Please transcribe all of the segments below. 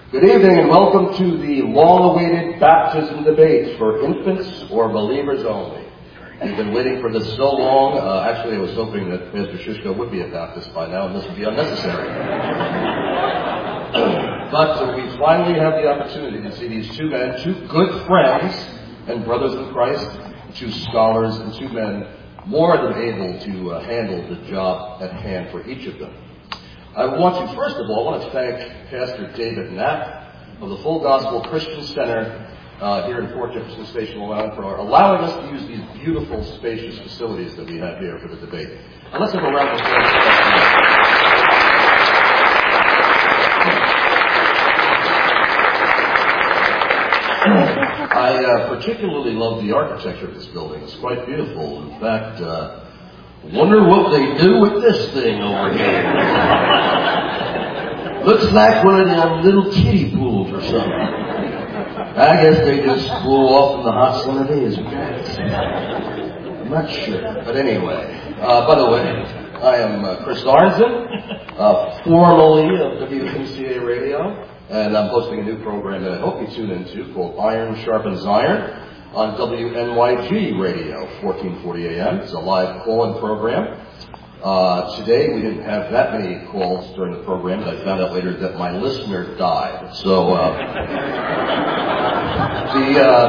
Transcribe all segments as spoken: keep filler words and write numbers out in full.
Good evening and welcome to the long-awaited baptism debate for infants or believers only. We've been waiting for this so long. Uh, actually, I was hoping that Pastor Shishko would be a Baptist by now and this would be unnecessary. But uh, we finally have the opportunity to see these two men, two good friends and brothers in Christ, two scholars and two men more than able to uh, handle the job at hand for each of them. I want to, first of all, I want to thank Pastor David Knapp of the Full Gospel Christian Center uh, here in Fort Jefferson Station, Long Island, for allowing us to use these beautiful, spacious facilities that we have here for the debate. And let's have a round of applause. I uh, particularly love the architecture of this building. It's quite beautiful. In fact, uh, wonder what they do with this thing over here. Looks like one of them little kiddie pools or something. I guess they just cool off in the hot summer days. I'm not sure. But anyway, uh, by the way, I am uh, Chris Arnzen, uh, formerly of W M C A Radio, and I'm hosting a new program that I hope you tune into called Iron Sharpens Iron on W N Y G Radio, fourteen forty A M. It's a live call-in program. Uh, today, we didn't have that many calls during the program, but I found out later that my listener died. So, uh, the, uh,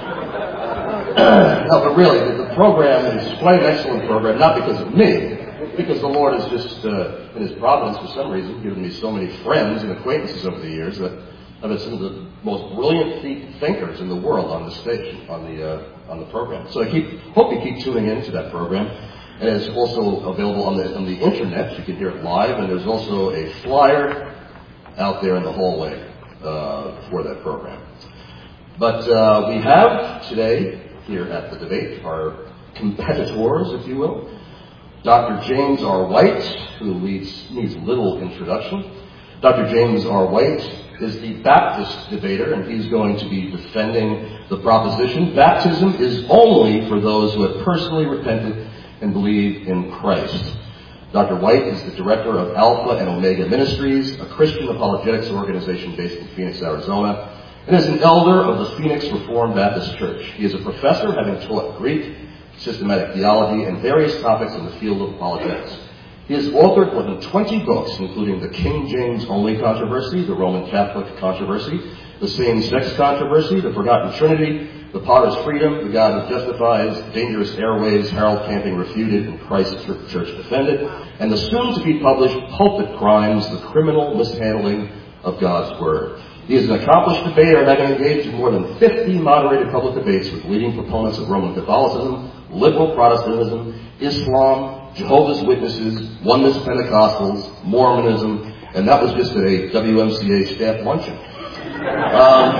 no, but really, the, the program is quite an excellent program, not because of me, because the Lord has just, uh, in His providence, for some reason, given me so many friends and acquaintances over the years that I've had some of the most brilliant thinkers in the world on the station, on the uh, on the program. So I keep hope you keep tuning into that program. And it's also available on the on the internet. You can hear it live, and there's also a flyer out there in the hallway uh, for that program. But uh, we have today here at the debate our competitors, if you will, Doctor James R. White, who leads, needs little introduction. Doctor James R. White is the Baptist debater, and he's going to be defending the proposition baptism is only for those who have personally repented and believe in Christ. Doctor White is the director of Alpha and Omega Ministries, a Christian apologetics organization based in Phoenix, Arizona, and is an elder of the Phoenix Reformed Baptist Church. He is a professor, having taught Greek, systematic theology, and various topics in the field of apologetics. He has authored more than twenty books, including the King James Only Controversy, the Roman Catholic Controversy, the Same-Sex Controversy, the Forgotten Trinity, the Potter's Freedom, the God Who Justifies, Dangerous Airways, Harold Camping Refuted, and Christ Church Defended, and the soon-to-be-published Pulpit Crimes, the Criminal Mishandling of God's Word. He is an accomplished debater, having engaged in more than fifty moderated public debates with leading proponents of Roman Catholicism, liberal Protestantism, Islam, Jehovah's Witnesses, Oneness Pentecostals, Mormonism, and that was just at a W M C A staff luncheon. Um,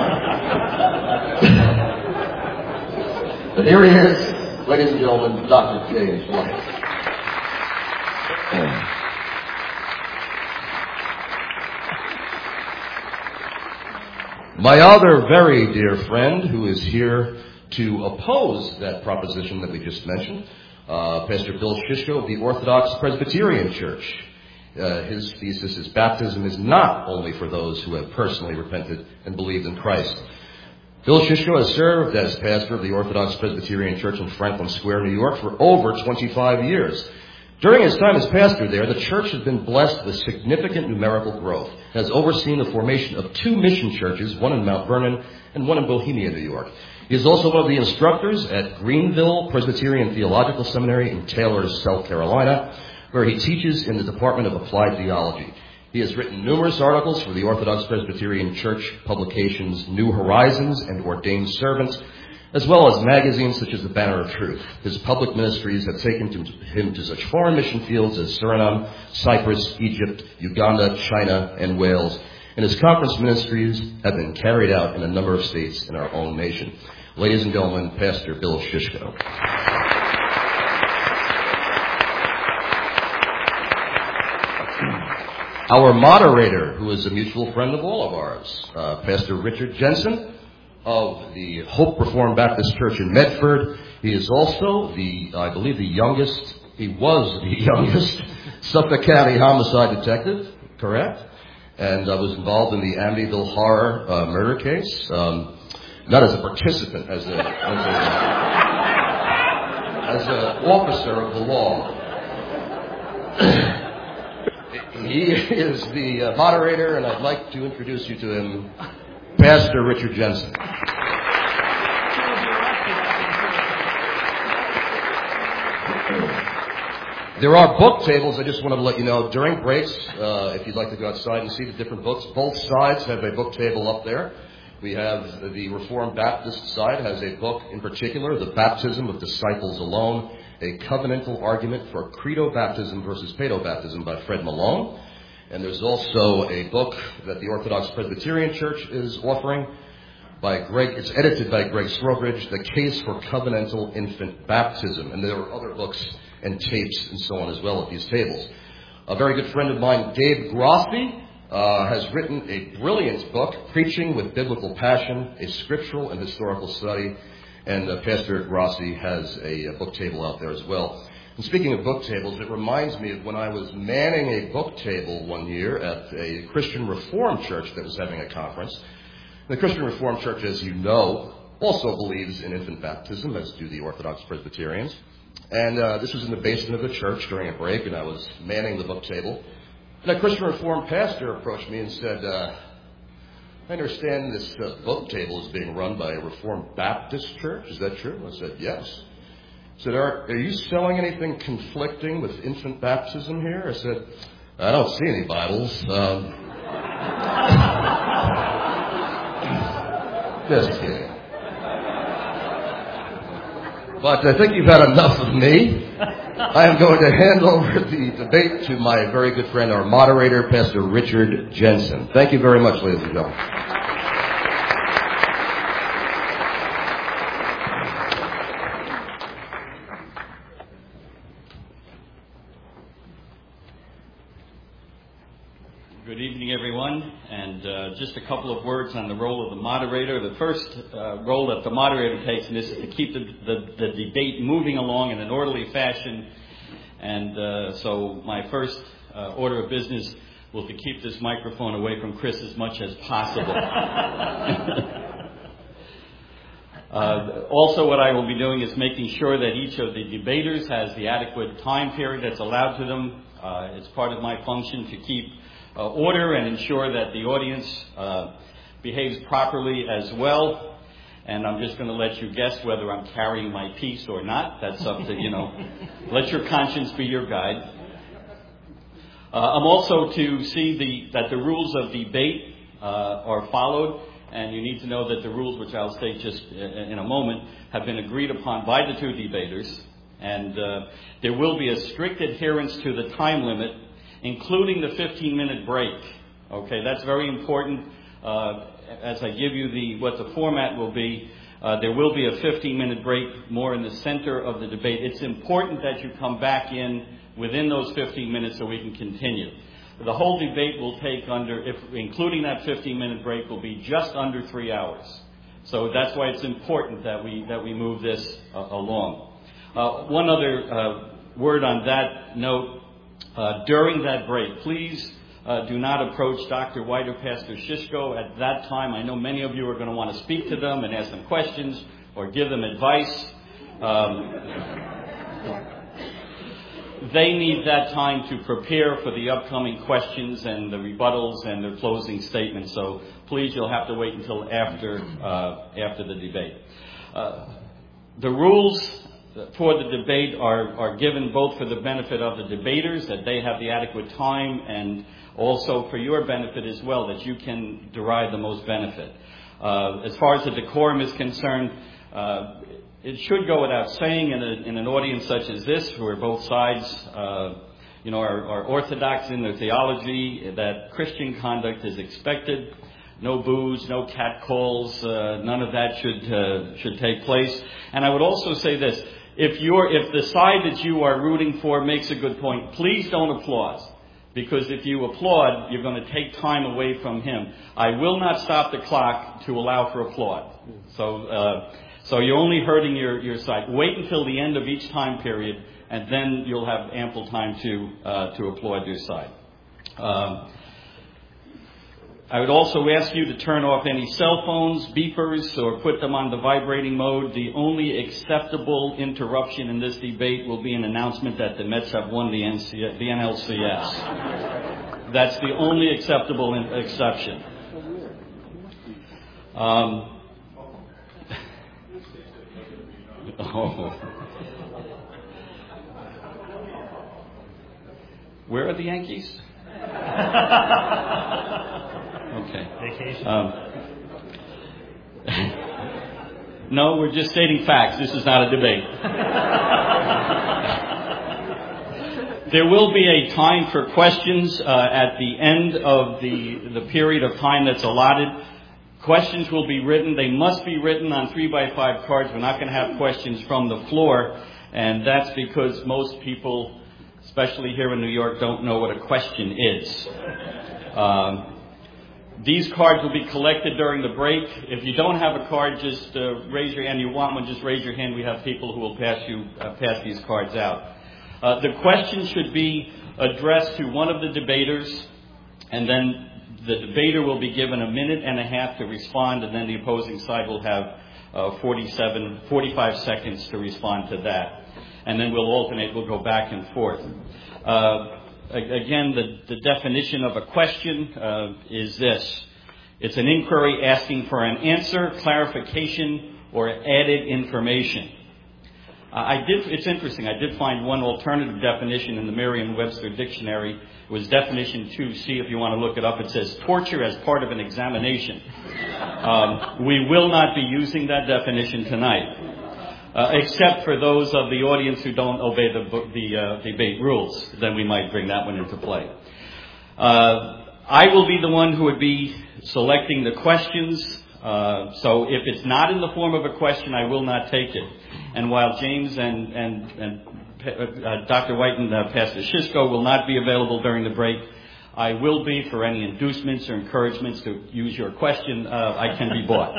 but here he is, ladies and gentlemen, Doctor James White. My other very dear friend who is here to oppose that proposition that we just mentioned, Uh, Pastor Bill Shishko of the Orthodox Presbyterian Church. Uh, his thesis is baptism is not only for those who have personally repented and believed in Christ. Bill Shishko has served as pastor of the Orthodox Presbyterian Church in Franklin Square, New York, for over twenty-five years. During his time as pastor there, the church has been blessed with significant numerical growth, has overseen the formation of two mission churches, one in Mount Vernon and one in Bohemia, New York. He is also one of the instructors at Greenville Presbyterian Theological Seminary in Taylor, South Carolina, where he teaches in the Department of Applied Theology. He has written numerous articles for the Orthodox Presbyterian Church publications New Horizons and Ordained Servants, as well as magazines such as the Banner of Truth. His public ministries have taken to him to such foreign mission fields as Suriname, Cyprus, Egypt, Uganda, China, and Wales. And his conference ministries have been carried out in a number of states in our own nation. Ladies and gentlemen, Pastor Bill Shishko. Our moderator, who is a mutual friend of all of ours, uh, Pastor Richard Jensen of the Hope Reformed Baptist Church in Medford. He is also the, I believe, the youngest, he was the youngest Suffolk County homicide detective, correct? and I was involved in the Amityville horror uh, murder case, um, not as a participant, as a as a as an officer of the law. He is the uh, moderator, and I'd like to introduce you to him, Pastor Richard Jensen. There are book tables. I just wanted to let you know during breaks, uh, if you'd like to go outside and see the different books, both sides have a book table up there. We have the Reformed Baptist side has a book in particular, The Baptism of Disciples Alone, a covenantal argument for credo baptism versus paedo baptism by Fred Malone. And there's also a book that the Orthodox Presbyterian Church is offering by Greg. It's edited by Greg Strobridge, The Case for Covenantal Infant Baptism. And there are other books and tapes and so on as well at these tables. A very good friend of mine, Gabe Grosby, uh, has written a brilliant book, Preaching with Biblical Passion, a scriptural and historical study. And uh, Pastor Grosby has a, a book table out there as well. And speaking of book tables, it reminds me of when I was manning a book table one year at a Christian Reformed church that was having a conference. The Christian Reformed Church, as you know, also believes in infant baptism, as do the Orthodox Presbyterians. And uh, this was in the basement of the church during a break, and I was manning the book table. And a Christian Reformed pastor approached me and said, uh, I understand this uh, book table is being run by a Reformed Baptist church. Is that true? I said, yes. He said, are, are you selling anything conflicting with infant baptism here? I said, I don't see any Bibles. Um, just kidding. But I think you've had enough of me. I am going to hand over the debate to my very good friend, our moderator, Pastor Richard Jensen. Thank you very much, ladies and gentlemen. Good evening, everyone, and uh, just a couple of words on the role of the moderator. The first uh, role that the moderator takes in this is to keep the, the, the debate moving along in an orderly fashion, and uh, so my first uh, order of business will be to keep this microphone away from Chris as much as possible. Uh, also, what I will be doing is making sure that each of the debaters has the adequate time period that's allowed to them. Uh, it's part of my function to keep Uh, order and ensure that the audience uh, behaves properly as well. And I'm just going to let you guess whether I'm carrying my piece or not. That's up to, you know, let your conscience be your guide. Uh, I'm also to see the that the rules of debate uh, are followed. And you need to know that the rules, which I'll state just in a moment, have been agreed upon by the two debaters. And uh, there will be a strict adherence to the time limit, including the fifteen-minute break. Okay, that's very important. Uh, as I give you the what the format will be, uh, there will be a fifteen-minute break more in the center of the debate. It's important that you come back in within those fifteen minutes so we can continue. The whole debate will take under, if including that fifteen-minute break, will be just under three hours. So that's why it's important that we that we move this uh, along. Uh, one other uh, word on that note. Uh, during that break, please uh, do not approach Doctor White or Pastor Shishko at that time. I know many of you are going to want to speak to them and ask them questions or give them advice. Um, they need that time to prepare for the upcoming questions and the rebuttals and their closing statements. So please, you'll have to wait until after uh, after the debate. Uh, the rules for the debate are, are given both for the benefit of the debaters, that they have the adequate time, and also for your benefit as well, that you can derive the most benefit. Uh, as far as the decorum is concerned, uh, it should go without saying in, a, in an audience such as this, where both sides uh, you know, are, are orthodox in their theology, that Christian conduct is expected. No booze, no catcalls, uh, none of that should uh, should take place. And I would also say this. If you're, if the side that you are rooting for makes a good point, please don't applaud. Because if you applaud, you're going to take time away from him. I will not stop the clock to allow for applaud. So, uh, so you're only hurting your, your side. Wait until the end of each time period, and then you'll have ample time to, uh, to applaud your side. Um, I would also ask you to turn off any cell phones, beepers, or put them on the vibrating mode. The only acceptable interruption in this debate will be an announcement that the Mets have won the N L C S. That's the only acceptable in- exception. Um, oh. Where are the Yankees? Okay. Vacation. Um, no, we're just stating facts. This is not a debate. There will be a time for questions uh, at the end of the, the period of time that's allotted. Questions will be written. They must be written on three by five cards. We're not going to have questions from the floor, and that's because most people, especially here in New York, don't know what a question is. Um, These cards will be collected during the break. If you don't have a card, just uh, raise your hand. You want one, just raise your hand. We have people who will pass you uh, pass these cards out. Uh, the question should be addressed to one of the debaters, and then the debater will be given a minute and a half to respond, and then the opposing side will have uh, forty-seven, forty-five seconds to respond to that. And then we'll alternate. We'll go back and forth. Uh, Again, the, the definition of a question uh, is this. It's an inquiry asking for an answer, clarification, or added information. Uh, I did. It's interesting. I did find one alternative definition in the Merriam-Webster dictionary. It was definition two C, if you want to look it up. It says torture as part of an examination. Um, we will not be using that definition tonight. Uh, except for those of the audience who don't obey the, the uh, debate rules, then we might bring that one into play. Uh, I will be the one who would be selecting the questions. Uh, so if it's not in the form of a question, I will not take it. And while James and, and, and uh, Doctor White and uh, Pastor Shishko will not be available during the break, I will be for any inducements or encouragements to use your question. Uh, I can be bought.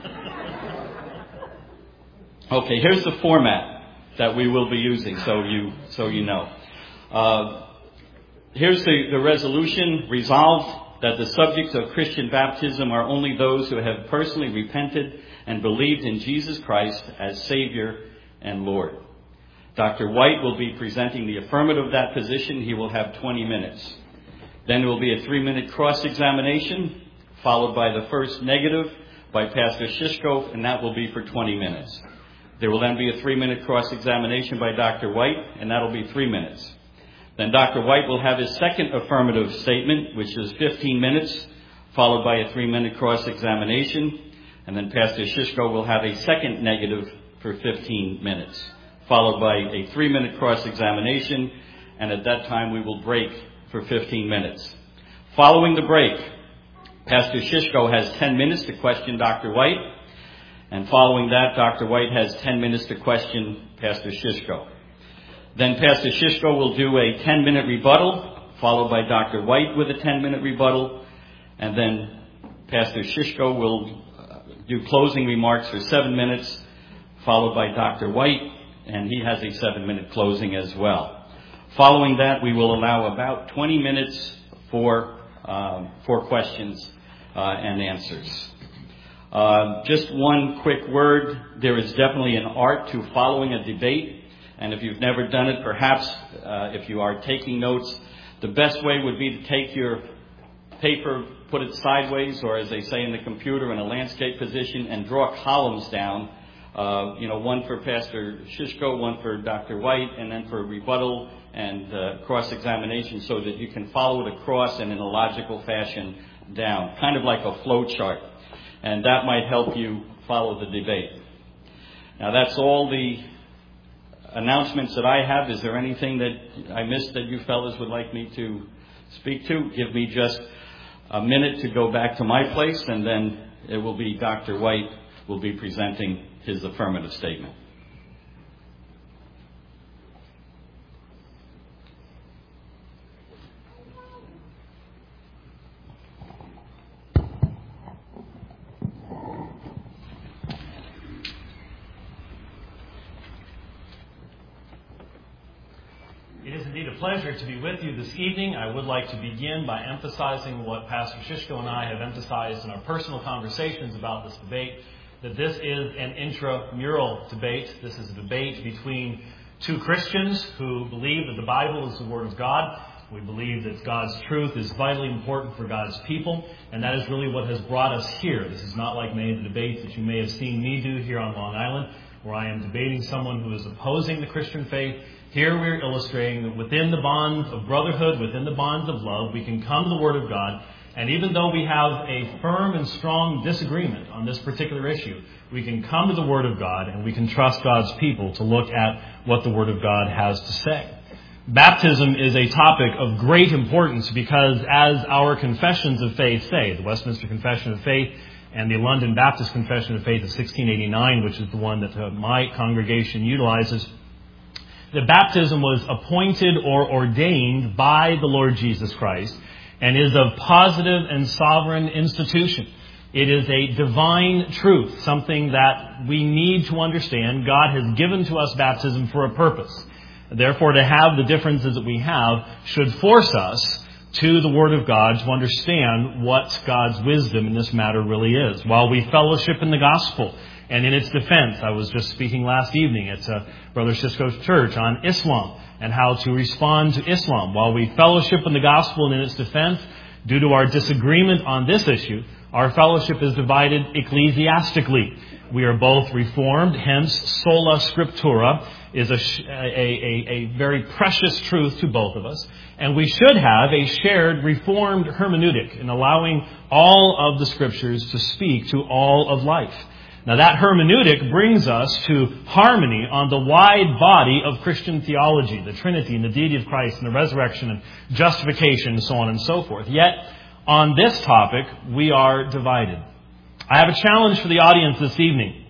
Okay, here's the format that we will be using, so you so you know. Uh, here's the, the resolution. Resolved that the subjects of Christian baptism are only those who have personally repented and believed in Jesus Christ as Savior and Lord. Doctor White will be presenting the affirmative of that position. He will have twenty minutes. Then there will be a three-minute cross-examination, followed by the first negative by Pastor Shishko, and that will be for twenty minutes. There will then be a three-minute cross-examination by Doctor White, and that will be three minutes. Then Doctor White will have his second affirmative statement, which is fifteen minutes, followed by a three-minute cross-examination. And then Pastor Shishko will have a second negative for fifteen minutes, followed by a three-minute cross-examination. And at that time, we will break for fifteen minutes. Following the break, Pastor Shishko has ten minutes to question Doctor White. And following that, Doctor White has ten minutes to question Pastor Shishko. Then Pastor Shishko will do a ten-minute rebuttal, followed by Doctor White with a ten-minute rebuttal. And then Pastor Shishko will do closing remarks for seven minutes, followed by Doctor White, and he has a seven-minute closing as well. Following that, we will allow about twenty minutes for, um, for questions uh, and answers. Uh, just one quick word. There is definitely an art to following a debate. And if you've never done it, perhaps uh, if you are taking notes, the best way would be to take your paper, put it sideways, or as they say in the computer, in a landscape position, and draw columns down. Uh, you know, one for Pastor Shishko, one for Doctor White, and then for rebuttal and uh, cross-examination, so that you can follow it across and in a logical fashion down, kind of like a flow chart. And that might help you follow the debate. Now, that's all the announcements that I have. Is there anything that I missed that you fellas would like me to speak to? Give me just a minute to go back to my place, and then it will be Doctor White will be presenting his affirmative statement. It is indeed a pleasure to be with you this evening. I would like to begin by emphasizing what Pastor Shishko and I have emphasized in our personal conversations about this debate, that this is an intramural debate. This is a debate between two Christians who believe that the Bible is the Word of God. We believe that God's truth is vitally important for God's people, and that is really what has brought us here. This is not like many of the debates that you may have seen me do here on Long Island, where I am debating someone who is opposing the Christian faith. Here we're illustrating that within the bonds of brotherhood, within the bonds of love, we can come to the Word of God. And even though we have a firm and strong disagreement on this particular issue, we can come to the Word of God and we can trust God's people to look at what the Word of God has to say. Baptism is a topic of great importance because, as our confessions of faith say, the Westminster Confession of Faith and the London Baptist Confession of Faith of sixteen eighty-nine, which is the one that uh, my congregation utilizes, that baptism was appointed or ordained by the Lord Jesus Christ and is of positive and sovereign institution. It is a divine truth, something that we need to understand. God has given to us baptism for a purpose. Therefore, to have the differences that we have should force us to the Word of God to understand what God's wisdom in this matter really is. While we fellowship in the gospel and in its defense, I was just speaking last evening at uh, Brother Shishko's church on Islam and how to respond to Islam. While we fellowship in the gospel and in its defense, due to our disagreement on this issue, our fellowship is divided ecclesiastically. We are both Reformed, hence sola scriptura is a, a, a, a very precious truth to both of us. And we should have a shared Reformed hermeneutic in allowing all of the Scriptures to speak to all of life. Now that hermeneutic brings us to harmony on the wide body of Christian theology, the Trinity and the deity of Christ and the resurrection and justification and so on and so forth. Yet, on this topic, we are divided. I have a challenge for the audience this evening.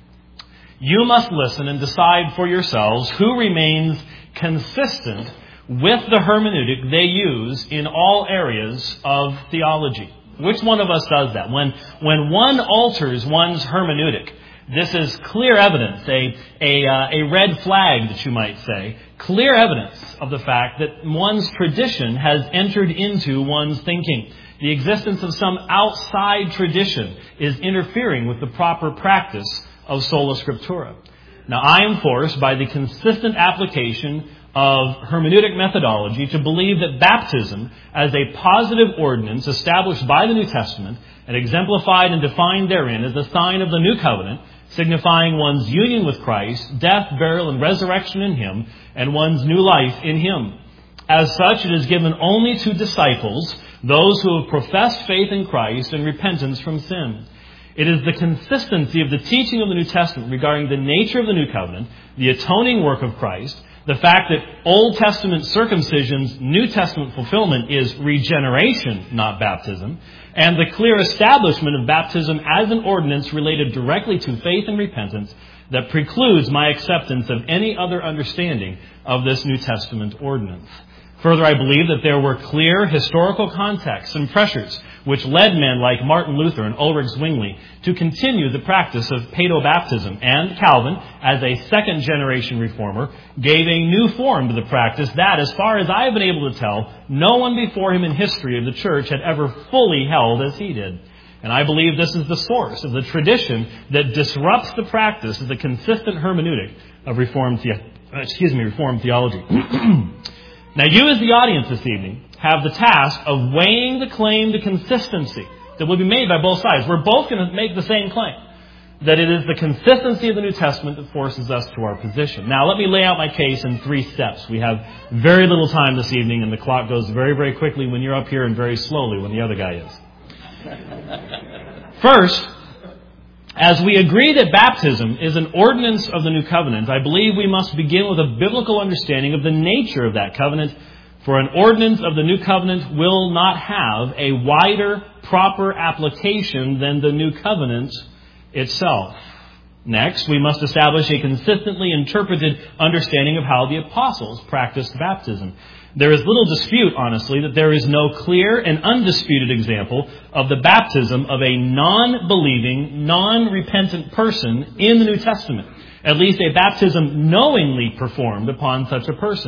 You must listen and decide for yourselves who remains consistent with the hermeneutic they use in all areas of theology. Which one of us does that? When when one alters one's hermeneutic, this is clear evidence, a a, uh, a red flag that you might say, clear evidence of the fact that one's tradition has entered into one's thinking. The existence of some outside tradition is interfering with the proper practice of sola scriptura. Now, I am forced by the consistent application of hermeneutic methodology to believe that baptism, as a positive ordinance established by the New Testament and exemplified and defined therein, is a sign of the New Covenant, signifying one's union with Christ, death, burial, and resurrection in Him, and one's new life in Him. As such, it is given only to disciples, those who have professed faith in Christ and repentance from sin. It is the consistency of the teaching of the New Testament regarding the nature of the New Covenant, the atoning work of Christ, the fact that Old Testament circumcision's New Testament fulfillment is regeneration, not baptism, and the clear establishment of baptism as an ordinance related directly to faith and repentance that precludes my acceptance of any other understanding of this New Testament ordinance. Further, I believe that there were clear historical contexts and pressures which led men like Martin Luther and Ulrich Zwingli to continue the practice of paedobaptism, and Calvin, as a second-generation reformer, gave a new form to the practice that, as far as I have been able to tell, no one before him in history of the church had ever fully held as he did. And I believe this is the source of the tradition that disrupts the practice of the consistent hermeneutic of Reformed, the- excuse me, Reformed theology. Now, you as the audience this evening have the task of weighing the claim to consistency that will be made by both sides. We're both going to make the same claim, that it is the consistency of the New Testament that forces us to our position. Now, let me lay out my case in three steps. We have very little time this evening, and the clock goes very, very quickly when you're up here and very slowly when the other guy is. First, as we agree that baptism is an ordinance of the New Covenant, I believe we must begin with a biblical understanding of the nature of that covenant, for an ordinance of the New Covenant will not have a wider, proper application than the New Covenant itself. Next, we must establish a consistently interpreted understanding of how the apostles practiced baptism. There is little dispute, honestly, that there is no clear and undisputed example of the baptism of a non-believing, non-repentant person in the New Testament. At least a baptism knowingly performed upon such a person.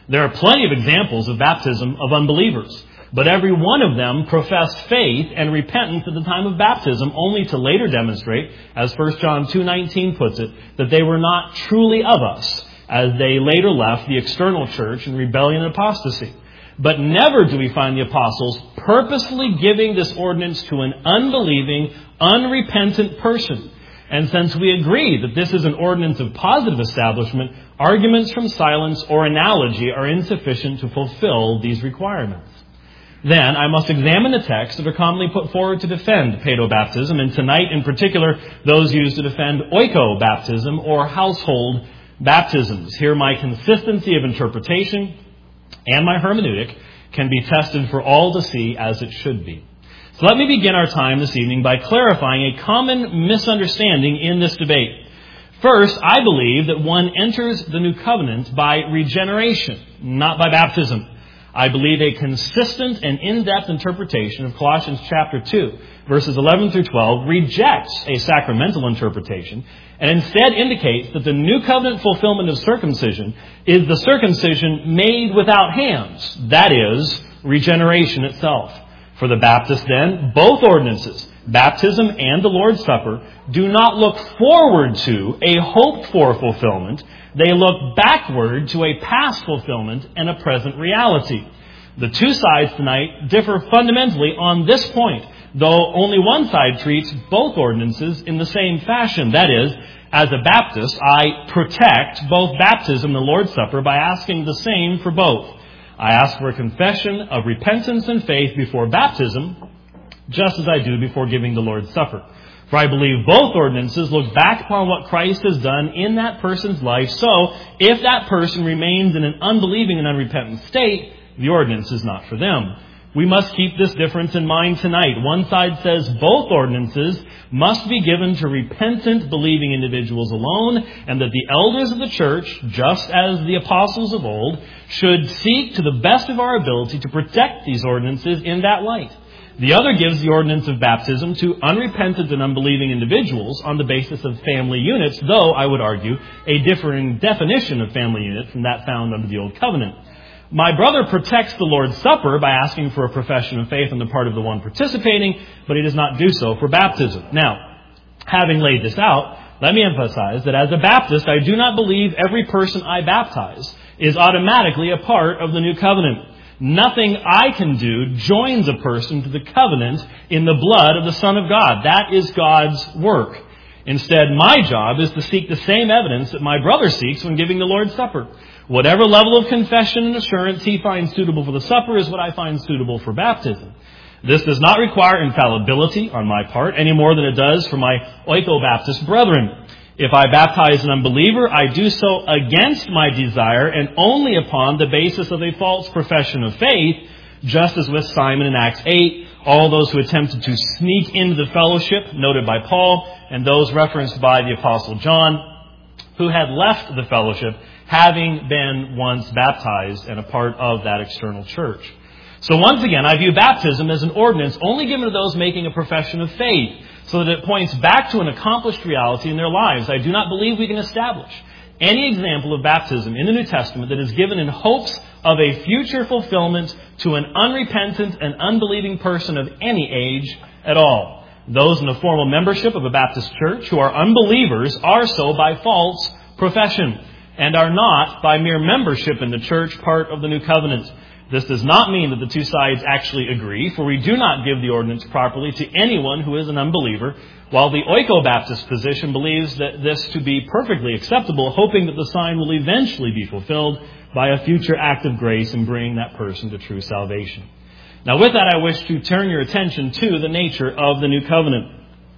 There are plenty of examples of baptism of unbelievers, but every one of them professed faith and repentance at the time of baptism, only to later demonstrate, as First John two nineteen puts it, that they were not truly of us, as they later left the external church in rebellion and apostasy. But never do we find the apostles purposefully giving this ordinance to an unbelieving, unrepentant person. And since we agree that this is an ordinance of positive establishment, arguments from silence or analogy are insufficient to fulfill these requirements. Then I must examine the texts that are commonly put forward to defend paedobaptism, and tonight in particular those used to defend oikobaptism or household baptisms. Here my consistency of interpretation and my hermeneutic can be tested for all to see as it should be. So let me begin our time this evening by clarifying a common misunderstanding in this debate. First, I believe that one enters the new covenant by regeneration, not by baptism. I believe a consistent and in-depth interpretation of Colossians chapter two, verses eleven through twelve, rejects a sacramental interpretation and instead indicates that the new covenant fulfillment of circumcision is the circumcision made without hands, that is, regeneration itself. For the Baptist, then, both ordinances, baptism and the Lord's Supper, do not look forward to a hoped-for fulfillment. They look backward to a past fulfillment and a present reality. The two sides tonight differ fundamentally on this point, though only one side treats both ordinances in the same fashion. That is, as a Baptist, I protect both baptism and the Lord's Supper by asking the same for both. I ask for a confession of repentance and faith before baptism, just as I do before giving the Lord's Supper. For I believe both ordinances look back upon what Christ has done in that person's life. So, if that person remains in an unbelieving and unrepentant state, the ordinance is not for them. We must keep this difference in mind tonight. One side says both ordinances must be given to repentant, believing individuals alone, and that the elders of the church, just as the apostles of old, should seek to the best of our ability to protect these ordinances in that light. The other gives the ordinance of baptism to unrepentant and unbelieving individuals on the basis of family units, though, I would argue, a differing definition of family unit from that found under the Old Covenant. My brother protects the Lord's Supper by asking for a profession of faith on the part of the one participating, but he does not do so for baptism. Now, having laid this out, let me emphasize that as a Baptist, I do not believe every person I baptize is automatically a part of the new covenant. Nothing I can do joins a person to the covenant in the blood of the Son of God. That is God's work. Instead, my job is to seek the same evidence that my brother seeks when giving the Lord's Supper. Whatever level of confession and assurance he finds suitable for the supper is what I find suitable for baptism. This does not require infallibility on my part any more than it does for my oikobaptist brethren. If I baptize an unbeliever, I do so against my desire and only upon the basis of a false profession of faith, just as with Simon in Acts eight, all those who attempted to sneak into the fellowship, noted by Paul, and those referenced by the Apostle John, who had left the fellowship, having been once baptized and a part of that external church. So once again, I view baptism as an ordinance only given to those making a profession of faith, so that it points back to an accomplished reality in their lives. I do not believe we can establish any example of baptism in the New Testament that is given in hopes of a future fulfillment to an unrepentant and unbelieving person of any age at all. Those in the formal membership of a Baptist church who are unbelievers are so by false profession, and are not, by mere membership in the church, part of the new covenant. This does not mean that the two sides actually agree, for we do not give the ordinance properly to anyone who is an unbeliever, while the oikobaptist position believes that this to be perfectly acceptable, hoping that the sign will eventually be fulfilled by a future act of grace and bring that person to true salvation. Now with that, I wish to turn your attention to the nature of the new covenant.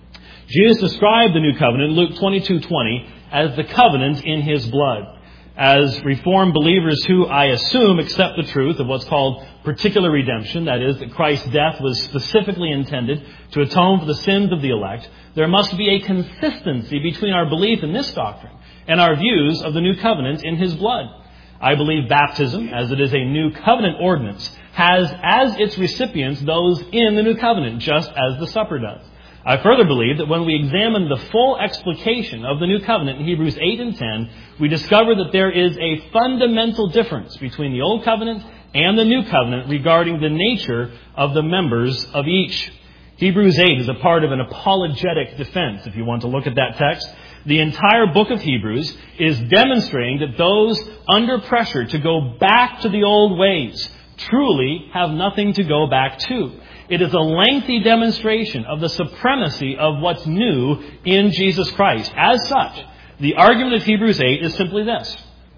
Jesus described the new covenant in Luke twenty-two twenty as the covenant in his blood. As Reformed believers who, I assume, accept the truth of what's called particular redemption, that is, that Christ's death was specifically intended to atone for the sins of the elect, there must be a consistency between our belief in this doctrine and our views of the new covenant in his blood. I believe baptism, as it is a new covenant ordinance, has as its recipients those in the new covenant, just as the supper does. I further believe that when we examine the full explication of the New Covenant in Hebrews eight and ten, we discover that there is a fundamental difference between the Old Covenant and the New Covenant regarding the nature of the members of each. Hebrews eight is a part of an apologetic defense, if you want to look at that text. The entire book of Hebrews is demonstrating that those under pressure to go back to the old ways truly have nothing to go back to. It is a lengthy demonstration of the supremacy of what's new in Jesus Christ. As such, the argument of Hebrews eight is simply this.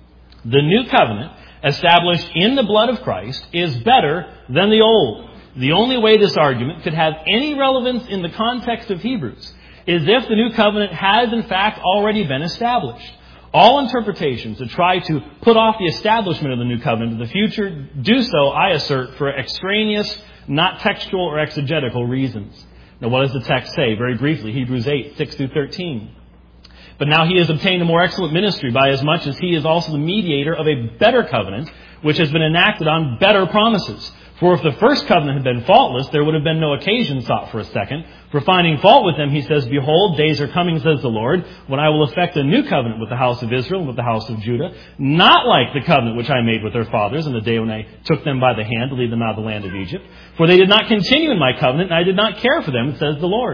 The new covenant, established in the blood of Christ, is better than the old. The only way this argument could have any relevance in the context of Hebrews is if the new covenant has in fact already been established. All interpretations that try to put off the establishment of the new covenant in the future do so, I assert, for extraneous, not textual or exegetical reasons. Now, what does the text say? Very briefly, Hebrews eight, six through thirteen. But now he has obtained a more excellent ministry by as much as he is also the mediator of a better covenant, which has been enacted on better promises. For if the first covenant had been faultless, there would have been no occasion sought for a second. For finding fault with them, he says, Behold, days are coming, says the Lord, when I will effect a new covenant with the house of Israel and with the house of Judah, not like the covenant which I made with their fathers in the day when I took them by the hand to lead them out of the land of Egypt. For they did not continue in my covenant, and I did not care for them, says the Lord.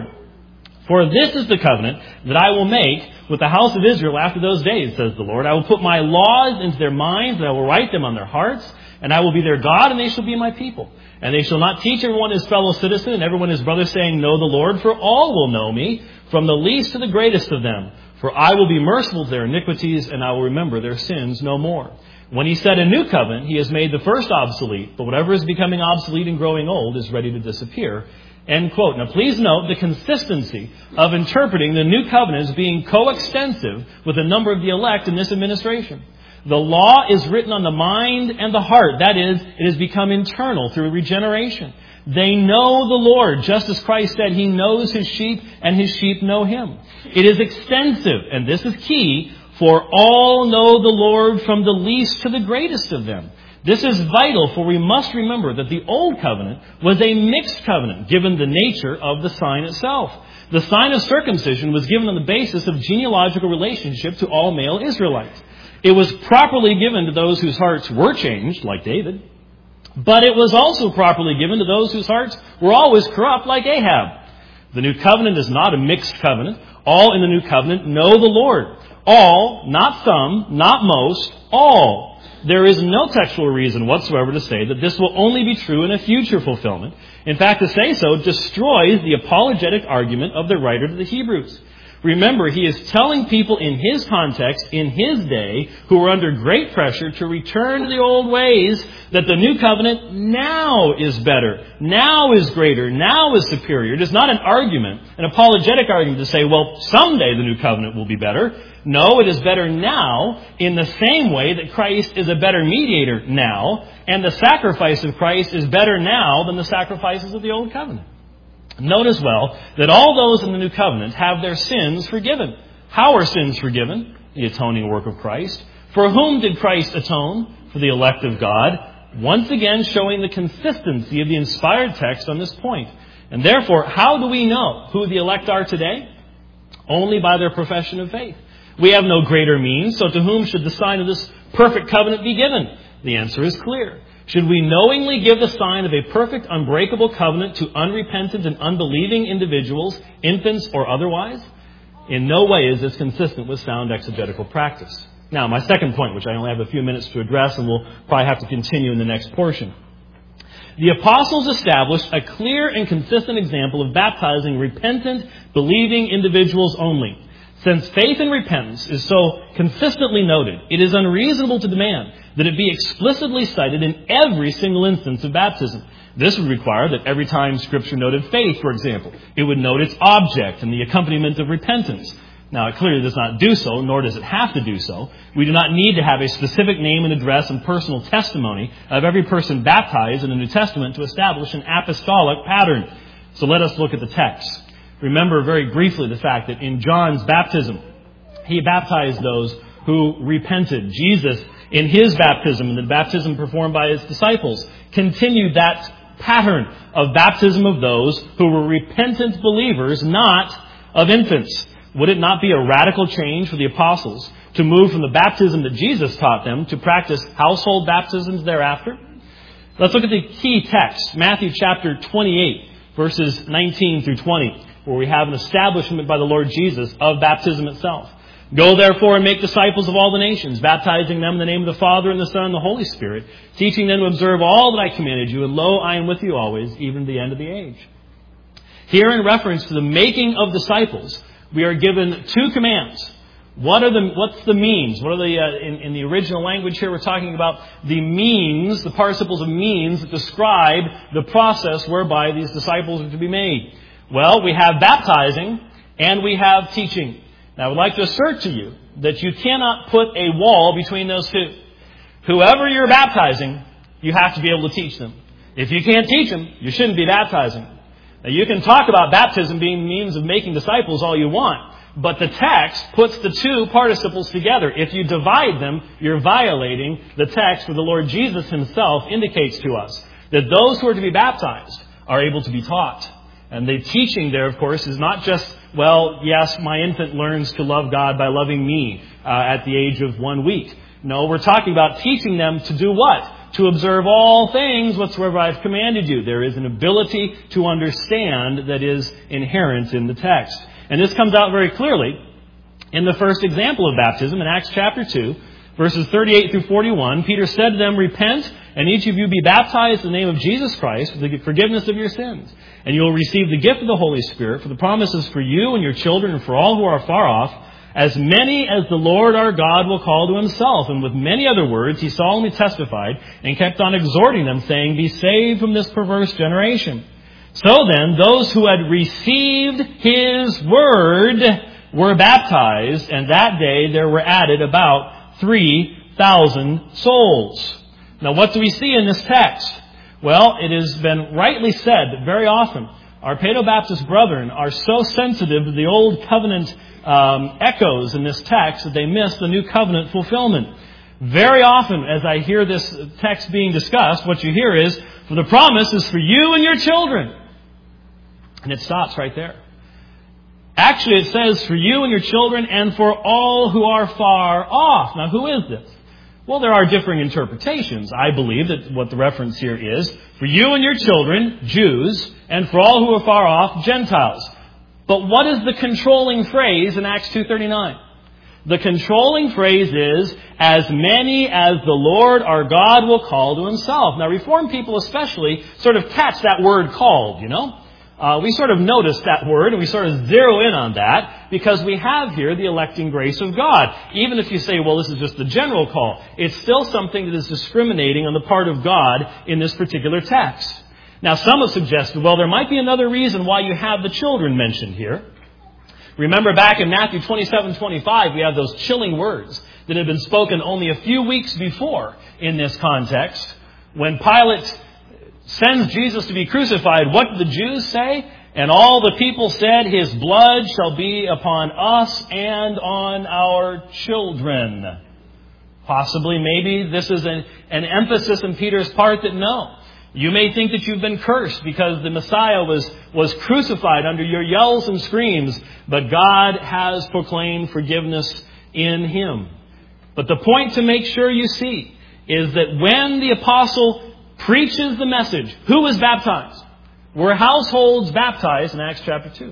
For this is the covenant that I will make with the house of Israel after those days, says the Lord. I will put my laws into their minds, and I will write them on their hearts, and I will be their God, and they shall be my people. And they shall not teach everyone his fellow citizen, and everyone his brother, saying, Know the Lord, for all will know me, from the least to the greatest of them. For I will be merciful to their iniquities, and I will remember their sins no more. When he said a new covenant, he has made the first obsolete, but whatever is becoming obsolete and growing old is ready to disappear. End quote. Now please note the consistency of interpreting the new covenant as being coextensive with a number of the elect in this administration. The law is written on the mind and the heart. That is, it has become internal through regeneration. They know the Lord, just as Christ said he knows his sheep and his sheep know him. It is extensive, and this is key, for all know the Lord from the least to the greatest of them. This is vital, for we must remember that the Old Covenant was a mixed covenant, given the nature of the sign itself. The sign of circumcision was given on the basis of genealogical relationship to all male Israelites. It was properly given to those whose hearts were changed, like David, but it was also properly given to those whose hearts were always corrupt, like Ahab. The New Covenant is not a mixed covenant. All in the New Covenant know the Lord. All, not some, not most, all. There is no textual reason whatsoever to say that this will only be true in a future fulfillment. In fact, to say so destroys the apologetic argument of the writer to the Hebrews. Remember, he is telling people in his context, in his day, who were under great pressure to return to the old ways, that the new covenant now is better, now is greater, now is superior. It is not an argument, an apologetic argument to say, well, someday the new covenant will be better. No, it is better now in the same way that Christ is a better mediator now, and the sacrifice of Christ is better now than the sacrifices of the old covenant. Note as well that all those in the new covenant have their sins forgiven. How are sins forgiven? The atoning work of Christ. For whom did Christ atone? For the elect of God. Once again showing the consistency of the inspired text on this point. And therefore, how do we know who the elect are today? Only by their profession of faith. We have no greater means, so to whom should the sign of this perfect covenant be given? The answer is clear. Should we knowingly give the sign of a perfect, unbreakable covenant to unrepentant and unbelieving individuals, infants or otherwise? In no way is this consistent with sound exegetical practice. Now, my second point, which I only have a few minutes to address, and we'll probably have to continue in the next portion. The apostles established a clear and consistent example of baptizing repentant, believing individuals only. Since faith and repentance is so consistently noted, it is unreasonable to demand that it be explicitly cited in every single instance of baptism. This would require that every time Scripture noted faith, for example, it would note its object and the accompaniment of repentance. Now, it clearly does not do so, nor does it have to do so. We do not need to have a specific name and address and personal testimony of every person baptized in the New Testament to establish an apostolic pattern. So let us look at the text. Remember very briefly the fact that in John's baptism, he baptized those who repented. Jesus, in his baptism and the baptism performed by his disciples, continued that pattern of baptism of those who were repentant believers, not of infants. Would it not be a radical change for the apostles to move from the baptism that Jesus taught them to practice household baptisms thereafter? Let's look at the key text, Matthew chapter twenty-eight, verses nineteen through twenty, where we have an establishment by the Lord Jesus of baptism itself. Go therefore and make disciples of all the nations, baptizing them in the name of the Father and the Son and the Holy Spirit, teaching them to observe all that I commanded you, and lo, I am with you always, even to the end of the age. Here, in reference to the making of disciples, we are given two commands. What are the, what's the means? What are the, uh, in, in the original language here, we're talking about the means, the participles of means that describe the process whereby these disciples are to be made. Well, we have baptizing and we have teaching. Now, I would like to assert to you that you cannot put a wall between those two. Whoever you're baptizing, you have to be able to teach them. If you can't teach them, you shouldn't be baptizing. Now, you can talk about baptism being the means of making disciples all you want, but the text puts the two participles together. If you divide them, you're violating the text where the Lord Jesus himself indicates to us that those who are to be baptized are able to be taught. And the teaching there, of course, is not just, well, yes, my infant learns to love God by loving me uh, at the age of one week. No, we're talking about teaching them to do what? To observe all things whatsoever I've commanded you. There is an ability to understand that is inherent in the text. And this comes out very clearly in the first example of baptism in Acts chapter two, verses thirty-eight through forty-one. Peter said to them, repent, and each of you be baptized in the name of Jesus Christ for the forgiveness of your sins. And you will receive the gift of the Holy Spirit, for the promise is for you and your children and for all who are far off, as many as the Lord our God will call to himself. And with many other words, he solemnly testified and kept on exhorting them, saying, be saved from this perverse generation. So then, those who had received his word were baptized, and that day there were added about three thousand souls. Now, what do we see in this text? Well, it has been rightly said that very often our Paedo-Baptist brethren are so sensitive to the Old Covenant um, echoes in this text that they miss the New Covenant fulfillment. Very often, as I hear this text being discussed, what you hear is, for the promise is for you and your children. And it stops right there. Actually, it says, for you and your children and for all who are far off. Now, who is this? Well, there are differing interpretations. I believe that what the reference here is, for you and your children, Jews, and for all who are far off, Gentiles. But what is the controlling phrase in Acts two thirty-nine? The controlling phrase is, as many as the Lord our God will call to himself. Now, Reformed people especially sort of catch that word called, you know. Uh, we sort of notice that word and we sort of zero in on that because we have here the electing grace of God. Even if you say, well, this is just the general call, it's still something that is discriminating on the part of God in this particular text. Now, some have suggested, well, there might be another reason why you have the children mentioned here. Remember back in Matthew twenty-seven twenty-five, we have those chilling words that had been spoken only a few weeks before in this context. When Pilate sends Jesus to be crucified, what did the Jews say? And all the people said, his blood shall be upon us and on our children. Possibly, maybe this is an, an emphasis in Peter's part that no. You may think that you've been cursed because the Messiah was, was crucified under your yells and screams, but God has proclaimed forgiveness in him. But the point to make sure you see is that when the apostle preaches the message, who was baptized? Were households baptized in Acts chapter two?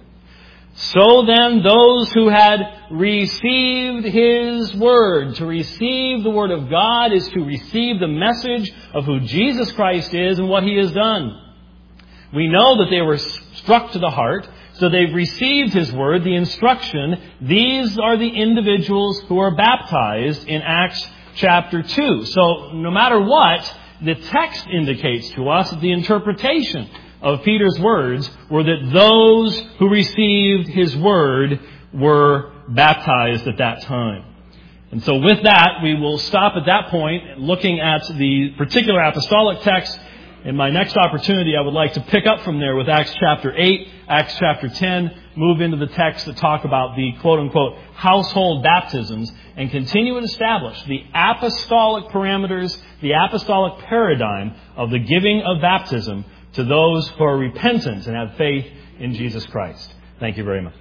So then those who had received his word, to receive the word of God is to receive the message of who Jesus Christ is and what he has done. We know that they were struck to the heart, so they've received his word, the instruction. These are the individuals who are baptized in Acts chapter two. So no matter what, the text indicates to us that the interpretation of Peter's words were that those who received his word were baptized at that time. And so with that, we will stop at that point, looking at the particular apostolic text. In my next opportunity, I would like to pick up from there with Acts chapter eight, Acts chapter ten, move into the text that talk about the quote-unquote household baptisms, and continue to establish the apostolic parameters, the apostolic paradigm of the giving of baptism to those who are repentant and have faith in Jesus Christ. Thank you very much.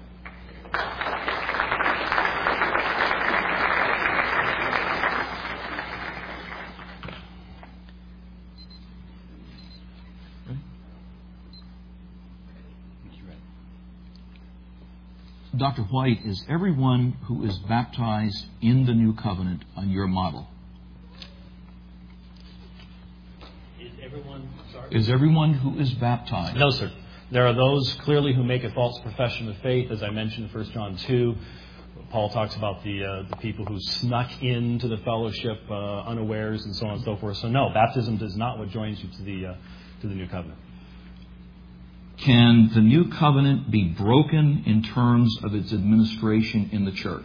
Doctor White, is everyone who is baptized in the New Covenant on your model? Is everyone, sorry? Is everyone who is baptized? No, sir. There are those clearly who make a false profession of faith, as I mentioned in First John two. Paul talks about the uh, the people who snuck into the fellowship uh, unawares and so on and so forth. So no, baptism is not what joins you to the uh, to the New Covenant. Can the New Covenant be broken in terms of its administration in the church?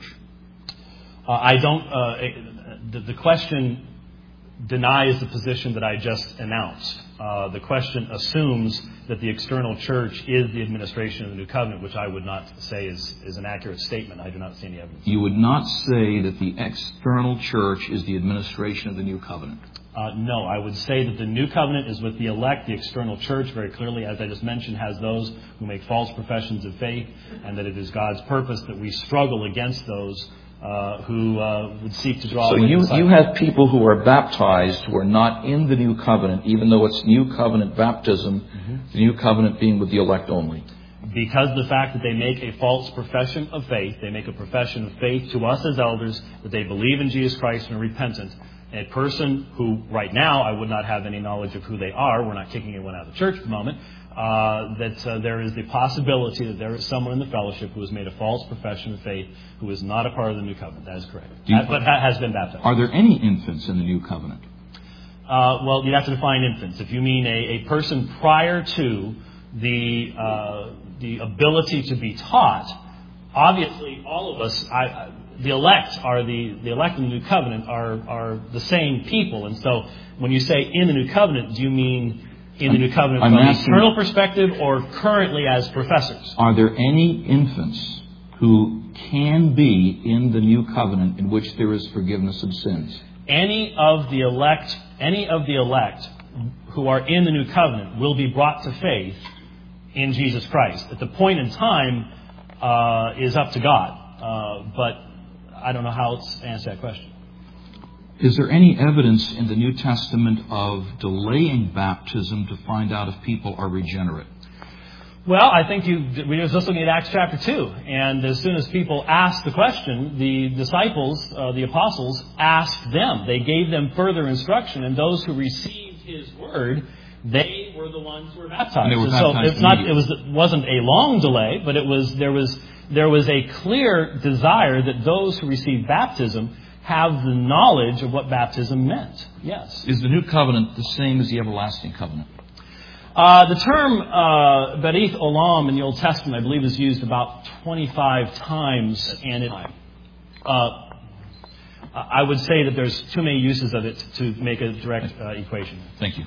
Uh, I don't. Uh, the, the question denies the position that I just announced. Uh, the question assumes that the external church is the administration of the New Covenant, which I would not say is, is an accurate statement. I do not see any evidence. You would not say that the external church is the administration of the New Covenant? Uh, no, I would say that the New Covenant is with the elect. The external church, very clearly, as I just mentioned, has those who make false professions of faith, and that it is God's purpose that we struggle against those uh, who uh, would seek to draw so away you, disciples. you have people who are baptized who are not in the New Covenant, even though it's New Covenant baptism, mm-hmm. the New Covenant being with the elect only. Because of the fact that they make a false profession of faith, they make a profession of faith to us as elders, that they believe in Jesus Christ and are repentant. A person who, right now, I would not have any knowledge of who they are, we're not kicking anyone out of the church at the moment, uh, that uh, there is the possibility that there is someone in the fellowship who has made a false profession of faith who is not a part of the New Covenant. That is correct. You, but has been baptized. Are there any infants in the New Covenant? Uh, well, you'd have to define infants. If you mean a, a person prior to the uh, the ability to be taught, obviously all of us, I, I, the elect are the the elect in the New Covenant are are the same people. And so, when you say in the New Covenant, do you mean in the New Covenant I'm from an asking, eternal perspective, or currently as professors? Are there any infants who can be in the New Covenant in which there is forgiveness of sins? Any of the elect, any of the elect who are in the New Covenant will be brought to faith in Jesus Christ. At the point in time uh, is up to God, uh, but I don't know how to answer that question. Is there any evidence in the New Testament of delaying baptism to find out if people are regenerate? Well, I think you, we were just looking at Acts chapter two, and as soon as people asked the question, the disciples, uh, the apostles, asked them. They gave them further instruction, and those who received His word, they were the ones who were baptized. And they were and baptized so it's not, it was, it wasn't a long delay, but it was there was there was a clear desire that those who received baptism have the knowledge of what baptism meant. Yes. Is the New Covenant the same as the everlasting covenant? Uh, the term uh, Berith Olam in the Old Testament, I believe, is used about twenty-five times, and it, uh, I would say that there's too many uses of it to make a direct uh, equation. Thank you.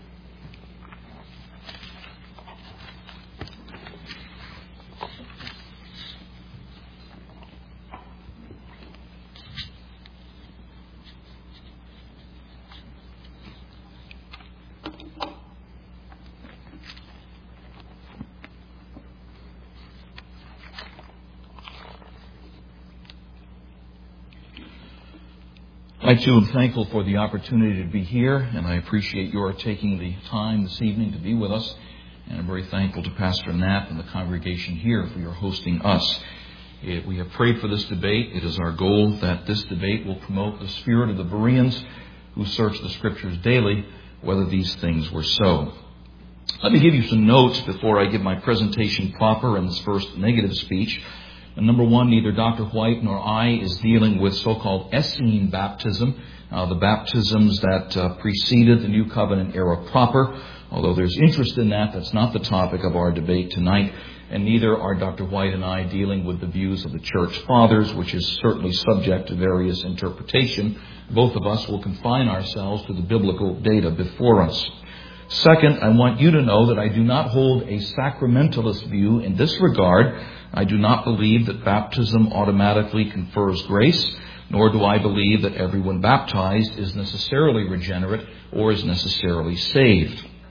I too am thankful for the opportunity to be here, and I appreciate your taking the time this evening to be with us. And I'm very thankful to Pastor Knapp and the congregation here for your hosting us. It, we have prayed for this debate. It is our goal that this debate will promote the spirit of the Bereans who search the Scriptures daily, whether these things were so. Let me give you some notes before I give my presentation proper in this first negative speech. And number one, neither Doctor White nor I is dealing with so-called Essene baptism, uh, the baptisms that uh, preceded the New Covenant era proper. Although there's interest in that, that's not the topic of our debate tonight. And neither are Doctor White and I dealing with the views of the Church Fathers, which is certainly subject to various interpretation. Both of us will confine ourselves to the biblical data before us. Second, I want you to know that I do not hold a sacramentalist view in this regard. I do not believe that baptism automatically confers grace, nor do I believe that everyone baptized is necessarily regenerate or is necessarily saved.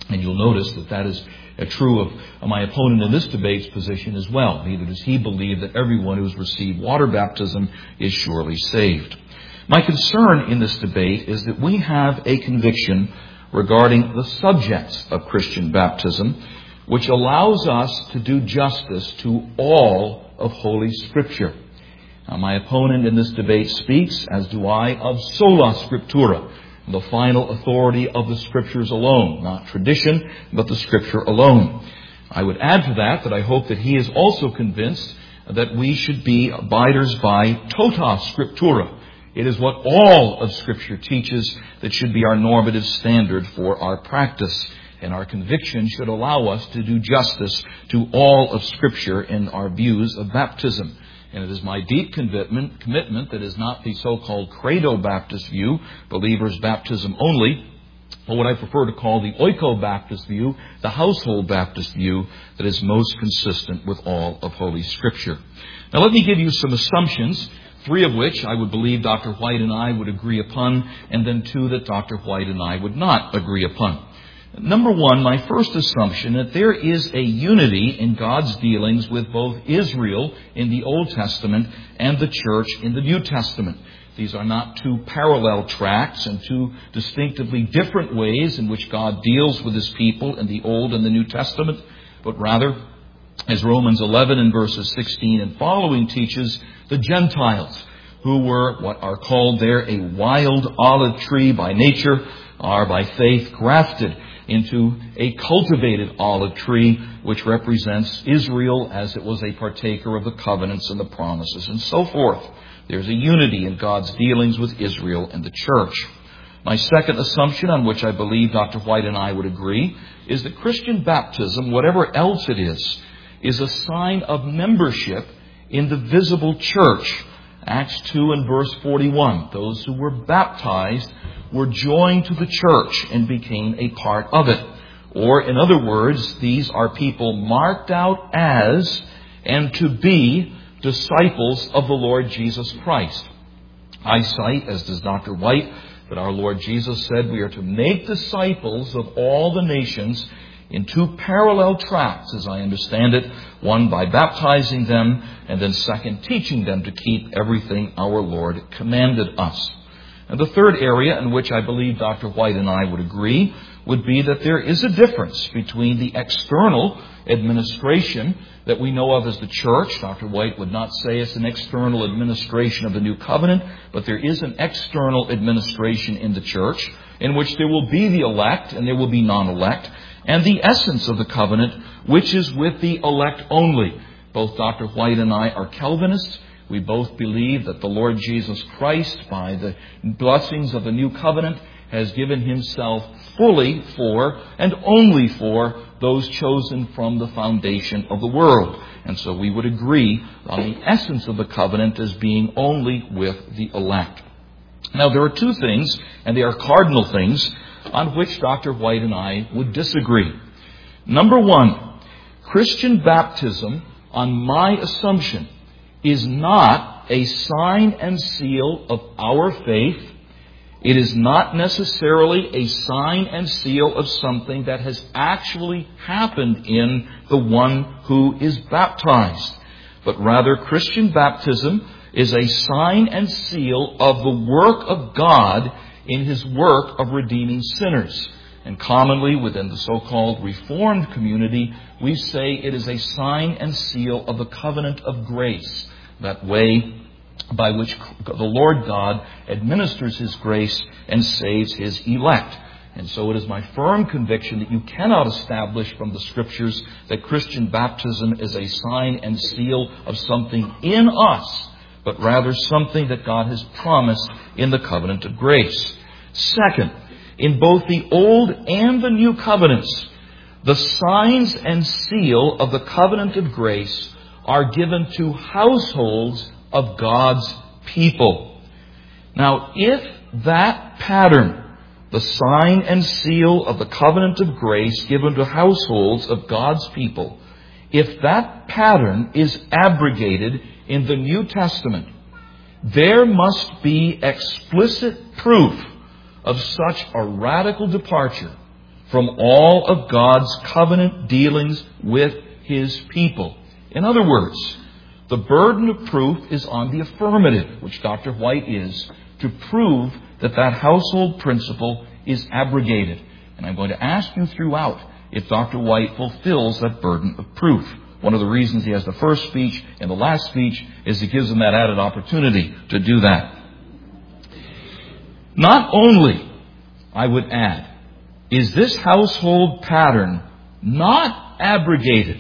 And you'll notice that that is true of my opponent in this debate's position as well. Neither does he believe that everyone who has received water baptism is surely saved. My concern in this debate is that we have a conviction regarding the subjects of Christian baptism, which allows us to do justice to all of Holy Scripture. Now, my opponent in this debate speaks, as do I, of sola scriptura, the final authority of the Scriptures alone, not tradition, but the Scripture alone. I would add to that that I hope that he is also convinced that we should be abiders by tota scriptura. It is what all of Scripture teaches that should be our normative standard for our practice. And our conviction should allow us to do justice to all of Scripture in our views of baptism. And it is my deep commitment, commitment that is not the so-called Credo Baptist view, believers' baptism only, but what I prefer to call the Oiko-Baptist view, the household Baptist view, that is most consistent with all of Holy Scripture. Now let me give you some assumptions, three of which I would believe Doctor White and I would agree upon, and then two that Doctor White and I would not agree upon. Number one, my first assumption that there is a unity in God's dealings with both Israel in the Old Testament and the church in the New Testament. These are not two parallel tracks and two distinctively different ways in which God deals with His people in the Old and the New Testament, but rather, as Romans eleven and verses sixteen and following teaches, the Gentiles, who were what are called there a wild olive tree by nature, are by faith grafted into a cultivated olive tree, which represents Israel as it was a partaker of the covenants and the promises and so forth. There's a unity in God's dealings with Israel and the church. My second assumption, on which I believe Doctor White and I would agree, is that Christian baptism, whatever else it is, is a sign of membership in the visible church. Acts two and verse forty-one, those who were baptized were joined to the church and became a part of it. Or, in other words, these are people marked out as and to be disciples of the Lord Jesus Christ. I cite, as does Doctor White, that our Lord Jesus said we are to make disciples of all the nations in two parallel tracks, as I understand it. One, by baptizing them, and then second, teaching them to keep everything our Lord commanded us. And the third area in which I believe Doctor White and I would agree would be that there is a difference between the external administration that we know of as the church. Doctor White would not say it's an external administration of the New Covenant, but there is an external administration in the church in which there will be the elect and there will be non-elect, and the essence of the covenant, which is with the elect only. Both Doctor White and I are Calvinists. We both believe that the Lord Jesus Christ, by the blessings of the New Covenant, has given Himself fully for and only for those chosen from the foundation of the world. And so we would agree on the essence of the covenant as being only with the elect. Now, there are two things, and they are cardinal things, on which Doctor White and I would disagree. Number one, Christian baptism, on my assumption, is not a sign and seal of our faith. It is not necessarily a sign and seal of something that has actually happened in the one who is baptized. But rather, Christian baptism is a sign and seal of the work of God in His work of redeeming sinners. And commonly within the so-called Reformed community, we say it is a sign and seal of the covenant of grace, that way by which the Lord God administers His grace and saves His elect. And so it is my firm conviction that you cannot establish from the Scriptures that Christian baptism is a sign and seal of something in us, but rather something that God has promised in the covenant of grace. Second, in both the Old and the New Covenants, the signs and seal of the covenant of grace are given to households of God's people. Now, if that pattern, the sign and seal of the covenant of grace given to households of God's people, if that pattern is abrogated in the New Testament, there must be explicit proof of such a radical departure from all of God's covenant dealings with His people. In other words, the burden of proof is on the affirmative, which Doctor White is, to prove that that household principle is abrogated. And I'm going to ask you throughout if Doctor White fulfills that burden of proof. One of the reasons he has the first speech and the last speech is it gives him that added opportunity to do that. Not only, I would add, is this household pattern not abrogated,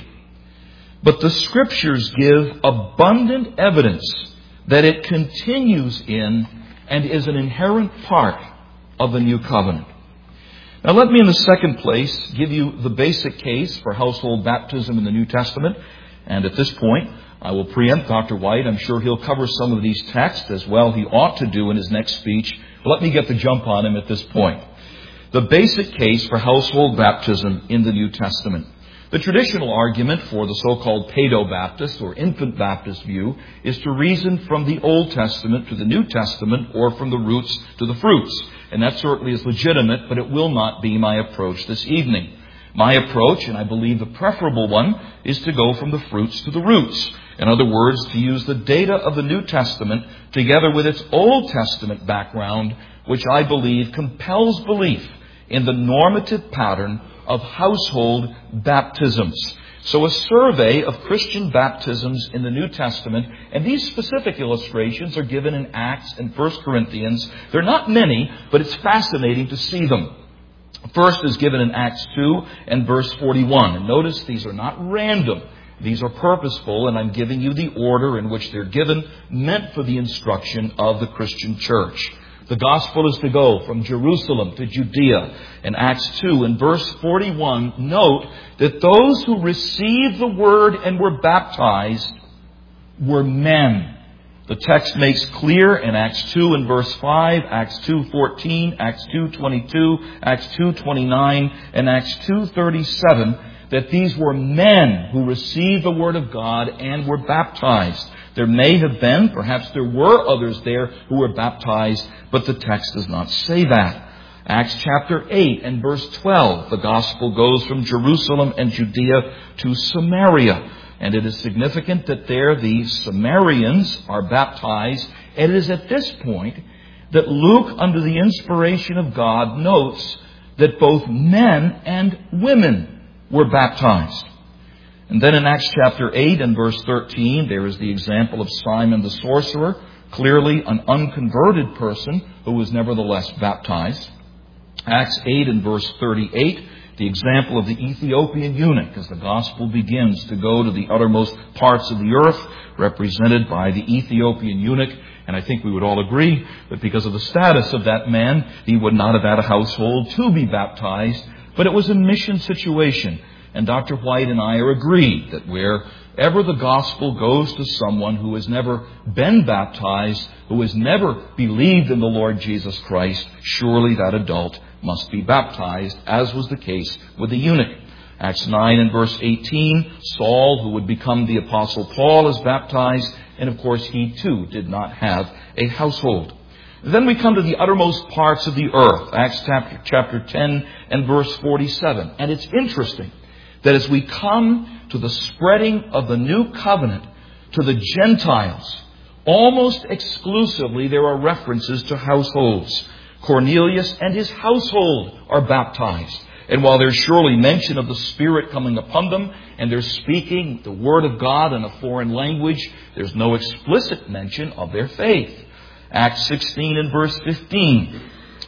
but the Scriptures give abundant evidence that it continues in and is an inherent part of the New Covenant. Now let me in the second place give you the basic case for household baptism in the New Testament. And at this point, I will preempt Doctor White. I'm sure he'll cover some of these texts as well. He ought to do in his next speech. But let me get the jump on him at this point. The basic case for household baptism in the New Testament. The traditional argument for the so-called Paedo-Baptist or infant Baptist view is to reason from the Old Testament to the New Testament or from the roots to the fruits. And that certainly is legitimate, but it will not be my approach this evening. My approach, and I believe the preferable one, is to go from the fruits to the roots. In other words, to use the data of the New Testament together with its Old Testament background, which I believe compels belief in the normative pattern of household baptisms. So a survey of Christian baptisms in the New Testament, and these specific illustrations are given in Acts and First Corinthians. They're not many, but it's fascinating to see them. First is given in Acts two and verse forty-one. And notice these are not random. These are purposeful, and I'm giving you the order in which they're given, meant for the instruction of the Christian church. The gospel is to go from Jerusalem to Judea. In Acts two and verse forty-one, note that those who received the word and were baptized were men. The text makes clear in Acts two and verse five, Acts two fourteen, Acts two twenty-two, Acts two twenty-nine, and Acts two thirty-seven that these were men who received the word of God and were baptized. There may have been, perhaps there were others there who were baptized, but the text does not say that. Acts chapter eight and verse twelve, the gospel goes from Jerusalem and Judea to Samaria. And it is significant that there the Samaritans are baptized. And it is at this point that Luke, under the inspiration of God, notes that both men and women were baptized. And then in Acts chapter eight and verse thirteen, there is the example of Simon the sorcerer, clearly an unconverted person who was nevertheless baptized. Acts eight and verse thirty-eight, the example of the Ethiopian eunuch as the gospel begins to go to the uttermost parts of the earth, represented by the Ethiopian eunuch. And I think we would all agree that because of the status of that man, he would not have had a household to be baptized, but it was a mission situation. And Doctor White and I are agreed that wherever the gospel goes to someone who has never been baptized, who has never believed in the Lord Jesus Christ, surely that adult must be baptized, as was the case with the eunuch. Acts nine and verse eighteen, Saul, who would become the Apostle Paul, is baptized, and of course he too did not have a household. Then we come to the uttermost parts of the earth, Acts chapter, chapter ten and verse forty-seven. And it's interesting that as we come to the spreading of the new covenant to the Gentiles, almost exclusively there are references to households. Cornelius and his household are baptized. And while there's surely mention of the Spirit coming upon them, and they're speaking the Word of God in a foreign language, there's no explicit mention of their faith. Acts sixteen and verse fifteen,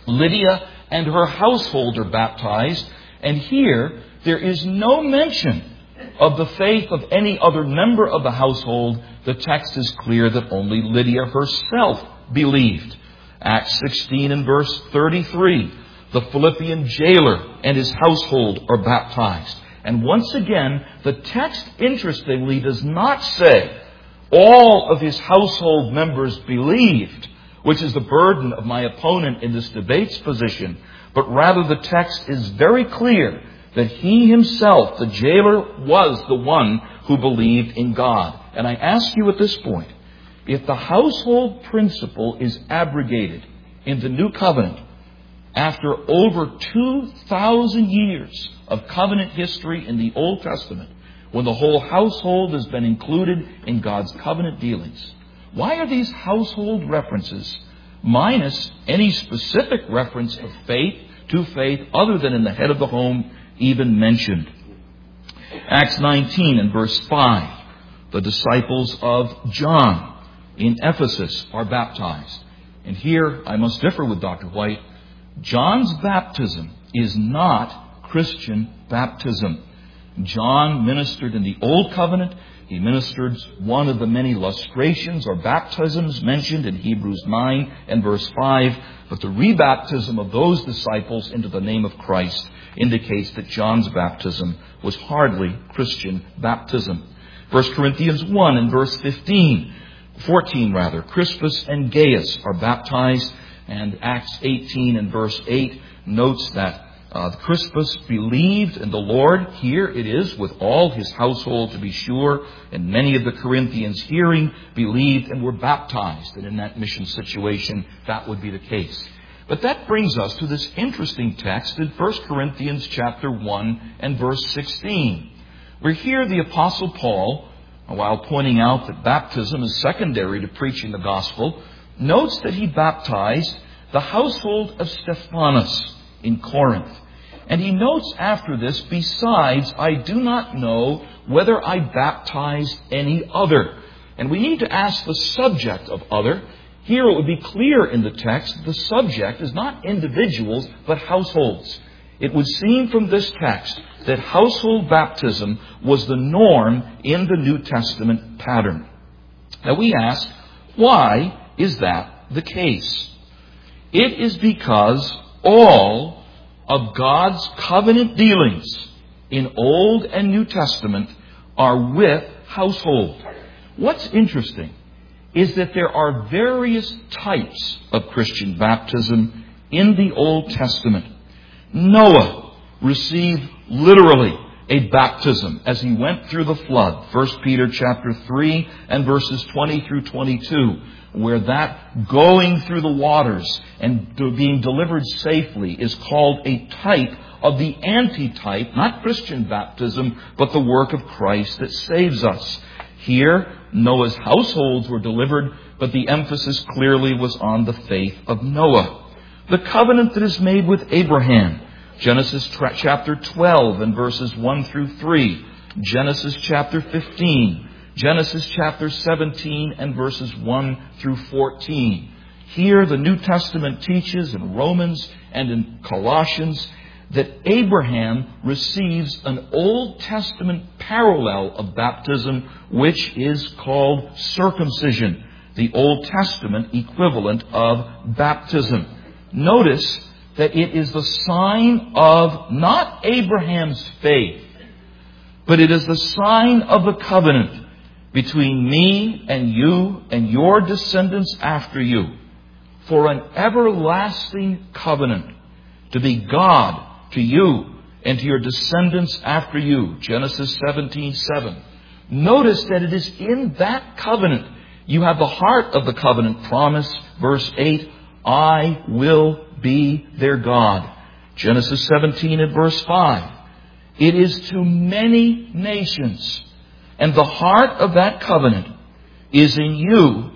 Lydia and her household are baptized, and here there is no mention of the faith of any other member of the household. The text is clear that only Lydia herself believed. Acts sixteen and verse thirty-three, the Philippian jailer and his household are baptized. And once again, the text, interestingly, does not say all of his household members believed, which is the burden of my opponent in this debate's position, but rather the text is very clear that he himself, the jailer, was the one who believed in God. And I ask you at this point, if the household principle is abrogated in the new covenant, after over two thousand years of covenant history in the Old Testament, when the whole household has been included in God's covenant dealings? Why are these household references, minus any specific reference of faith to faith other than in the head of the home, even mentioned? Acts nineteen and verse five. The disciples of John in Ephesus are baptized. And here I must differ with Doctor White. John's baptism is not Christian baptism. John ministered in the Old Covenant. He ministered one of the many lustrations or baptisms mentioned in Hebrews nine and verse five. But the rebaptism of those disciples into the name of Christ indicates that John's baptism was hardly Christian baptism. First Corinthians one and verse fifteen, fourteen rather, Crispus and Gaius are baptized. And Acts eighteen and verse eight notes that Uh, Crispus believed in the Lord. Here it is with all his household, to be sure. And many of the Corinthians hearing believed and were baptized. And in that mission situation, that would be the case. But that brings us to this interesting text in First Corinthians chapter one and verse sixteen. Where here the Apostle Paul, while pointing out that baptism is secondary to preaching the gospel, notes that he baptized the household of Stephanas in Corinth. And he notes after this, besides, I do not know whether I baptized any other. And we need to ask the subject of other. Here it would be clear in the text that the subject is not individuals, but households. It would seem from this text that household baptism was the norm in the New Testament pattern. Now we ask, why is that the case? It is because all of God's covenant dealings in Old and New Testament are with household. What's interesting is that there are various types of Christian baptism in the Old Testament. Noah received literally a baptism as he went through the flood. First Peter chapter three and verses twenty through twenty-two, where that going through the waters and being delivered safely is called a type of the antitype, not Christian baptism, but the work of Christ that saves us. Here, Noah's households were delivered, but the emphasis clearly was on the faith of Noah. The covenant that is made with Abraham, Genesis tra- chapter twelve and verses one through three, Genesis chapter fifteen, Genesis chapter seventeen and verses one through fourteen. Here the New Testament teaches in Romans and in Colossians that Abraham receives an Old Testament parallel of baptism, which is called circumcision, the Old Testament equivalent of baptism. Notice that it is the sign of not Abraham's faith, but it is the sign of the covenant between me and you and your descendants after you, for an everlasting covenant to be God to you and to your descendants after you. Genesis seventeen seven. Notice that it is in that covenant you have the heart of the covenant promise. Verse eight, I will be their God. Genesis seventeen and verse five. It is to many nations. And the heart of that covenant is in you.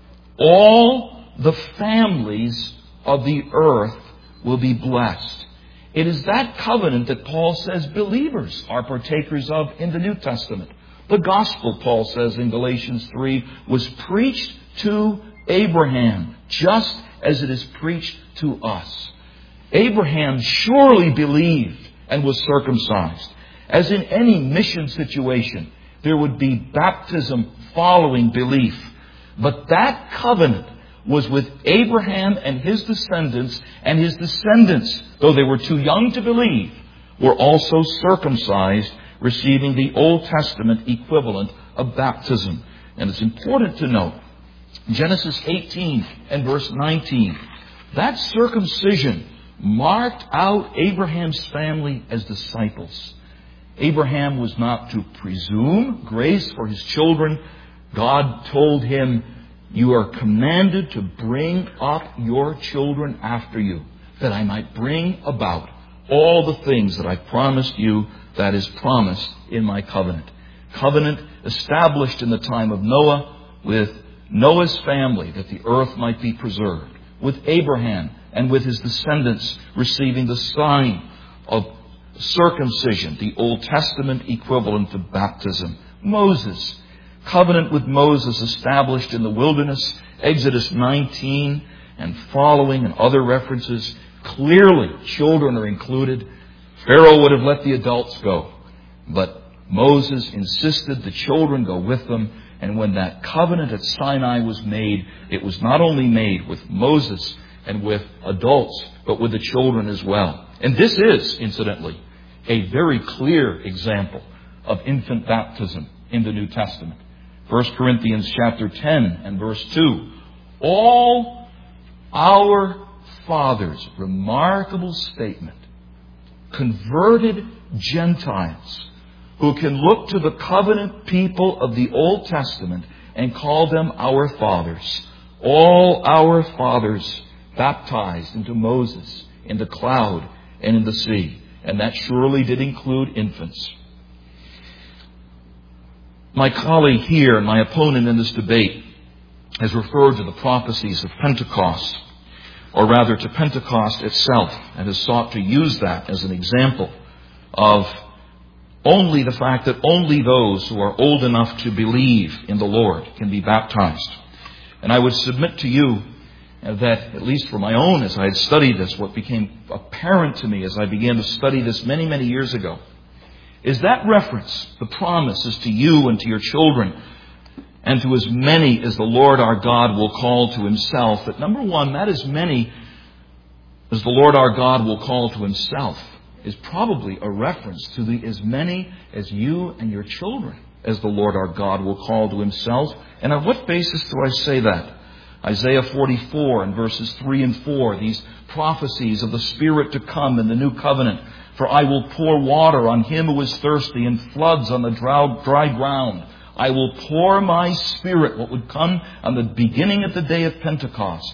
All the families of the earth will be blessed. It is that covenant that Paul says believers are partakers of in the New Testament. The gospel, Paul says in Galatians three, was preached to Abraham just as it is preached to us. Abraham surely believed and was circumcised. As in any mission situation, there would be baptism following belief. But that covenant was with Abraham and his descendants, and his descendants, though they were too young to believe, were also circumcised, receiving the Old Testament equivalent of baptism. And it's important to note, Genesis eighteen and verse nineteen, that circumcision marked out Abraham's family as disciples. Abraham was not to presume grace for his children. God told him, you are commanded to bring up your children after you, that I might bring about all the things that I promised you, that is promised in my covenant. Covenant established in the time of Noah with Noah's family, that the earth might be preserved, with Abraham and with his descendants receiving the sign of circumcision, the Old Testament equivalent of baptism. Moses, covenant with Moses established in the wilderness, Exodus nineteen and following and other references. Clearly, children are included. Pharaoh would have let the adults go, but Moses insisted the children go with them. And when that covenant at Sinai was made, it was not only made with Moses and with adults, but with the children as well. And this is, incidentally, a very clear example of infant baptism in the New Testament. First Corinthians chapter ten and verse two. All our fathers, remarkable statement, converted Gentiles who can look to the covenant people of the Old Testament and call them our fathers. All our fathers baptized into Moses, in the cloud, and in the sea. And that surely did include infants. My colleague here, and my opponent in this debate, has referred to the prophecies of Pentecost, or rather to Pentecost itself, and has sought to use that as an example of only the fact that only those who are old enough to believe in the Lord can be baptized. And I would submit to you that, at least for my own, as I had studied this, what became apparent to me as I began to study this many, many years ago, is that reference, the promise is to you and to your children, and to as many as the Lord our God will call to himself. That number one, that as many as the Lord our God will call to himself is probably a reference to the as many as you and your children as the Lord our God will call to himself. And on what basis do I say that? Isaiah forty-four and verses three and four, these prophecies of the Spirit to come in the new covenant. For I will pour water on him who is thirsty and floods on the dry ground. I will pour my Spirit, what would come on the beginning of the day of Pentecost,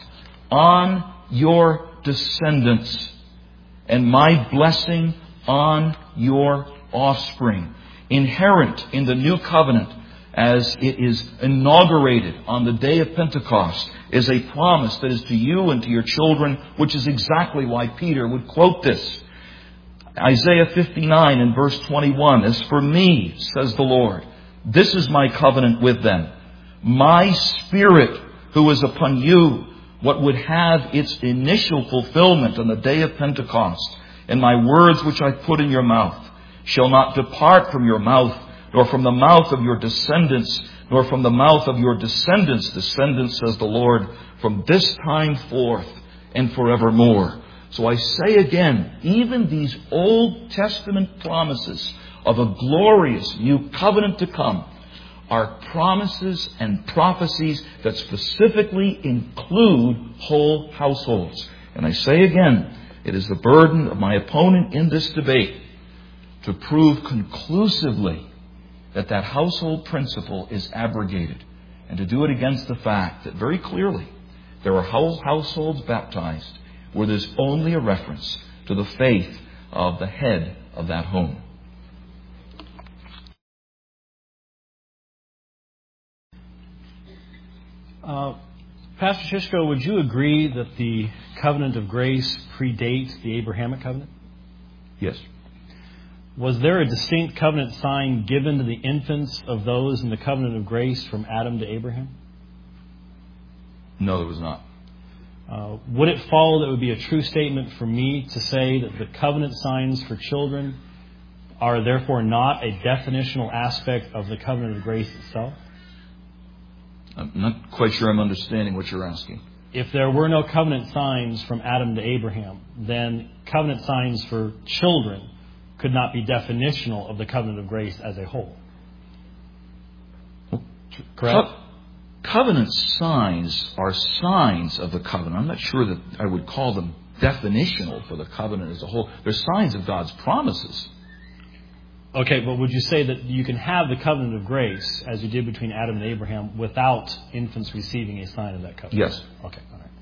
on your descendants, and my blessing on your offspring. Inherent in the new covenant, as it is inaugurated on the day of Pentecost, is a promise that is to you and to your children, which is exactly why Peter would quote this. Isaiah fifty-nine and verse twenty-one, as for me, says the Lord, this is my covenant with them. My Spirit who is upon you, what would have its initial fulfillment on the day of Pentecost, and my words which I put in your mouth shall not depart from your mouth, nor from the mouth of your descendants, nor from the mouth of your descendants, descendants, says the Lord, from this time forth and forevermore. So I say again, even these Old Testament promises of a glorious new covenant to come are promises and prophecies that specifically include whole households. And I say again, it is the burden of my opponent in this debate to prove conclusively that that household principle is abrogated, and to do it against the fact that very clearly there are whole households baptized where there's only a reference to the faith of the head of that home. Uh, Pastor Shishko, would you agree that the covenant of grace predates the Abrahamic covenant? Yes. Was there a distinct covenant sign given to the infants of those in the covenant of grace from Adam to Abraham? No, there was not. Uh, would it follow that it would be a true statement for me to say that the covenant signs for children are therefore not a definitional aspect of the covenant of grace itself? I'm not quite sure I'm understanding what you're asking. If there were no covenant signs from Adam to Abraham, then covenant signs for children could not be definitional of the covenant of grace as a whole. Correct? Co- covenant signs are signs of the covenant. I'm not sure that I would call them definitional for the covenant as a whole. They're signs of God's promises. Okay, but would you say that you can have the covenant of grace, as you did between Adam and Abraham, without infants receiving a sign of that covenant? Yes. Okay, all right.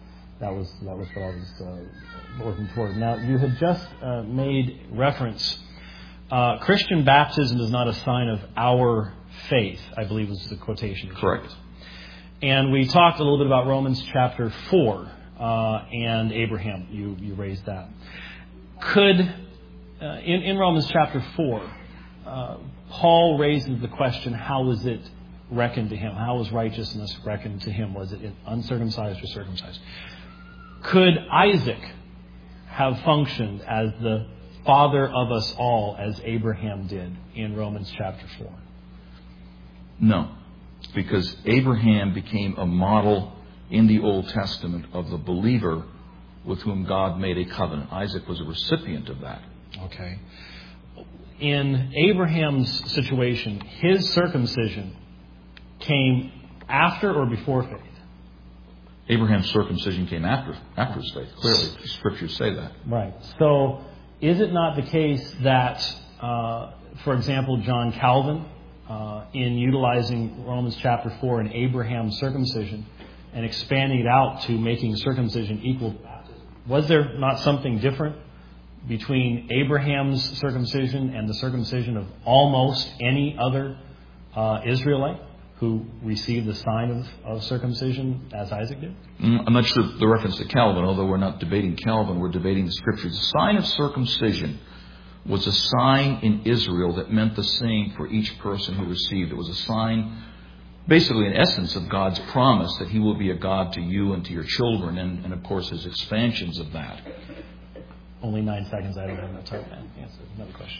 That was that was what I was uh, working toward. Now, you had just uh, made reference. Uh, Christian baptism is not a sign of our faith, I believe was the quotation. Correct. And we talked a little bit about Romans chapter four uh, and Abraham. You you raised that. Could, uh, in, in Romans chapter four, uh, Paul raises the question, how was it reckoned to him? How was righteousness reckoned to him? Was it uncircumcised or circumcised? Could Isaac have functioned as the father of us all, as Abraham did in Romans chapter four? No, because Abraham became a model in the Old Testament of the believer with whom God made a covenant. Isaac was a recipient of that. Okay. In Abraham's situation, his circumcision came after or before faith? Abraham's circumcision came after after his faith. Clearly, the scriptures say that. Right. So, is it not the case that, uh, for example, John Calvin, uh, in utilizing Romans chapter four and Abraham's circumcision and expanding it out to making circumcision equal to baptism, was there not something different between Abraham's circumcision and the circumcision of almost any other uh, Israelite who received the sign of, of circumcision as Isaac did? I'm not sure the reference to Calvin, although we're not debating Calvin, we're debating the scriptures. The sign of circumcision was a sign in Israel that meant the same for each person who received. It was a sign, basically in essence, of God's promise that He will be a God to you and to your children, and, and of course His expansions of that. Only nine seconds. I don't have enough time to answer another question.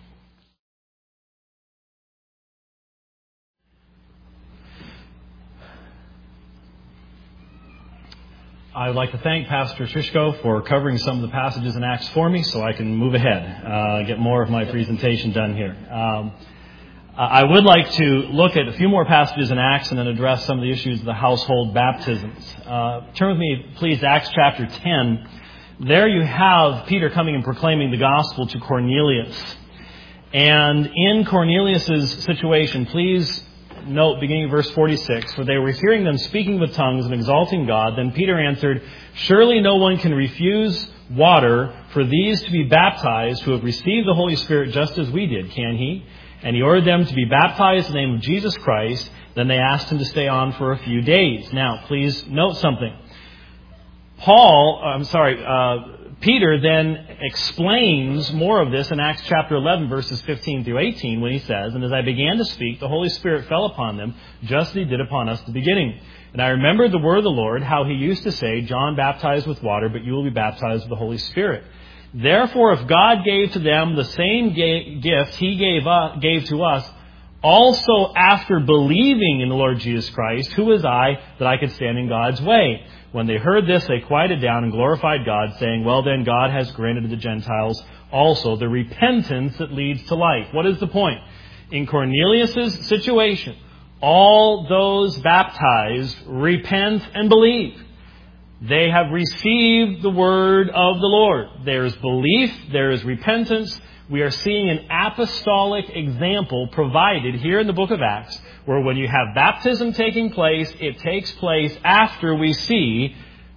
I would like to thank Pastor Shishko for covering some of the passages in Acts for me so I can move ahead, uh, get more of my presentation done here. Um, I would like to look at a few more passages in Acts and then address some of the issues of the household baptisms. Uh, turn with me, please, to Acts chapter ten. There you have Peter coming and proclaiming the gospel to Cornelius. And in Cornelius' situation, please note, beginning of verse forty-six, for they were hearing them speaking with tongues and exalting God. Then Peter answered, surely no one can refuse water for these to be baptized who have received the Holy Spirit just as we did, can he? And he ordered them to be baptized in the name of Jesus Christ. Then they asked him to stay on for a few days. Now, please note something. Paul, I'm sorry, uh, Peter then explains more of this in Acts chapter eleven, verses fifteen through eighteen, when he says, and as I began to speak, the Holy Spirit fell upon them, just as he did upon us at the beginning. And I remembered the word of the Lord, how he used to say, John baptized with water, but you will be baptized with the Holy Spirit. Therefore, if God gave to them the same ga- gift he gave, uh, gave to us, also after believing in the Lord Jesus Christ, who was I that I could stand in God's way? When they heard this, they quieted down and glorified God, saying, well then, God has granted to the Gentiles also the repentance that leads to life. What is the point? In Cornelius' situation, all those baptized repent and believe. They have received the word of the Lord. There is belief, there is repentance. We are seeing an apostolic example provided here in the book of Acts, where when you have baptism taking place, it takes place after we see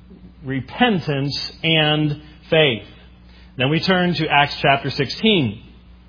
repentance and faith. Then we turn to Acts chapter sixteen.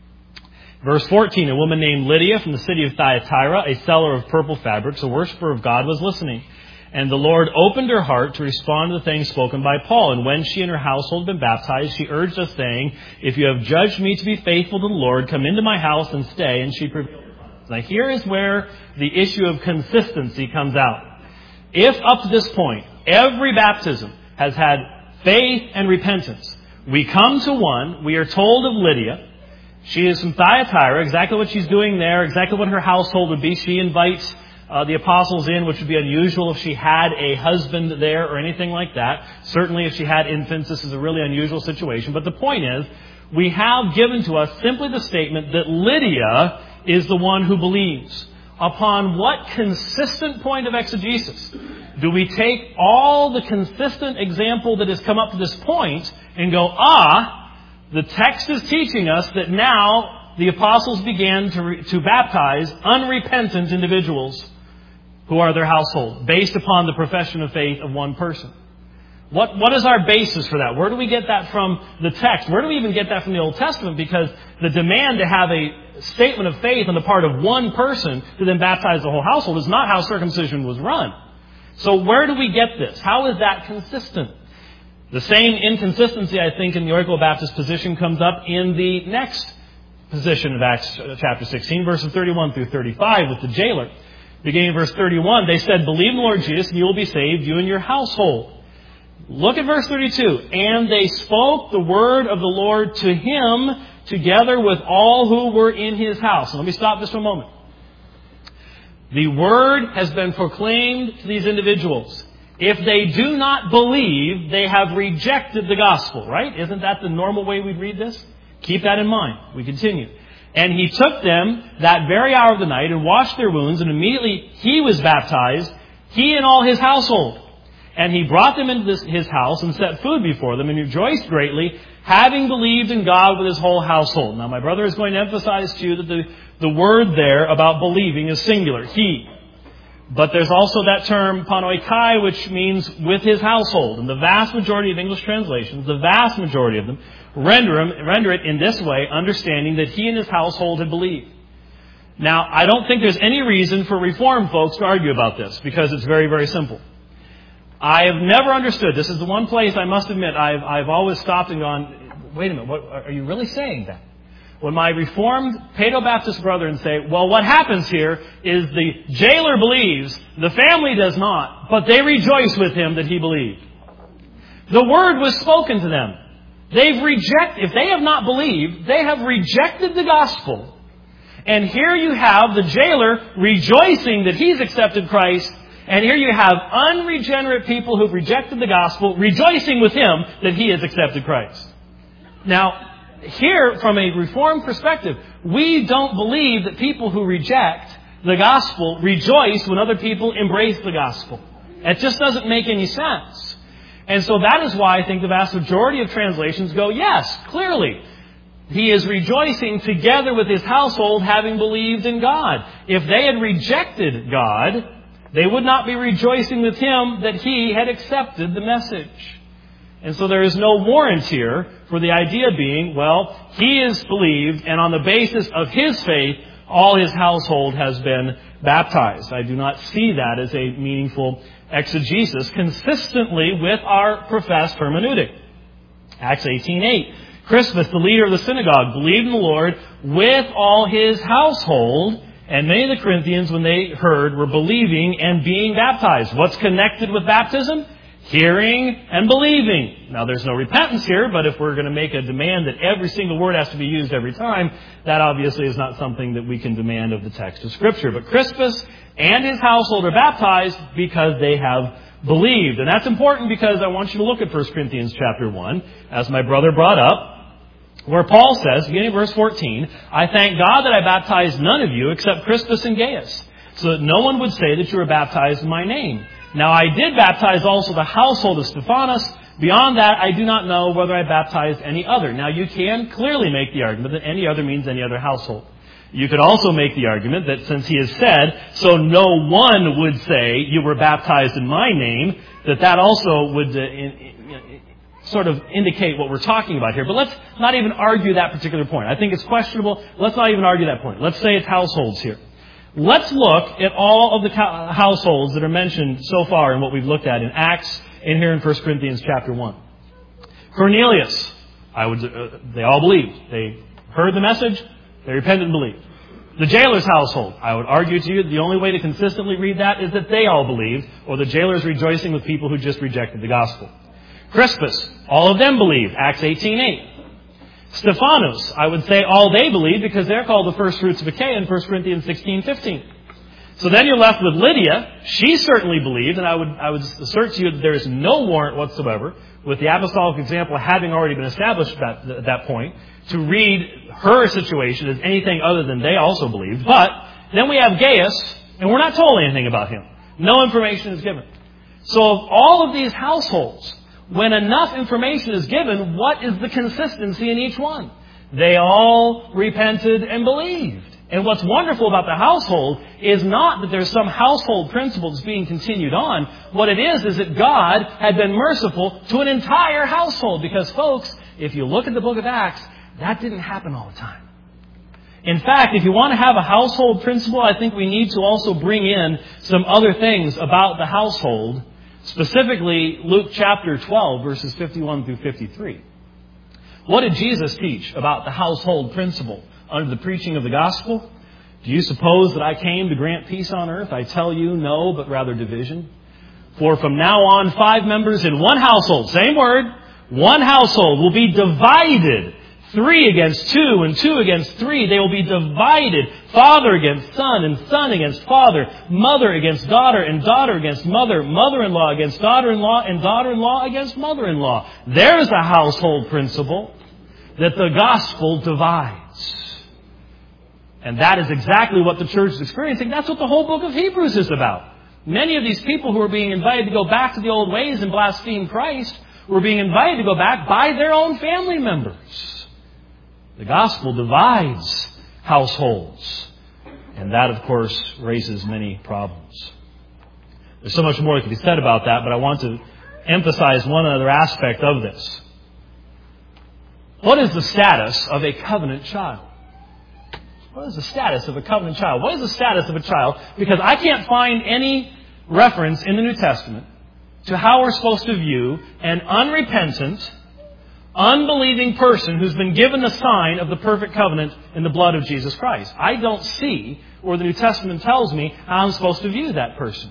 Verse fourteen, a woman named Lydia from the city of Thyatira, a seller of purple fabrics, a worshiper of God, was listening. And the Lord opened her heart to respond to the things spoken by Paul. And when she and her household had been baptized, she urged us, saying, if you have judged me to be faithful to the Lord, come into my house and stay. And she prevailed. Now here is where the issue of consistency comes out. If up to this point, every baptism has had faith and repentance, we come to one, we are told of Lydia. She is from Thyatira, exactly what she's doing there, exactly what her household would be. She invites Uh, the apostles in, which would be unusual if she had a husband there or anything like that. Certainly if she had infants, this is a really unusual situation. But the point is, we have given to us simply the statement that Lydia is the one who believes. Upon what consistent point of exegesis do we take all the consistent example that has come up to this point and go, ah, the text is teaching us that now the apostles began to, re- to baptize unrepentant individuals who are their household, based upon the profession of faith of one person. What, what is our basis for that? Where do we get that from the text? Where do we even get that from the Old Testament? Because the demand to have a statement of faith on the part of one person to then baptize the whole household is not how circumcision was run. So where do we get this? How is that consistent? The same inconsistency, I think, in the Oracle Baptist position comes up in the next position of Acts chapter sixteen, verses thirty-one through thirty-five with the jailer. Beginning in verse thirty-one, they said, "Believe in the Lord Jesus, and you will be saved, you and your household." Look at verse thirty-two. "And they spoke the word of the Lord to him, together with all who were in his house." And let me stop just for a moment. The word has been proclaimed to these individuals. If they do not believe, they have rejected the gospel, right? Isn't that the normal way we'd read this? Keep that in mind. We continue. "And he took them that very hour of the night and washed their wounds, and immediately he was baptized, he and all his household. And he brought them into this, his house and set food before them and rejoiced greatly, having believed in God with his whole household." Now, my brother is going to emphasize to you that the, the word there about believing is singular, he. But there's also that term, panoikai, which means with his household. And the vast majority of English translations, the vast majority of them, render, him, render it in this way, understanding that he and his household had believed. Now, I don't think there's any reason for Reformed folks to argue about this, because it's very, very simple. I have never understood. This is the one place I must admit I've, I've always stopped and gone, wait a minute, what, are you really saying that? When my Reformed Paedo-Baptist brethren say, well, what happens here is the jailer believes, the family does not, but they rejoice with him that he believed. The word was spoken to them. They've rejected, if they have not believed, they have rejected the gospel. And here you have the jailer rejoicing that he's accepted Christ. And here you have unregenerate people who've rejected the gospel, rejoicing with him that he has accepted Christ. Now, here, from a Reformed perspective, we don't believe that people who reject the gospel rejoice when other people embrace the gospel. It just doesn't make any sense. And so that is why I think the vast majority of translations go, yes, clearly, he is rejoicing together with his household, having believed in God. If they had rejected God, they would not be rejoicing with him that he had accepted the message. And so there is no warrant here for the idea being, well, he is believed, and on the basis of his faith, all his household has been baptized. I do not see that as a meaningful exegesis consistently with our professed hermeneutic. Acts eighteen eight. Crispus, the leader of the synagogue, believed in the Lord with all his household. And many of the Corinthians, when they heard, were believing and being baptized. What's connected with baptism? Hearing and believing. Now, there's no repentance here, but if we're going to make a demand that every single word has to be used every time, that obviously is not something that we can demand of the text of Scripture. But Crispus and his household are baptized because they have believed. And that's important because I want you to look at First Corinthians chapter one, as my brother brought up, where Paul says, beginning of verse fourteen, "I thank God that I baptized none of you except Crispus and Gaius, so that no one would say that you were baptized in my name. Now I did baptize also the household of Stephanas. Beyond that, I do not know whether I baptized any other." Now you can clearly make the argument that any other means any other household. You could also make the argument that since he has said, so no one would say you were baptized in my name, that that also would uh, in, in, sort of indicate what we're talking about here. But let's not even argue that particular point. I think it's questionable. Let's not even argue that point. Let's say it's households here. Let's look at all of the households that are mentioned so far in what we've looked at in Acts and here in First Corinthians chapter one. Cornelius, I would, uh, they all believed. They heard the message. They repented and believed. The jailer's household, I would argue to you, the only way to consistently read that is that they all believed, or the jailer's rejoicing with people who just rejected the gospel. Crispus, all of them believed, Acts eighteen eight. Stephanos, I would say all they believed because they're called the first fruits of Achaia in First Corinthians sixteen fifteen. So then you're left with Lydia. She certainly believed, and I would I would assert to you that there is no warrant whatsoever, with the apostolic example having already been established at that, that point, to read her situation as anything other than they also believed. But then we have Gaius, and we're not told anything about him. No information is given. So of all of these households, when enough information is given, what is the consistency in each one? They all repented and believed. And what's wonderful about the household is not that there's some household principle that's being continued on. What it is is that God had been merciful to an entire household. Because, folks, if you look at the book of Acts, that didn't happen all the time. In fact, if you want to have a household principle, I think we need to also bring in some other things about the household. Specifically, Luke chapter twelve, verses fifty-one through fifty-three. What did Jesus teach about the household principle under the preaching of the gospel? Do you suppose that I came to grant peace on earth? I tell you, no, but rather division. For from now on, five members in one household, same word, one household will be divided. Three against two and two against three. They will be divided. Father against son and son against father. Mother against daughter and daughter against mother. Mother-in-law against daughter-in-law and daughter-in-law against mother-in-law. There's a household principle that the gospel divides. And that is exactly what the church is experiencing. That's what the whole book of Hebrews is about. Many of these people who are being invited to go back to the old ways and blaspheme Christ were being invited to go back by their own family members. The gospel divides households. And that, of course, raises many problems. There's so much more that can be said about that, but I want to emphasize one other aspect of this. What is the status of a covenant child? What is the status of a covenant child? What is the status of a child? Because I can't find any reference in the New Testament to how we're supposed to view an unrepentant, unbelieving person who's been given the sign of the perfect covenant in the blood of Jesus Christ. I don't see where the New Testament tells me how I'm supposed to view that person.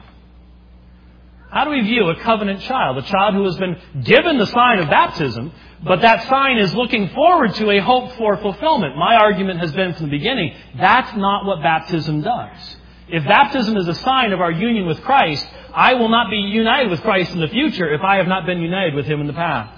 How do we view a covenant child? A child who has been given the sign of baptism, but that sign is looking forward to a hope for fulfillment. My argument has been from the beginning, that's not what baptism does. If baptism is a sign of our union with Christ, I will not be united with Christ in the future if I have not been united with Him in the past.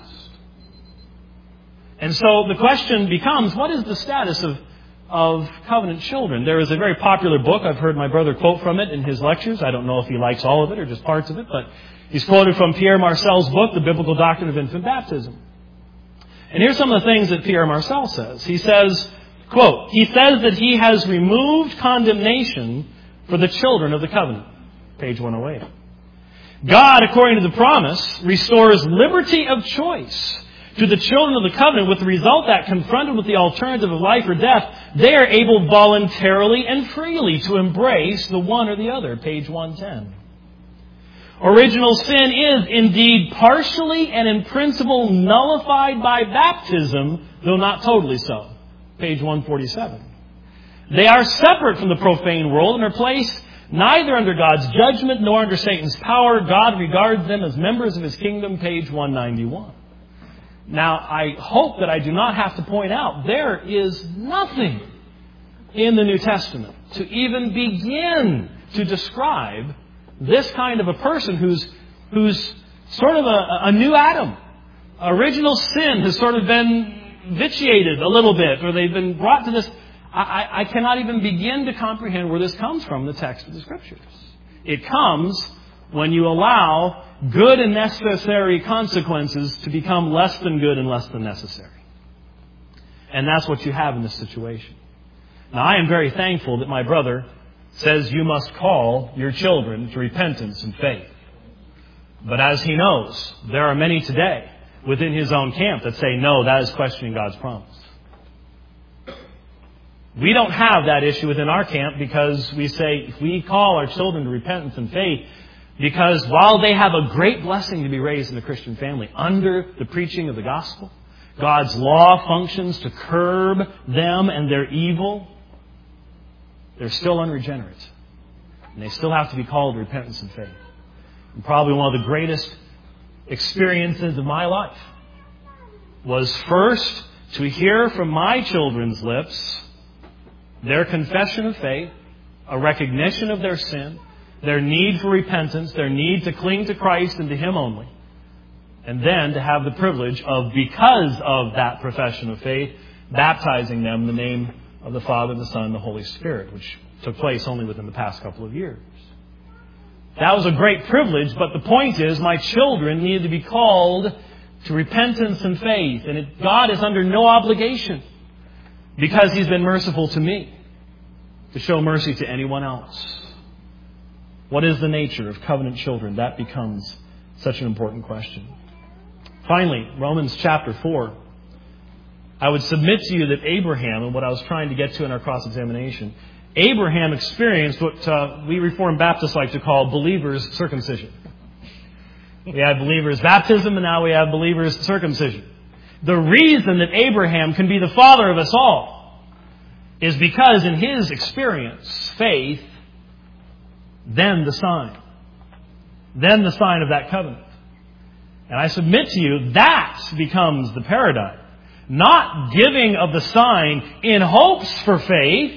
And so the question becomes, what is the status of, of covenant children? There is a very popular book. I've heard my brother quote from it in his lectures. I don't know if he likes all of it or just parts of it, but he's quoted from Pierre Marcel's book, The Biblical Doctrine of Infant Baptism. And here's some of the things that Pierre Marcel says. He says, quote, he says that he has removed condemnation for the children of the covenant. Page one oh eight. God, according to the promise, restores liberty of choice to the children of the covenant, with the result that, confronted with the alternative of life or death, they are able voluntarily and freely to embrace the one or the other. Page one ten. Original sin is indeed partially and in principle nullified by baptism, though not totally so. Page one forty-seven. They are separate from the profane world and are placed neither under God's judgment nor under Satan's power. God regards them as members of His kingdom. Page one ninety-one. Now, I hope that I do not have to point out there is nothing in the New Testament to even begin to describe this kind of a person who's who's sort of a, a new Adam. Original sin has sort of been vitiated a little bit, or they've been brought to this. I, I cannot even begin to comprehend where this comes from, the text of the Scriptures. It comes when you allow good and necessary consequences to become less than good and less than necessary. And that's what you have in this situation. Now, I am very thankful that my brother says you must call your children to repentance and faith. But as he knows, there are many today within his own camp that say, no, that is questioning God's promise. We don't have that issue within our camp because we say, if we call our children to repentance and faith, because while they have a great blessing to be raised in a Christian family under the preaching of the gospel, God's law functions to curb them and their evil, they're still unregenerate. And they still have to be called to repentance and faith. And probably one of the greatest experiences of my life was first to hear from my children's lips their confession of faith, a recognition of their sin, their need for repentance, their need to cling to Christ and to Him only. And then to have the privilege of, because of that profession of faith, baptizing them in the name of the Father, the Son, and the Holy Spirit, which took place only within the past couple of years. That was a great privilege, but the point is, my children needed to be called to repentance and faith. And it, God is under no obligation, because He's been merciful to me, to show mercy to anyone else? What is the nature of covenant children? That becomes such an important question. Finally, Romans chapter four. I would submit to you that Abraham, and what I was trying to get to in our cross-examination, Abraham experienced what uh, we Reformed Baptists like to call believers' circumcision. We had believers' baptism, and now we have believers' circumcision. The reason that Abraham can be the father of us all is because in his experience, faith, then the sign. Then the sign of that covenant. And I submit to you, that becomes the paradigm. Not giving of the sign in hopes for faith,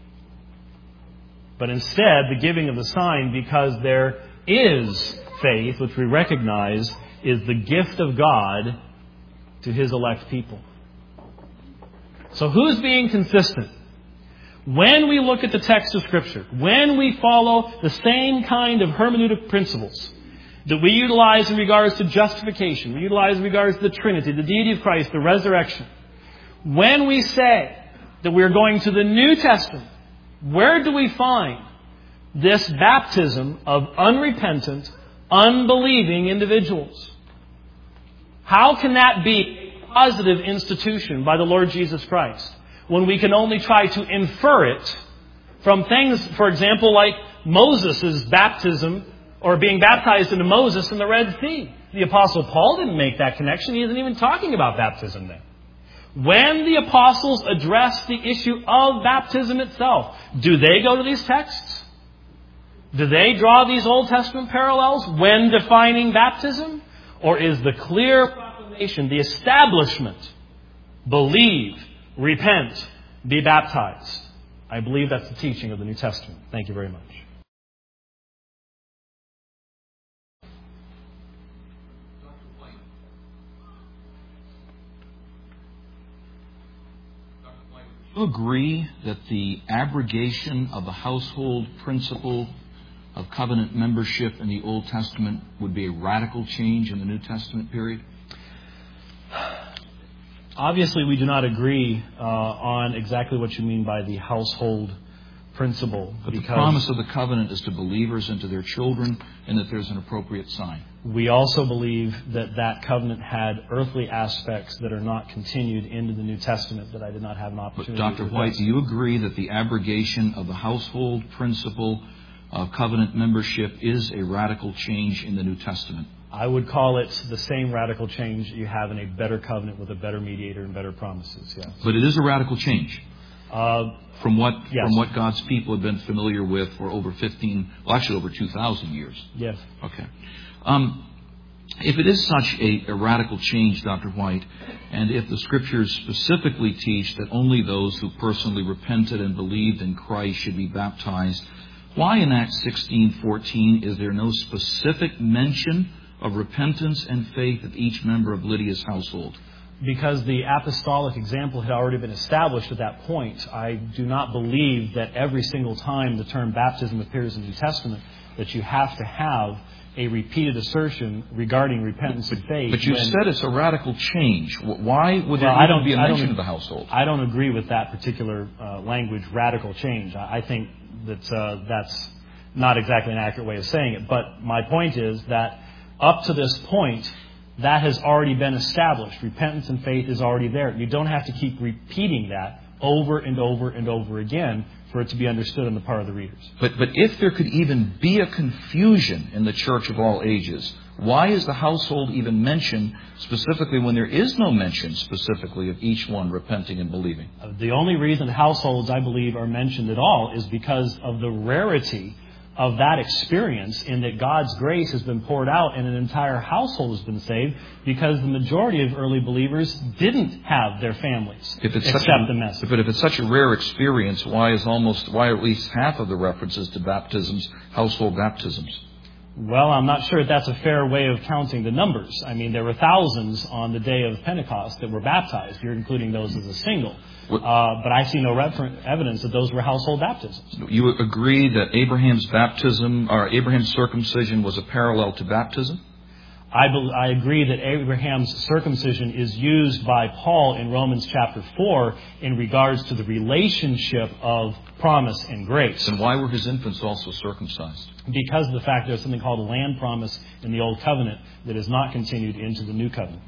but instead the giving of the sign because there is faith, which we recognize is the gift of God to His elect people. So who's being consistent? When we look at the text of Scripture, when we follow the same kind of hermeneutic principles that we utilize in regards to justification, we utilize in regards to the Trinity, the deity of Christ, the resurrection, when we say that we're going to the New Testament, where do we find this baptism of unrepentant, unbelieving individuals? How can that be a positive institution by the Lord Jesus Christ when we can only try to infer it from things, for example, like Moses' baptism or being baptized into Moses in the Red Sea? The Apostle Paul didn't make that connection. He isn't even talking about baptism then. When the apostles address the issue of baptism itself, do they go to these texts? Do they draw these Old Testament parallels when defining baptism? Or is the clear proclamation, the establishment, believe, repent, be baptized? I believe that's the teaching of the New Testament. Thank you very much. Do you agree that the abrogation of the household principle of covenant membership in the Old Testament would be a radical change in the New Testament period? Obviously, we do not agree uh, on exactly what you mean by the household principle. But the promise of the covenant is to believers and to their children, and that there's an appropriate sign. We also believe that that covenant had earthly aspects that are not continued into the New Testament that I did not have an opportunity to. But Doctor White, do you agree that the abrogation of the household principle of covenant membership is a radical change in the New Testament? I would call it the same radical change you have in a better covenant with a better mediator and better promises. Yes. But it is a radical change. Uh, From what yes. from what God's people have been familiar with for over fifteen, well, actually over two thousand years. Yes. Okay. Um, if it is such a, a radical change, Doctor White, and if the Scriptures specifically teach that only those who personally repented and believed in Christ should be baptized, why in Acts sixteen fourteen is there no specific mention of repentance and faith of each member of Lydia's household? Because the apostolic example had already been established at that point. I do not believe that every single time the term baptism appears in the New Testament that you have to have a repeated assertion regarding repentance and faith. But you when, said it's a radical change. Why would there well, I even don't, be a I mention don't, of the household? I don't agree with that particular uh, language, radical change. I, I think that uh, that's not exactly an accurate way of saying it. But my point is that up to this point, that has already been established. Repentance and faith is already there. You don't have to keep repeating that over and over and over again for it to be understood on the part of the readers. But but if there could even be a confusion in the church of all ages, why is the household even mentioned specifically when there is no mention specifically of each one repenting and believing? Uh, the only reason households, I believe, are mentioned at all is because of the rarity of that experience in that God's grace has been poured out and an entire household has been saved because the majority of early believers didn't have their families if it's accept such a, the message. But if it's such a rare experience, why is almost why are at least half of the references to baptisms household baptisms? Well, I'm not sure that's a fair way of counting the numbers. I mean, there were thousands on the day of Pentecost that were baptized. You're including those as a single. Uh, but I see no refer- evidence that those were household baptisms. You agree that Abraham's baptism or Abraham's circumcision was a parallel to baptism? I, be, I agree that Abraham's circumcision is used by Paul in Romans chapter four in regards to the relationship of promise and grace. And why were his infants also circumcised? Because of the fact there's something called a land promise in the Old Covenant that is not continued into the New Covenant.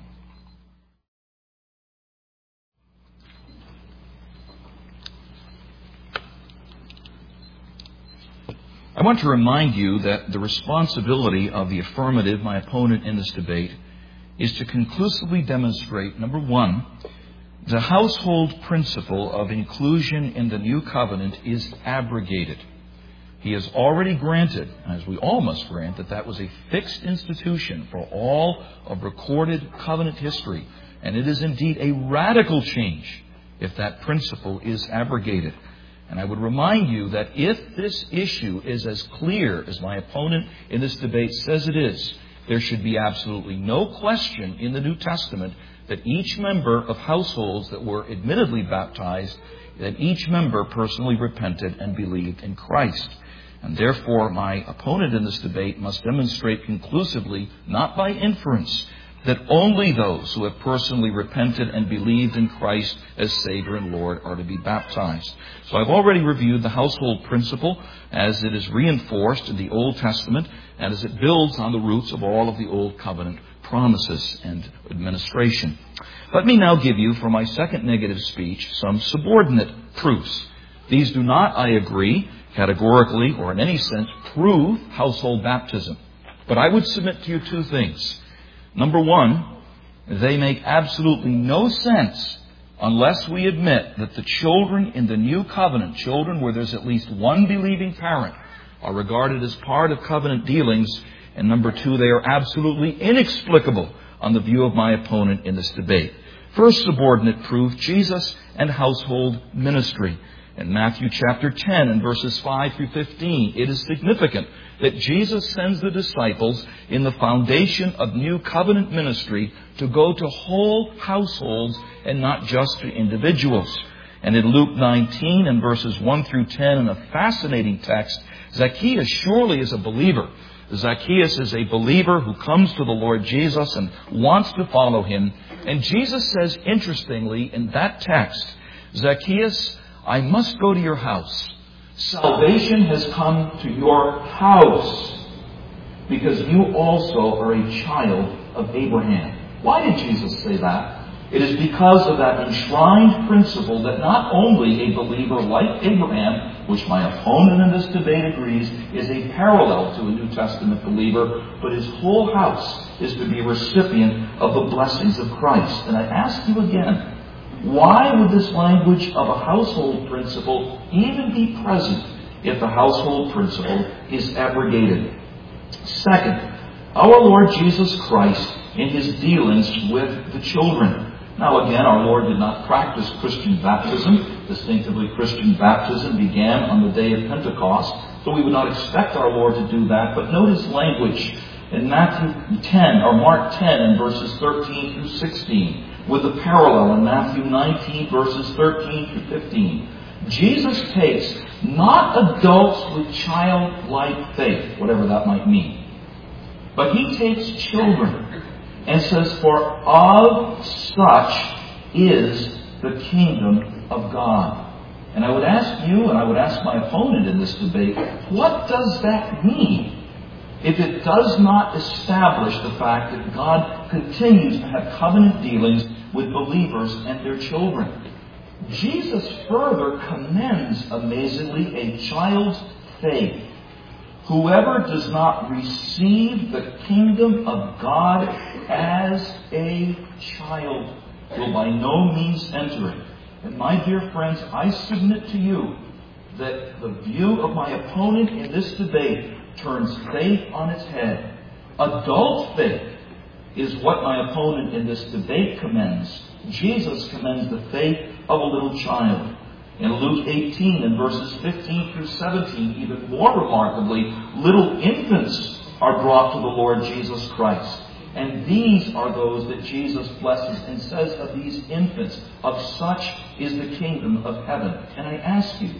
I want to remind you that the responsibility of the affirmative, my opponent in this debate, is to conclusively demonstrate, number one, the household principle of inclusion in the new covenant is abrogated. He has already granted, as we all must grant, that that was a fixed institution for all of recorded covenant history. And it is indeed a radical change if that principle is abrogated. And I would remind you that if this issue is as clear as my opponent in this debate says it is, there should be absolutely no question in the New Testament that each member of households that were admittedly baptized, that each member personally repented and believed in Christ. And therefore, my opponent in this debate must demonstrate conclusively, not by inference, that only those who have personally repented and believed in Christ as Savior and Lord are to be baptized. So I've already reviewed the household principle as it is reinforced in the Old Testament and as it builds on the roots of all of the Old Covenant promises and administration. Let me now give you, for my second negative speech, some subordinate proofs. These do not, I agree, categorically or in any sense, prove household baptism. But I would submit to you two things. Number one, they make absolutely no sense unless we admit that the children in the new covenant, children where there's at least one believing parent, are regarded as part of covenant dealings. And number two, they are absolutely inexplicable on the view of my opponent in this debate. First subordinate proof, Jesus and household ministry. In Matthew chapter ten and verses five through fifteen, it is significant that Jesus sends the disciples in the foundation of new covenant ministry to go to whole households and not just to individuals. And in Luke nineteen and verses one through ten, in a fascinating text, Zacchaeus surely is a believer. Zacchaeus is a believer who comes to the Lord Jesus and wants to follow him. And Jesus says, interestingly, in that text, Zacchaeus, I must go to your house. Salvation has come to your house because you also are a child of Abraham. Why did Jesus say that? It is because of that enshrined principle that not only a believer like Abraham, which my opponent in this debate agrees is a parallel to a New Testament believer, but his whole house is to be a recipient of the blessings of Christ. And I ask you again, why would this language of a household principle even be present if the household principle is abrogated? Second, our Lord Jesus Christ in his dealings with the children. Now again, our Lord did not practice Christian baptism. Distinctively Christian baptism began on the day of Pentecost, so we would not expect our Lord to do that. But notice language in Matthew ten, or Mark ten, and verses thirteen through sixteen. With a parallel in Matthew nineteen, verses thirteen through fifteen. Jesus takes not adults with childlike faith, whatever that might mean, but he takes children and says, for of such is the kingdom of God. And I would ask you, and I would ask my opponent in this debate, what does that mean? If it does not establish the fact that God continues to have covenant dealings with believers and their children. Jesus further commends, amazingly, a child's faith. Whoever does not receive the kingdom of God as a child will by no means enter it. And my dear friends, I submit to you that the view of my opponent in this debate turns faith on its head. Adult faith is what my opponent in this debate commends. Jesus commends the faith of a little child. In Luke eighteen and verses fifteen through seventeen, even more remarkably, little infants are brought to the Lord Jesus Christ. And these are those that Jesus blesses and says of these infants, of such is the kingdom of heaven. And I ask you,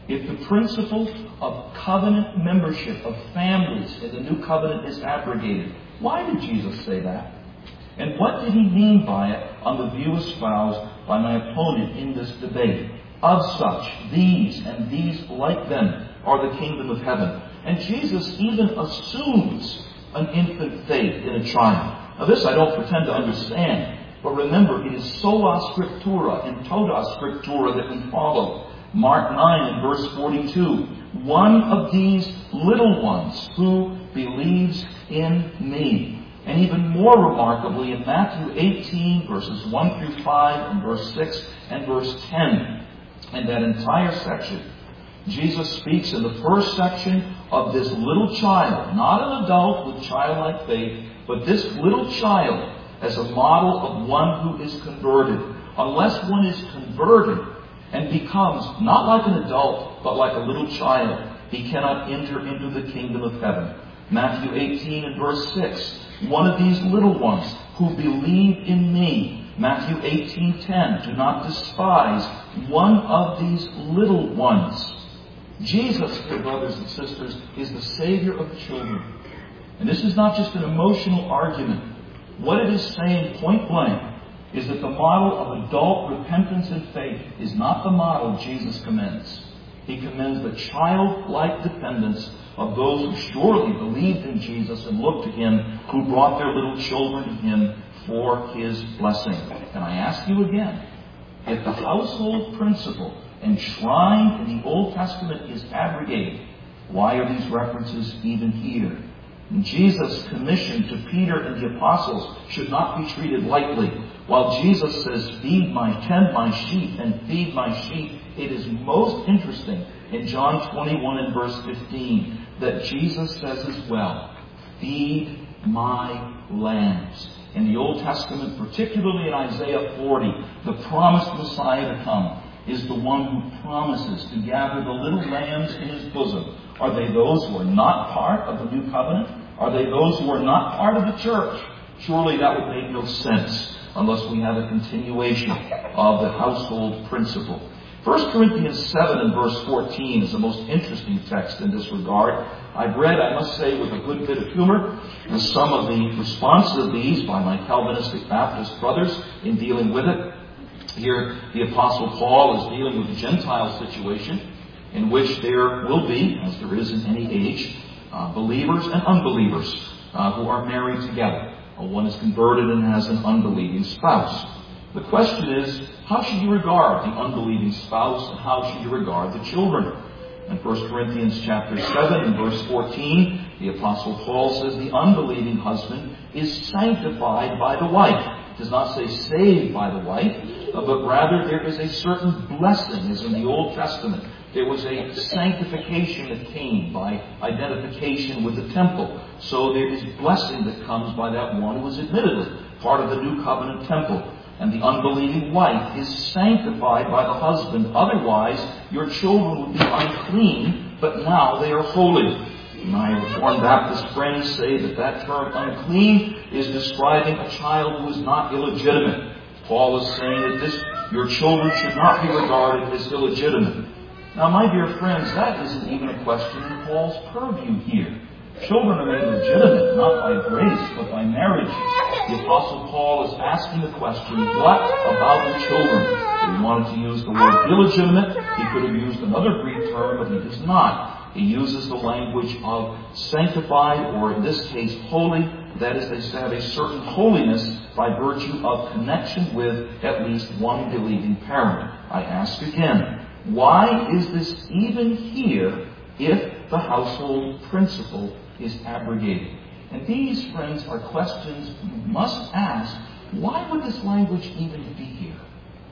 if the principle of covenant membership of families in the new covenant is abrogated, why did Jesus say that? And what did he mean by it on the view espoused by my opponent in this debate? Of such, these and these like them are the kingdom of heaven. And Jesus even assumes an infant faith in a child. Now this I don't pretend to understand, but remember, it is sola scriptura and tota scriptura that we follow. Mark nine and verse forty-two. One of these little ones who believes in me. And even more remarkably, in Matthew eighteen, verses one through five, and verse six and verse ten, in that entire section, Jesus speaks in the first section of this little child, not an adult with childlike faith, but this little child as a model of one who is converted. Unless one is converted and becomes not like an adult, but like a little child, he cannot enter into the kingdom of heaven. Matthew eighteen and verse six. One of these little ones who believe in me. Matthew eighteen ten. Do not despise one of these little ones. Jesus, dear brothers and sisters, is the Savior of children. And this is not just an emotional argument. What it is saying point blank is that the model of adult repentance and faith is not the model Jesus commends. He commends the childlike dependence of those who surely believed in Jesus and looked to Him, who brought their little children to Him for His blessing. And I ask you again, if the household principle enshrined in the Old Testament is abrogated, why are these references even here? And Jesus' commission to Peter and the apostles should not be treated lightly. While Jesus says, feed my, tend my sheep and feed my sheep, it is most interesting in John twenty-one and verse fifteen that Jesus says as well, feed my lambs. In the Old Testament, particularly in Isaiah forty, the promised Messiah to come is the one who promises to gather the little lambs in His bosom. Are they those who are not part of the new covenant? Are they those who are not part of the church? Surely that would make no sense unless we have a continuation of the household principle. First Corinthians seven and verse fourteen is the most interesting text in this regard. I've read, I must say, with a good bit of humor, some of the responses of these by my Calvinistic Baptist brothers in dealing with it. Here, the Apostle Paul is dealing with a Gentile situation in which there will be, as there is in any age, uh, believers and unbelievers uh, who are married together. Uh, one is converted and has an unbelieving spouse. The question is, how should you regard the unbelieving spouse and how should you regard the children? In First Corinthians chapter seven and verse fourteen, the Apostle Paul says the unbelieving husband is sanctified by the wife. It does not say saved by the wife, but rather there is a certain blessing, as in the Old Testament. There was a sanctification that came by identification with the temple. So there is blessing that comes by that one who is admittedly part of the new covenant temple. And the unbelieving wife is sanctified by the husband. Otherwise, your children would be unclean, but now they are holy. My Reformed Baptist friends say that that term unclean is describing a child who is not illegitimate. Paul is saying that this, your children should not be regarded as illegitimate. Now, my dear friends, that isn't even a question in Paul's purview here. Children are made legitimate, not by grace, but by marriage. The Apostle Paul is asking the question, what about the children? If he wanted to use the word illegitimate, he could have used another Greek term, but he does not. He uses the language of sanctified, or in this case, holy. That is, they have a certain holiness by virtue of connection with at least one believing parent. I ask again, why is this even here if the household principle is abrogated? And these, friends, are questions you must ask. Why would this language even be here?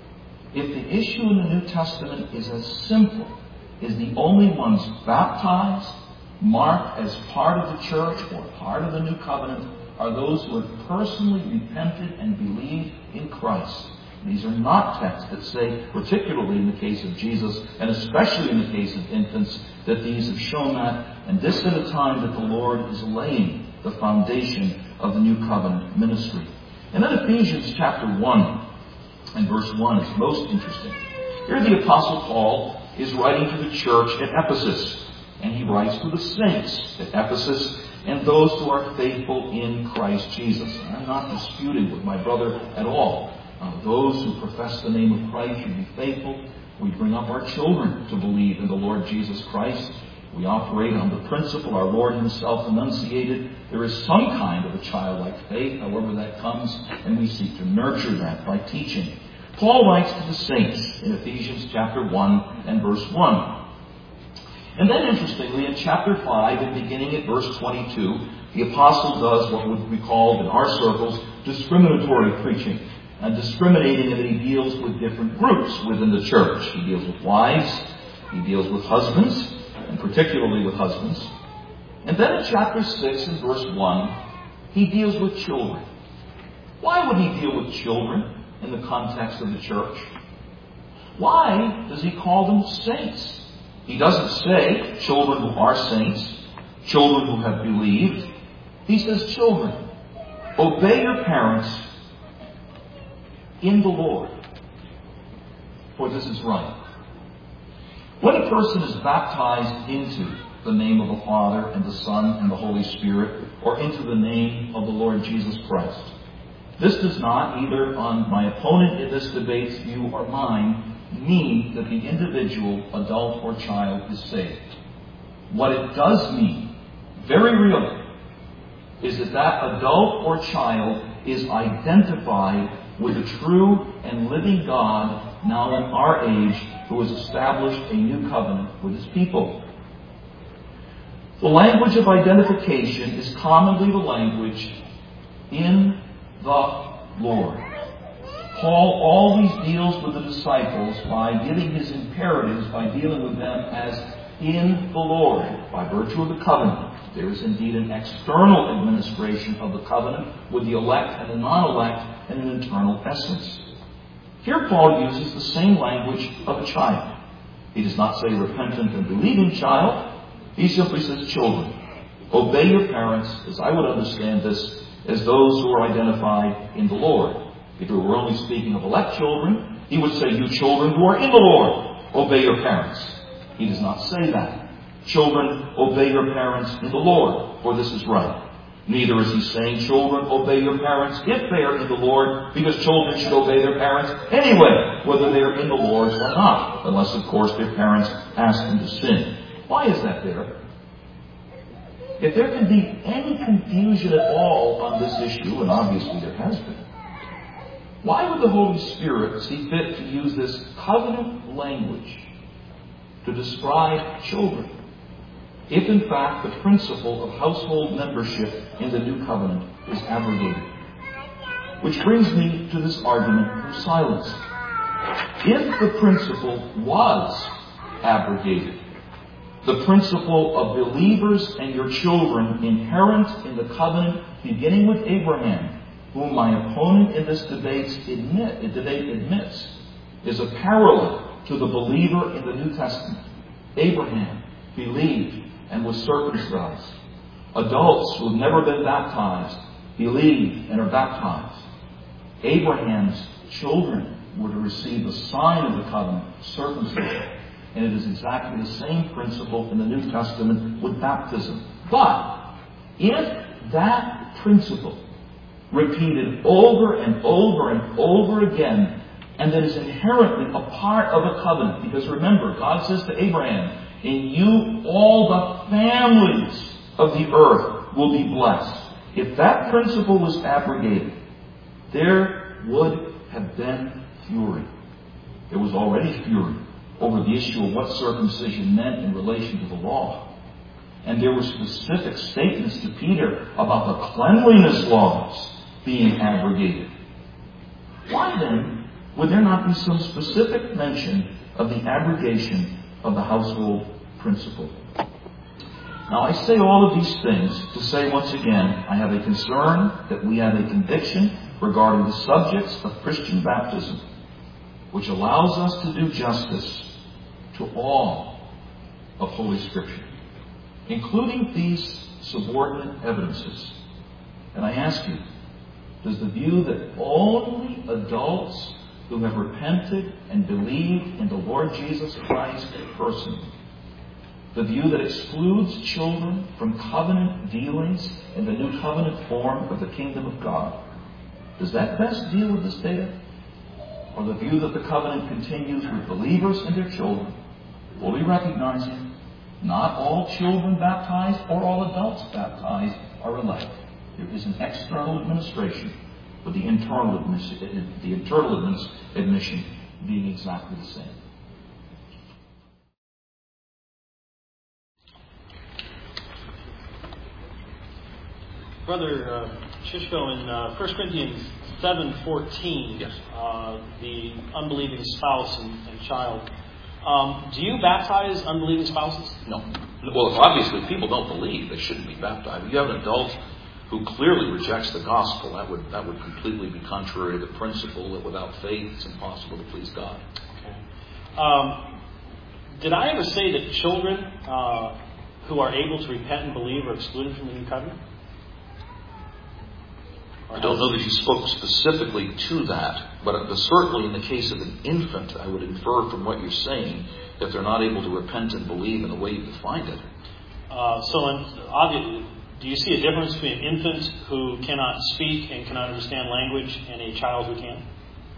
If the issue in the New Testament is as simple as the only ones baptized, marked as part of the church or part of the new covenant, are those who have personally repented and believed in Christ. These are not texts that say, particularly in the case of Jesus, and especially in the case of infants, that these have shown that, and this at a time that the Lord is laying the foundation of the new covenant ministry. And then Ephesians chapter one and verse one is most interesting. Here the Apostle Paul is writing to the church at Ephesus. And he writes to the saints at Ephesus and those who are faithful in Christ Jesus. I'm not disputing with my brother at all. Uh, those who profess the name of Christ should be faithful. We bring up our children to believe in the Lord Jesus Christ. We operate on the principle our Lord himself enunciated. There is some kind of a childlike faith, however that comes, and we seek to nurture that by teaching. Paul writes to the saints in Ephesians chapter one and verse one. And then, interestingly, in chapter five, and beginning at verse twenty-two, the apostle does what would be called in our circles discriminatory preaching. And discriminating in that he deals with different groups within the church. He deals with wives, he deals with husbands, and particularly with husbands. And then in chapter six and verse one, he deals with children. Why would he deal with children in the context of the church? Why does he call them saints? He doesn't say children who are saints, children who have believed. He says, children, obey your parents in the Lord, for this is right. When a person is baptized into the name of the Father and the Son and the Holy Spirit, or into the name of the Lord Jesus Christ, this does not, either on my opponent in this debate's view or mine, mean that the individual, adult or child, is saved. What it does mean, very really, is that that adult or child is identified with a true and living God now in our age who has established a new covenant with his people. The language of identification is commonly the language in the Lord. Paul always deals with the disciples by giving his imperatives, by dealing with them as in the Lord, by virtue of the covenant. There is indeed an external administration of the covenant with the elect and the non-elect and an internal essence. Here Paul uses the same language of a child. He does not say repentant and believing child. He simply says children. Obey your parents, as I would understand this, as those who are identified in the Lord. If he were only speaking of elect children, he would say, you children who are in the Lord, obey your parents. He does not say that. Children, obey your parents in the Lord, for this is right. Neither is he saying, children, obey your parents if they are in the Lord, because children should obey their parents anyway, whether they are in the Lord or not, unless, of course, their parents ask them to sin. Why is that there? If there can be any confusion at all on this issue, and obviously there has been, why would the Holy Spirit see fit to use this covenant language to describe children, if in fact the principle of household membership in the new covenant is abrogated? Which brings me to this argument from silence. If the principle was abrogated, the principle of believers and your children inherent in the covenant beginning with Abraham, whom my opponent in this debate, admit, debate admits, is a parallel to the believer in the New Testament. Abraham believed and was circumcised. Adults who have never been baptized believe and are baptized. Abraham's children were to receive the sign of the covenant, circumcision. And it is exactly the same principle in the New Testament with baptism. But if that principle, repeated over and over and over again, and that is inherently a part of a covenant, because remember, God says to Abraham, in you all the families of the earth will be blessed. If that principle was abrogated, there would have been fury. There was already fury over the issue of what circumcision meant in relation to the law. And there were specific statements to Peter about the cleanliness laws being abrogated. Why then would there not be some specific mention of the abrogation of the household principle? Now, I say all of these things to say once again, I have a concern that we have a conviction regarding the subjects of Christian baptism, which allows us to do justice to all of Holy Scripture, including these subordinate evidences. And I ask you, does the view that only adults who have repented and believed in the Lord Jesus Christ personally. The view that excludes children from covenant dealings in the new covenant form of the kingdom of God. Does that best deal with this data? Or the view that the covenant continues with believers and their children, fully recognizing not all children baptized or all adults baptized are elect. There is an external administration, but the internal admission, the internal admission being exactly the same. Brother uh, Shishko, in uh, First Corinthians seven fourteen, yes. uh, the unbelieving spouse and, and child, um, do you baptize unbelieving spouses? No. Well, if obviously people don't believe, they shouldn't be baptized. If you have an adult who clearly rejects the gospel, that would that would completely be contrary to the principle that without faith it's impossible to please God. Okay. Um, did I ever say that children uh, who are able to repent and believe are excluded from the new covenant? I don't know that you spoke specifically to that, but certainly in the case of an infant, I would infer from what you're saying that they're not able to repent and believe in the way you defined it. Uh, so, in, obviously, do you see a difference between an infant who cannot speak and cannot understand language and a child who can?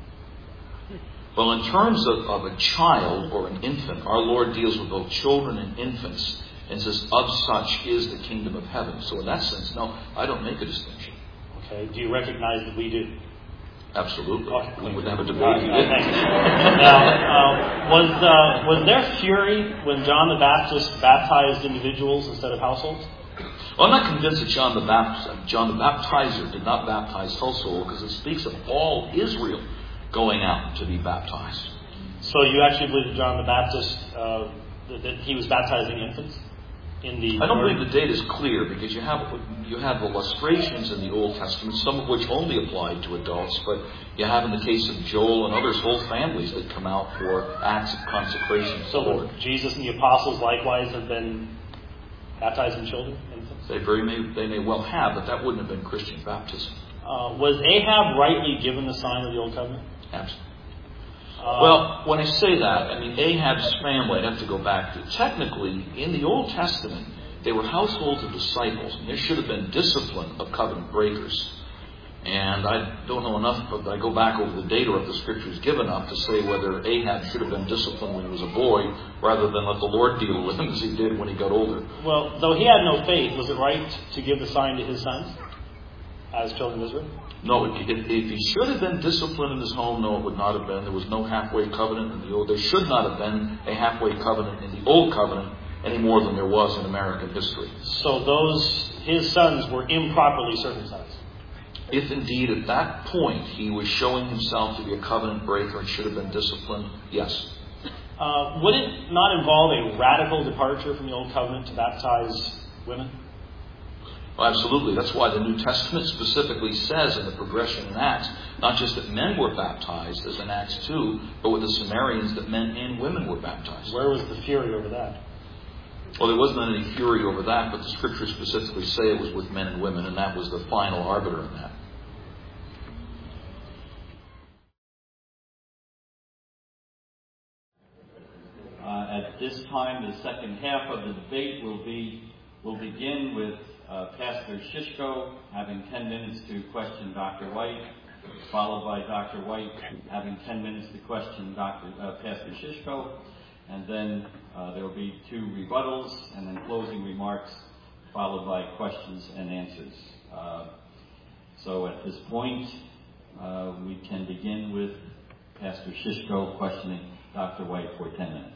Well, in terms of, of a child or an infant, our Lord deals with both children and infants and says, of such is the kingdom of heaven. So in that sense, no, I don't make a distinction. Okay. Do you recognize that we do? Absolutely. Okay. We would have a Uh, debate. thank you. Now, uh, was uh, was there fury when John the Baptist baptized individuals instead of households? Well, I'm not convinced that John the Baptist, John the Baptizer did not baptize household, because it speaks of all Israel going out to be baptized. So you actually believe that John the Baptist, uh, that, that he was baptizing infants? In the I don't believe the data is clear, because you have you have illustrations in the Old Testament, some of which only applied to adults, but you have in the case of Joel and others whole families that come out for acts of consecration. So would Jesus and the apostles likewise have been baptizing children, infants? They very may they may well have, but that wouldn't have been Christian baptism. Uh, was Ahab rightly given the sign of the Old Covenant? Absolutely. Uh, Well, when I say that, I mean Ahab's family, I'd have to go back to. Technically, in the Old Testament, they were households of disciples, and there should have been discipline of covenant breakers. And I don't know enough, but I go back over the data of the Scriptures give enough to say whether Ahab should have been disciplined when he was a boy, rather than let the Lord deal with him as he did when he got older. well, though he had no faith, was it right to give the sign to his sons as children of Israel? No, if, if he should have been disciplined in his home, no, it would not have been. There was no halfway covenant in the old. There should not have been a halfway covenant in the old covenant any more than there was in American history. So those his sons were improperly circumcised. If indeed at that point he was showing himself to be a covenant breaker and should have been disciplined, yes. Uh, would it not involve a radical departure from the Old Covenant to baptize women? Well, absolutely. That's why the New Testament specifically says in the progression in Acts, not just that men were baptized, as in Acts two, but with the Samaritans that men and women were baptized. Where was the fury over that? Well, there wasn't any fury over that, but the Scriptures specifically say it was with men and women, and that was the final arbiter in that. Uh, at this time, the second half of the debate will be will begin with uh, Pastor Shishko having ten minutes to question Doctor White, followed by Doctor White having ten minutes to question Doctor Uh, Pastor Shishko, and then uh, there will be two rebuttals, and then closing remarks, followed by questions and answers. Uh, so at this point, uh, we can begin with Pastor Shishko questioning Doctor White for ten minutes.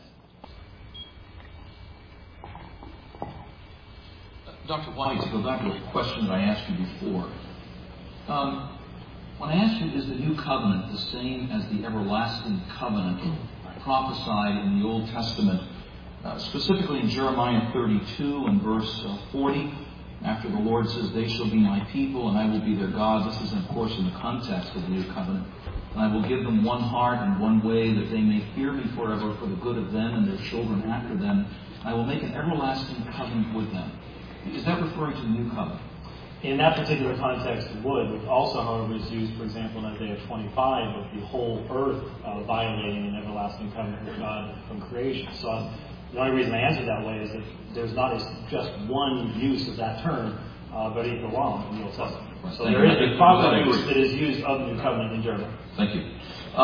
Doctor White, to go back to the question that I asked you before. Um, when I asked you, is the new covenant the same as the everlasting covenant prophesied in the Old Testament, uh, specifically in Jeremiah thirty-two and verse uh, forty, after the Lord says, "They shall be my people, and I will be their God." This is, of course, in the context of the new covenant. "And I will give them one heart and one way, that they may fear me forever for the good of them and their children after them. I will make an everlasting covenant with them." Is that referring to the new covenant? In that particular context, it would. It also, however, is used, for example, in Isaiah twenty-five of the whole earth uh, violating an everlasting covenant with God from creation. So uh, the only reason I answer that way is that there's not a, just one use of that term, uh, but it belongs in the Old Testament. So Thank there you. is a proper use that is used of the New Covenant in German. Thank you.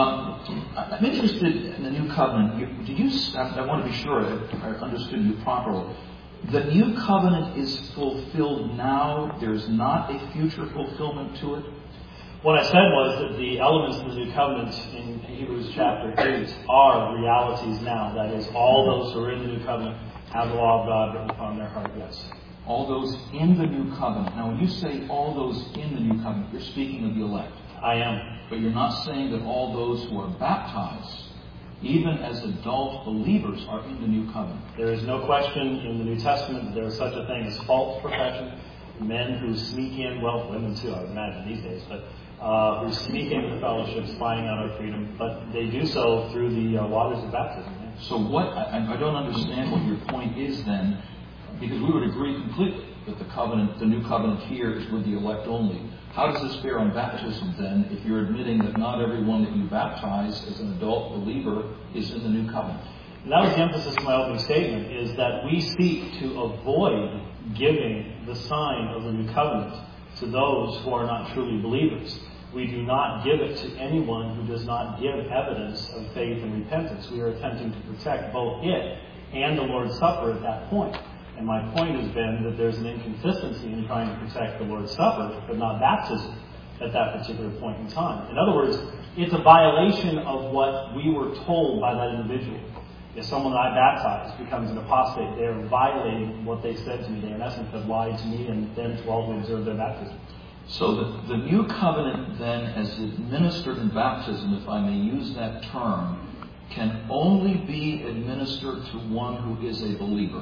Um, I'm interested in the New Covenant. You, did you? I, I want to be sure I, I understood you properly. The New Covenant is fulfilled now. There's not a future fulfillment to it. What I said was that the elements of the New Covenant in Hebrews chapter eight are realities now. That is, all those who are in the New Covenant have the law of God written upon their heart, yes. All those in the New Covenant. Now, when you say all those in the New Covenant, you're speaking of the elect. I am. But you're not saying that all those who are baptized, even as adult believers, are in the New Covenant. There is no question in the New Testament that there is such a thing as false profession. Men who sneak in, well, women too, I would imagine these days, but uh, who sneak into the fellowship, spying out our freedom, but they do so through the uh, waters of baptism. Yeah. So what, I, I don't understand what your point is then, because we would agree completely that the covenant, the New Covenant here is with the elect only. How does this bear on baptism then, if you're admitting that not everyone that you baptize as an adult believer is in the New Covenant? And that was the emphasis of my opening statement, is that we seek to avoid giving the sign of the New Covenant to those who are not truly believers. We do not give it to anyone who does not give evidence of faith and repentance. We are attempting to protect both it and the Lord's Supper at that point. And my point has been that there's an inconsistency in trying to protect the Lord's Supper, but not baptism at that particular point in time. In other words, it's a violation of what we were told by that individual. If someone that I baptized becomes an apostate, they are violating what they said to me. They, in essence, have lied to me and then to all who observe their baptism. So the, the New Covenant then, as administered in baptism, if I may use that term, can only be administered to one who is a believer.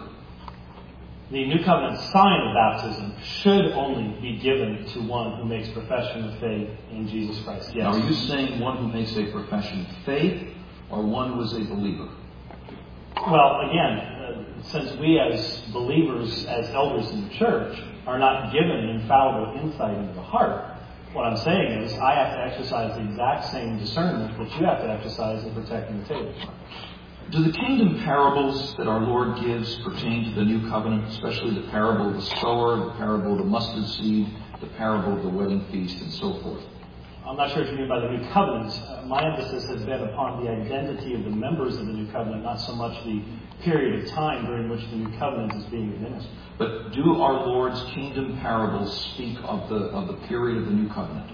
The New Covenant sign of baptism should only be given to one who makes profession of faith in Jesus Christ. Yes. Now, are you saying one who makes a profession of faith or one who is a believer? Well, again, uh, since we as believers, as elders in the church, are not given infallible insight into the heart, what I'm saying is I have to exercise the exact same discernment that you have to exercise in protecting the table. Do the kingdom parables that our Lord gives pertain to the New Covenant, especially the parable of the sower, the parable of the mustard seed, the parable of the wedding feast, and so forth? I'm not sure what you mean by the New Covenant. Uh, my emphasis has been upon the identity of the members of the New Covenant, not so much the period of time during which the New Covenant is being administered. But do our Lord's kingdom parables speak of the of the period of the New Covenant?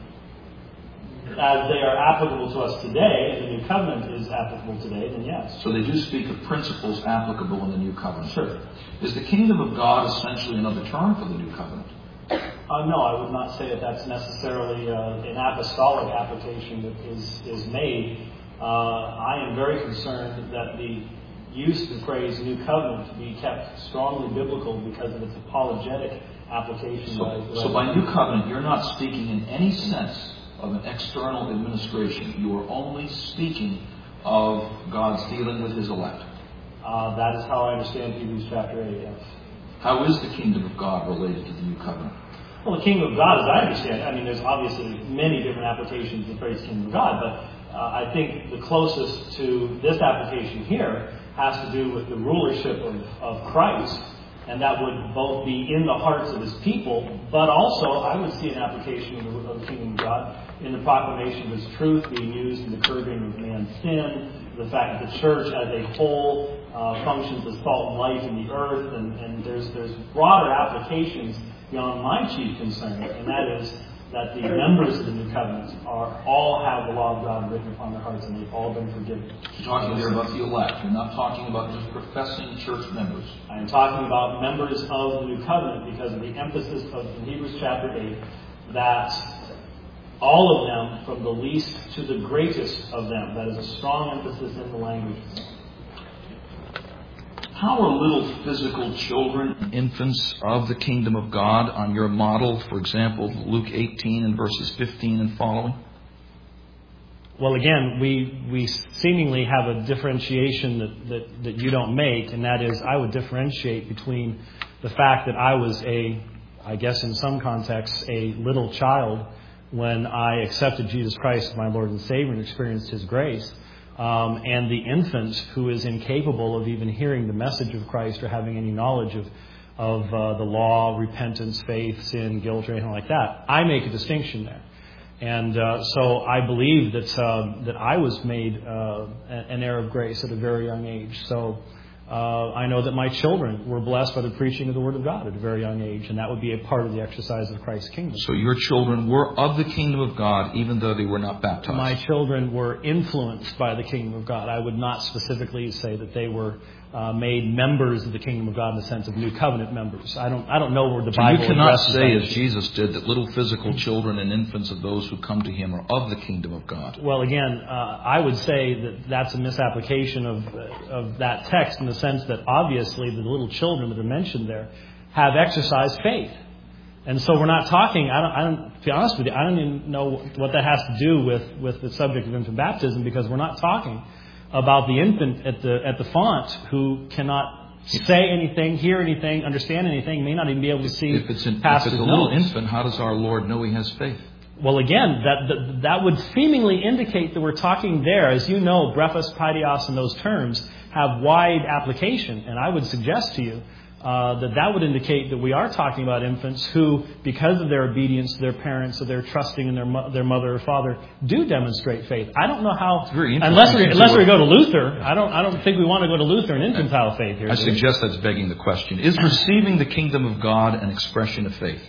As they are applicable to us today, and the New Covenant is applicable today, then yes. So they do speak of principles applicable in the New Covenant. Sure. Is the kingdom of God essentially another term for the New Covenant? Uh, no, I would not say that that's necessarily uh, an apostolic application that is, is made. Uh, I am very concerned that the use of the phrase New Covenant be kept strongly biblical because of its apologetic application. So by, so by New Covenant, you're not speaking in any sense of an external administration. You are only speaking of God's dealing with His elect. Uh, that is how I understand Hebrews chapter eight, yes. How is the kingdom of God related to the New Covenant? Well, the kingdom of God, as I understand it, I mean, there's obviously many different applications of the phrase kingdom of God, but uh, I think the closest to this application here has to do with the rulership of, of Christ, and that would both be in the hearts of His people, but also I would see an application of the, of the kingdom of God in the proclamation of His truth being used in the curbing of man's sin, the fact that the church as a whole uh, functions as salt and light in the earth, and, and there's there's broader applications beyond my chief concern, and that is that the members of the New Covenant are all have the law of God written upon their hearts, and they've all been forgiven. You're talking there about the elect. You're not talking about just professing church members. I am talking about members of the New Covenant because of the emphasis of in Hebrews chapter eight that all of them, from the least to the greatest of them, that is a strong emphasis in the language. How are little physical children, infants of the kingdom of God on your model, for example, Luke eighteen and verses fifteen and following? Well, again, we we seemingly have a differentiation that, that, that you don't make, and that is I would differentiate between the fact that I was a I guess in some contexts, a little child when I accepted Jesus Christ as my Lord and Savior and experienced His grace, um, and the infant who is incapable of even hearing the message of Christ or having any knowledge of of uh, the law, repentance, faith, sin, guilt, or anything like that. I make a distinction there. And uh, so I believe that uh, that I was made uh, an heir of grace at a very young age. So uh, I know that my children were blessed by the preaching of the Word of God at a very young age, and that would be a part of the exercise of Christ's kingdom. So your children were of the kingdom of God, even though they were not baptized? My children were influenced by the kingdom of God. I would not specifically say that they were Uh, made members of the kingdom of God in the sense of new covenant members. I don't. I don't know where the so Bible. You cannot say, that. as Jesus did, that little physical children and infants of those who come to Him are of the kingdom of God. Well, again, uh, I would say that that's a misapplication of of that text in the sense that obviously the little children that are mentioned there have exercised faith, and so we're not talking. I don't. I don't. To be honest with you, I don't even know what that has to do with with the subject of infant baptism, because we're not talking about the infant at the at the font who cannot say anything, hear anything, understand anything, may not even be able to see if it's, an, past if it's his a little nose. infant, how does our Lord know He has faith? Well, again, that, that that would seemingly indicate that we're talking there. As you know, brephos, paidios, and those terms have wide application, and I would suggest to you Uh, that that would indicate that we are talking about infants who, because of their obedience to their parents, or their trusting in their mo- their mother or father, do demonstrate faith. I don't know how, unless we unless we go to Luther. I don't I don't think we want to go to Luther and infantile faith here. I suggest that's begging the question: is receiving the kingdom of God an expression of faith?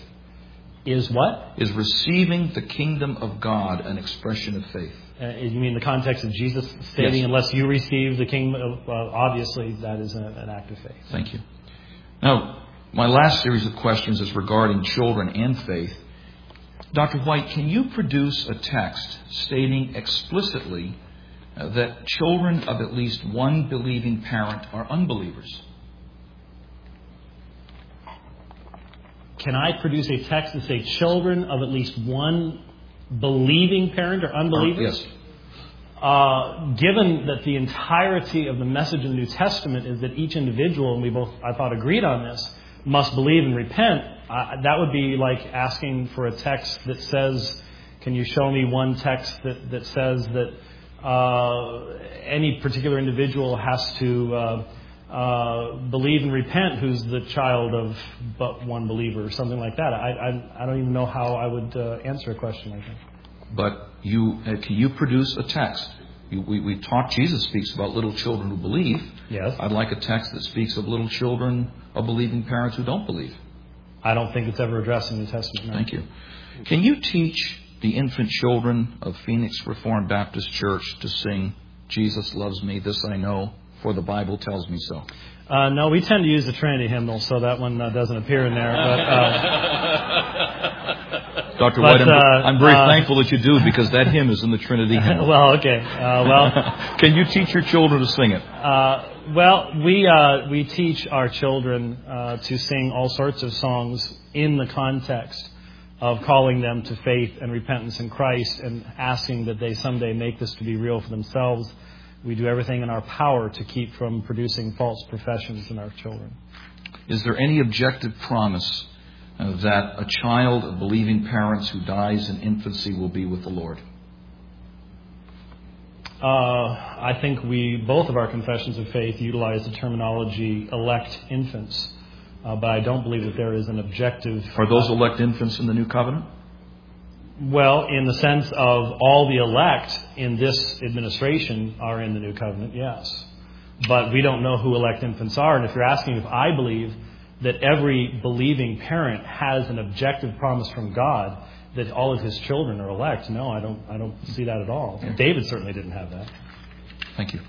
Is what? Is receiving the kingdom of God an expression of faith? Uh, you mean the context of Jesus stating, Yes. unless you receive the kingdom of, uh, obviously that is a, an act of faith. Thank you. Now, my last series of questions is regarding children and faith. Doctor White, can you produce a text stating explicitly uh, that children of at least one believing parent are unbelievers? Can I produce a text that say children of at least one believing parent are unbelievers? Yes. Uh, given that the entirety of the message of the New Testament is that each individual, and we both, I thought, agreed on this, must believe and repent, uh, that would be like asking for a text that says, can you show me one text that, that says that uh, any particular individual has to uh, uh, believe and repent who's the child of but one believer, or something like that. I, I, I don't even know how I would uh, answer a question like that. But you uh, can you produce a text? You, we, we talk, Jesus speaks about little children who believe. Yes. I'd like a text that speaks of little children of believing parents who don't believe. I don't think it's ever addressed in the New Testament. No. Thank you. Can you teach the infant children of Phoenix Reformed Baptist Church to sing, "Jesus loves me, this I know, for the Bible tells me so"? Uh, no, we tend to use the Trinity hymnal, so that one uh, doesn't appear in there. But, uh, Doctor But, White, I'm, uh, I'm very uh, thankful that you do, because that hymn is in the Trinity hymn. well, okay. Uh, well, Can you teach your children to sing it? uh, well, we uh, we teach our children uh, to sing all sorts of songs in the context of calling them to faith and repentance in Christ, and asking that they someday make this to be real for themselves. We do everything in our power to keep from producing false professions in our children. Is there any objective promise uh, that a child of believing parents who dies in infancy will be with the Lord? Uh, I think we, both of our confessions of faith, utilize the terminology elect infants, uh, but I don't believe that there is an objective... Are those elect infants in the New Covenant? Well, in the sense of all the elect in this administration are in the New Covenant, yes. But we don't know who elect infants are, and if you're asking if I believe that every believing parent has an objective promise from God that all of his children are elect, no, I don't I don't see that at all. Yeah. David certainly didn't have that. Thank you.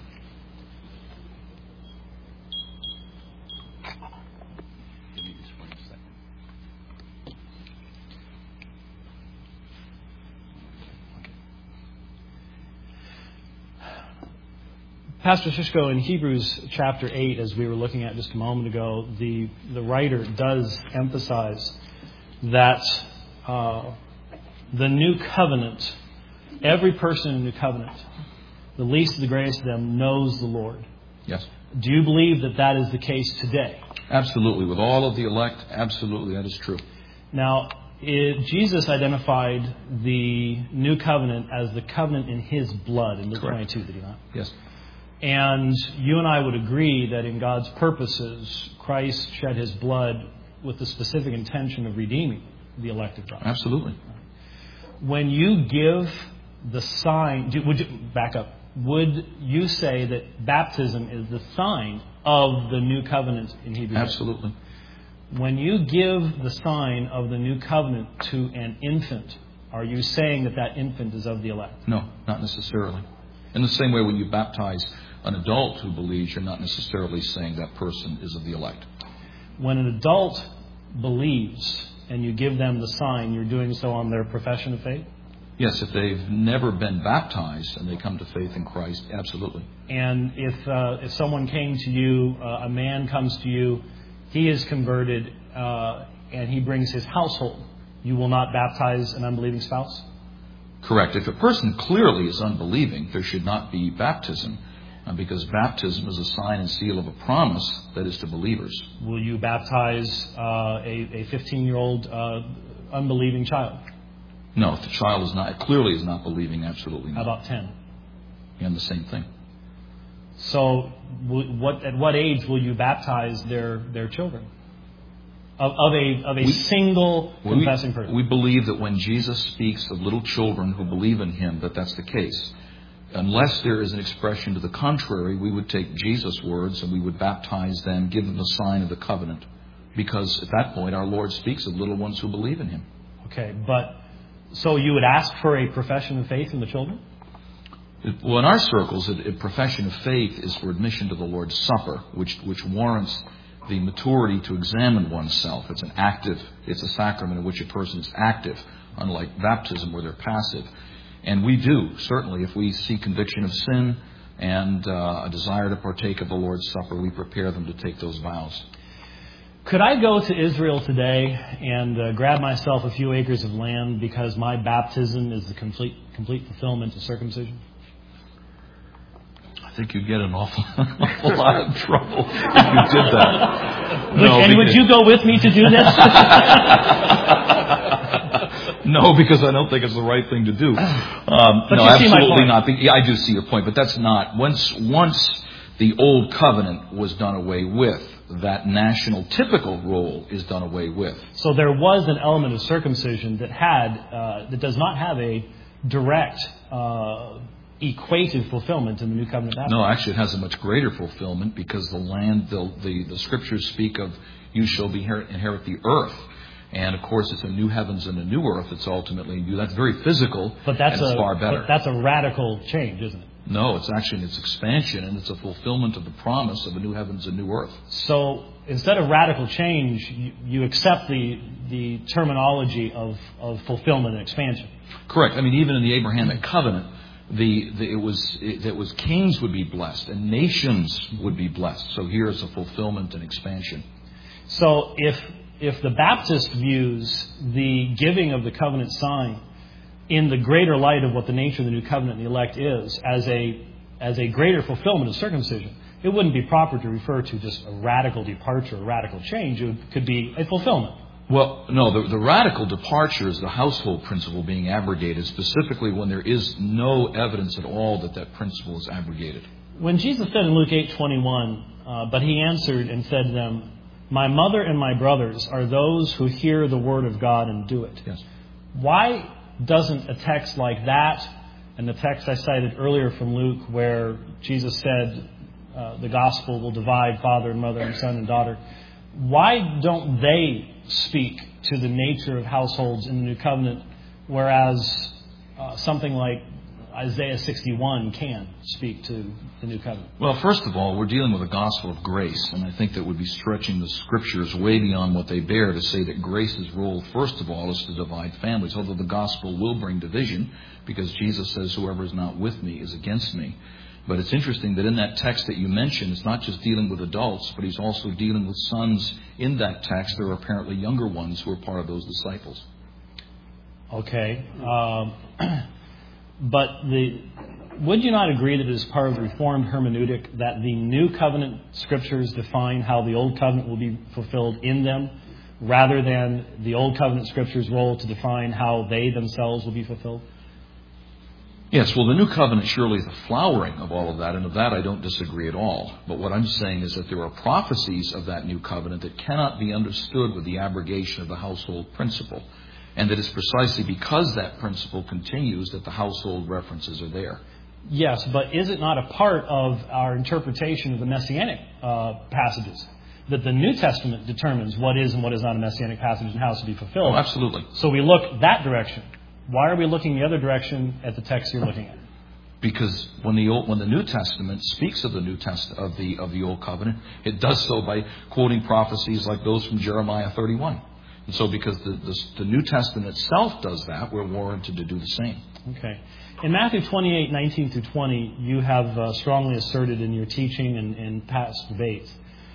Pastor Shishko, in Hebrews chapter eight, as we were looking at just a moment ago, the, the writer does emphasize that uh, the new covenant, every person in the new covenant, the least of the greatest of them, knows the Lord. Yes. Do you believe that that is the case today? Absolutely. With all of the elect, absolutely, that is true. Now, it, Jesus identified the new covenant as the covenant in His blood in Luke Correct. twenty-two, did He not? Yes. And you and I would agree that in God's purposes, Christ shed His blood with the specific intention of redeeming the elect of God. Absolutely. When you give the sign, do, would you, back up, would you say that baptism is the sign of the new covenant in Hebrews? Absolutely. When you give the sign of the new covenant to an infant, are you saying that that infant is of the elect? No, not necessarily. In the same way, when you baptize an adult who believes, you're not necessarily saying that person is of the elect. When an adult believes and you give them the sign, you're doing so on their profession of faith? Yes, if they've never been baptized and they come to faith in Christ, absolutely. And if uh, if someone came to you, uh, a man comes to you, he is converted, uh, and he brings his household, you will not baptize an unbelieving spouse? Correct. If a person clearly is unbelieving, there should not be baptism, uh, because baptism is a sign and seal of a promise that is to believers. Will you baptize uh, a, a fifteen-year-old uh, unbelieving child? No, if the child is not clearly is not believing, absolutely How not. about ten? And the same thing. So, w- what at what age will you baptize their, their children? Of, of a of a We- single We, confessing person? we believe that when Jesus speaks of little children who believe in Him, that that's the case. Unless there is an expression to the contrary, we would take Jesus' words and we would baptize them, give them the sign of the covenant. Because at that point, our Lord speaks of little ones who believe in Him. Okay, but so you would ask for a profession of faith in the children? It- Well, in our circles, a, a profession of faith is for admission to the Lord's Supper, which which warrants the maturity to examine oneself. It's an active, it's a sacrament in which a person is active, unlike baptism where they're passive. And we do, certainly, if we see conviction of sin and uh, a desire to partake of the Lord's Supper, we prepare them to take those vows. Could I go to Israel today and uh, grab myself a few acres of land because my baptism is the complete complete fulfillment of circumcision? I think you'd get an awful, awful lot of trouble if you did that. Would, No, and would because- you go with me to do this? No, because I don't think it's the right thing to do. Um, But no, you see my absolutely point. not. Yeah, I do see your point, but that's not. Once once the old covenant was done away with, that national typical role is done away with. So there was an element of circumcision that had uh, that does not have a direct uh, equated fulfillment in the new covenant. No, actually, it has a much greater fulfillment because the land, the the, the scriptures speak of you shall be inherit, inherit the earth. And, of course, it's a new heavens and a new earth that's ultimately new. That's very physical, But that's and it's a far better. but that's a radical change, isn't it? No, it's actually in its expansion, and it's a fulfillment of the promise of a new heavens and new earth. So instead of radical change, you, you accept the the terminology of, of fulfillment and expansion. Correct. I mean, even in the Abrahamic covenant, the, the it was it, it was kings would be blessed and nations would be blessed. So here is a fulfillment and expansion. So if if the Baptist views the giving of the covenant sign in the greater light of what the nature of the new covenant and the elect is, as a as a greater fulfillment of circumcision, it wouldn't be proper to refer to just a radical departure, a radical change. It would, could be a fulfillment. Well, no, the, the radical departure is the household principle being abrogated, specifically when there is no evidence at all that that principle is abrogated. When Jesus said in Luke eight twenty-one, uh, but he answered and said to them, "My mother and my brothers are those who hear the word of God and do it." Yes. Why doesn't a text like that, and the text I cited earlier from Luke where Jesus said uh, the gospel will divide father and mother and son and daughter, why don't they speak to the nature of households in the new covenant, whereas uh, something like Isaiah sixty-one can speak to the new covenant? Well, first of all, we're dealing with a gospel of grace, and I think that would be stretching the scriptures way beyond what they bear to say that grace's role, first of all, is to divide families, although the gospel will bring division, because Jesus says, "Whoever is not with me is against me." But it's interesting that in that text that you mentioned, it's not just dealing with adults, but he's also dealing with sons. In that text, there are apparently younger ones who are part of those disciples. Okay. Um, but the would you not agree that it is part of the Reformed hermeneutic that the New Covenant Scriptures define how the Old Covenant will be fulfilled in them, rather than the Old Covenant Scripture's role to define how they themselves will be fulfilled? Yes, well, the New Covenant surely is the flowering of all of that, and of that I don't disagree at all. But what I'm saying is that there are prophecies of that New Covenant that cannot be understood with the abrogation of the household principle, and that it's precisely because that principle continues that the household references are there. Yes, but is it not a part of our interpretation of the Messianic uh, passages? That the New Testament determines what is and what is not a Messianic passage and how it's to be fulfilled. Oh, absolutely. So we look that direction. Why are we looking the other direction at the text you're looking at? Because when the Old, when the New Testament speaks of the New Test of the of the Old Covenant, it does so by quoting prophecies like those from Jeremiah thirty-one. And so, because the, the the New Testament itself does that, we're warranted to do the same. Okay. In Matthew twenty-eight, nineteen through twenty, you have uh, strongly asserted in your teaching and, and past debates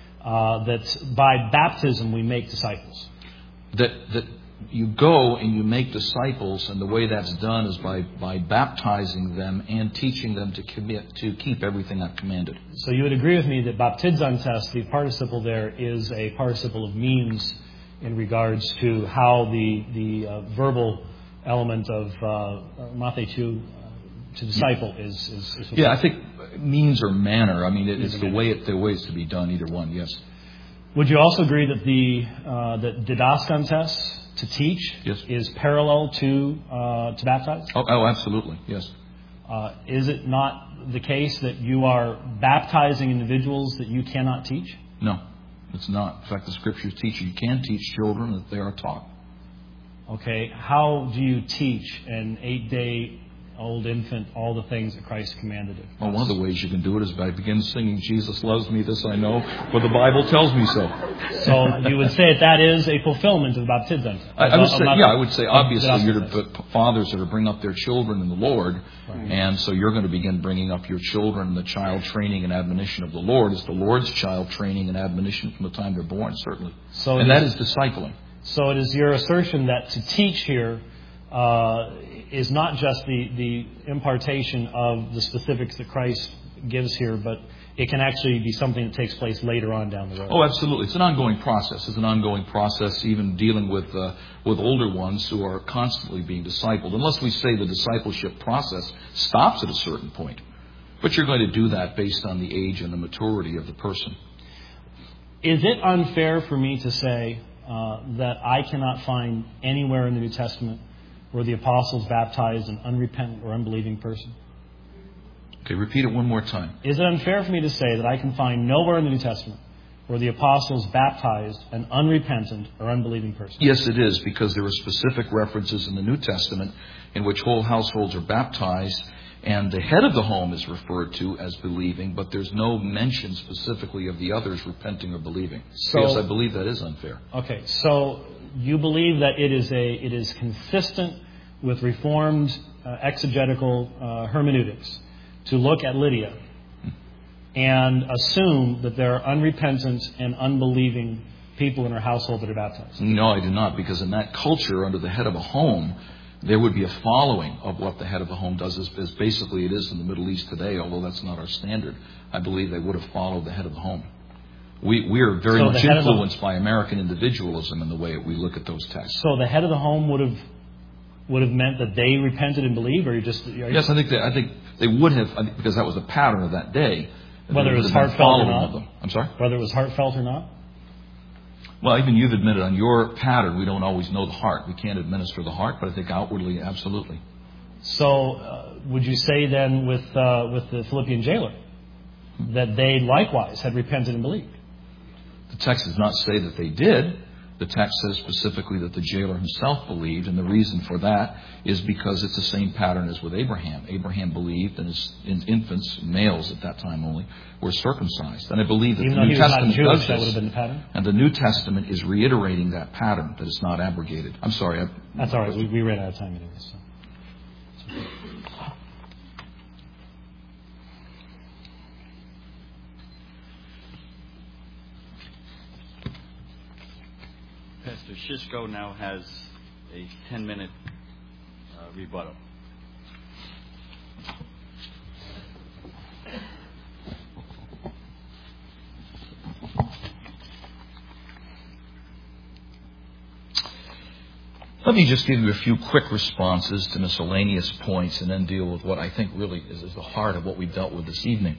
uh, that by baptism we make disciples. That that you go and you make disciples, and the way that's done is by, by baptizing them and teaching them to commit to keep everything I've commanded. So you would agree with me that baptizantes, the participle there, is a participle of means in regards to how the the uh, verbal element of uh, Mathetu, uh, to disciple is is, is yeah, I think means or manner. I mean, it, it's the way it the way it's to be done. Either one, yes. Would you also agree that the uh, that didaskantes, to teach, yes, is parallel to uh, to baptize? Oh, oh, absolutely, yes. Uh, is it not the case that you are baptizing individuals that you cannot teach? No, it's not. In fact, the Scriptures teach you can teach children that they are taught. Okay, how do you teach an eight-day-old infant all the things that Christ commanded it? Well, one of the ways you can do it is by begin singing, "Jesus loves me, this I know, for the Bible tells me so." So you would say that that is a fulfillment of baptism. I, I would say, yeah, I would say obviously you're to put fathers that are bring up their children in the Lord, right. And so you're going to begin bringing up your children in the child training and admonition of the Lord. It's the Lord's child training and admonition from the time they're born, certainly. So and that is discipling. So it is your assertion that to teach here uh, is not just the, the impartation of the specifics that Christ gives here, but it can actually be something that takes place later on down the road. Oh, absolutely. It's an ongoing process. It's an ongoing process, even dealing with uh, with older ones who are constantly being discipled, unless we say the discipleship process stops at a certain point. But you're going to do that based on the age and the maturity of the person. Is it unfair for me to say uh, that I cannot find anywhere in the New Testament where the apostles baptized an unrepentant or unbelieving person? Okay, repeat it one more time. Is it unfair for me to say that I can find nowhere in the New Testament where the apostles baptized an unrepentant or unbelieving person? Yes, it is, because there are specific references in the New Testament in which whole households are baptized, and the head of the home is referred to as believing, but there's no mention specifically of the others repenting or believing. So, yes, I believe that is unfair. Okay, so you believe that it is a it is consistent with Reformed uh, exegetical uh, hermeneutics to look at Lydia and assume that there are unrepentant and unbelieving people in her household that are baptized? No, I do not, because in that culture, under the head of a home, there would be a following of what the head of the home does, as, as basically it is in the Middle East today, although that's not our standard. I believe they would have followed the head of the home. We, we are very so much influenced the, by American individualism in the way we look at those texts. So the head of the home would have would have meant that they repented and believed, or you just... Are you yes, I think they, I think they would have, because that was the pattern of that day. Whether it was heartfelt or not? I'm sorry? Whether it was heartfelt or not? Well, even you've admitted on your pattern, we don't always know the heart. We can't administer the heart, but I think outwardly, absolutely. So uh, would you say then with uh, with the Philippian jailer that they likewise had repented and believed? The text does not say that they did. The text says specifically that the jailer himself believed, and the reason for that is because it's the same pattern as with Abraham. Abraham believed, and his infants, males at that time only, were circumcised. And I believe that Even the New Testament Jewish, does that would this. have been the pattern? And the New Testament is reiterating that pattern, that it's not abrogated. I'm sorry. I, That's all right. We, we ran out of time anyway. So. Pastor Shishko now has a ten-minute uh, rebuttal. Let me just give you a few quick responses to miscellaneous points and then deal with what I think really is, is the heart of what we've dealt with this evening.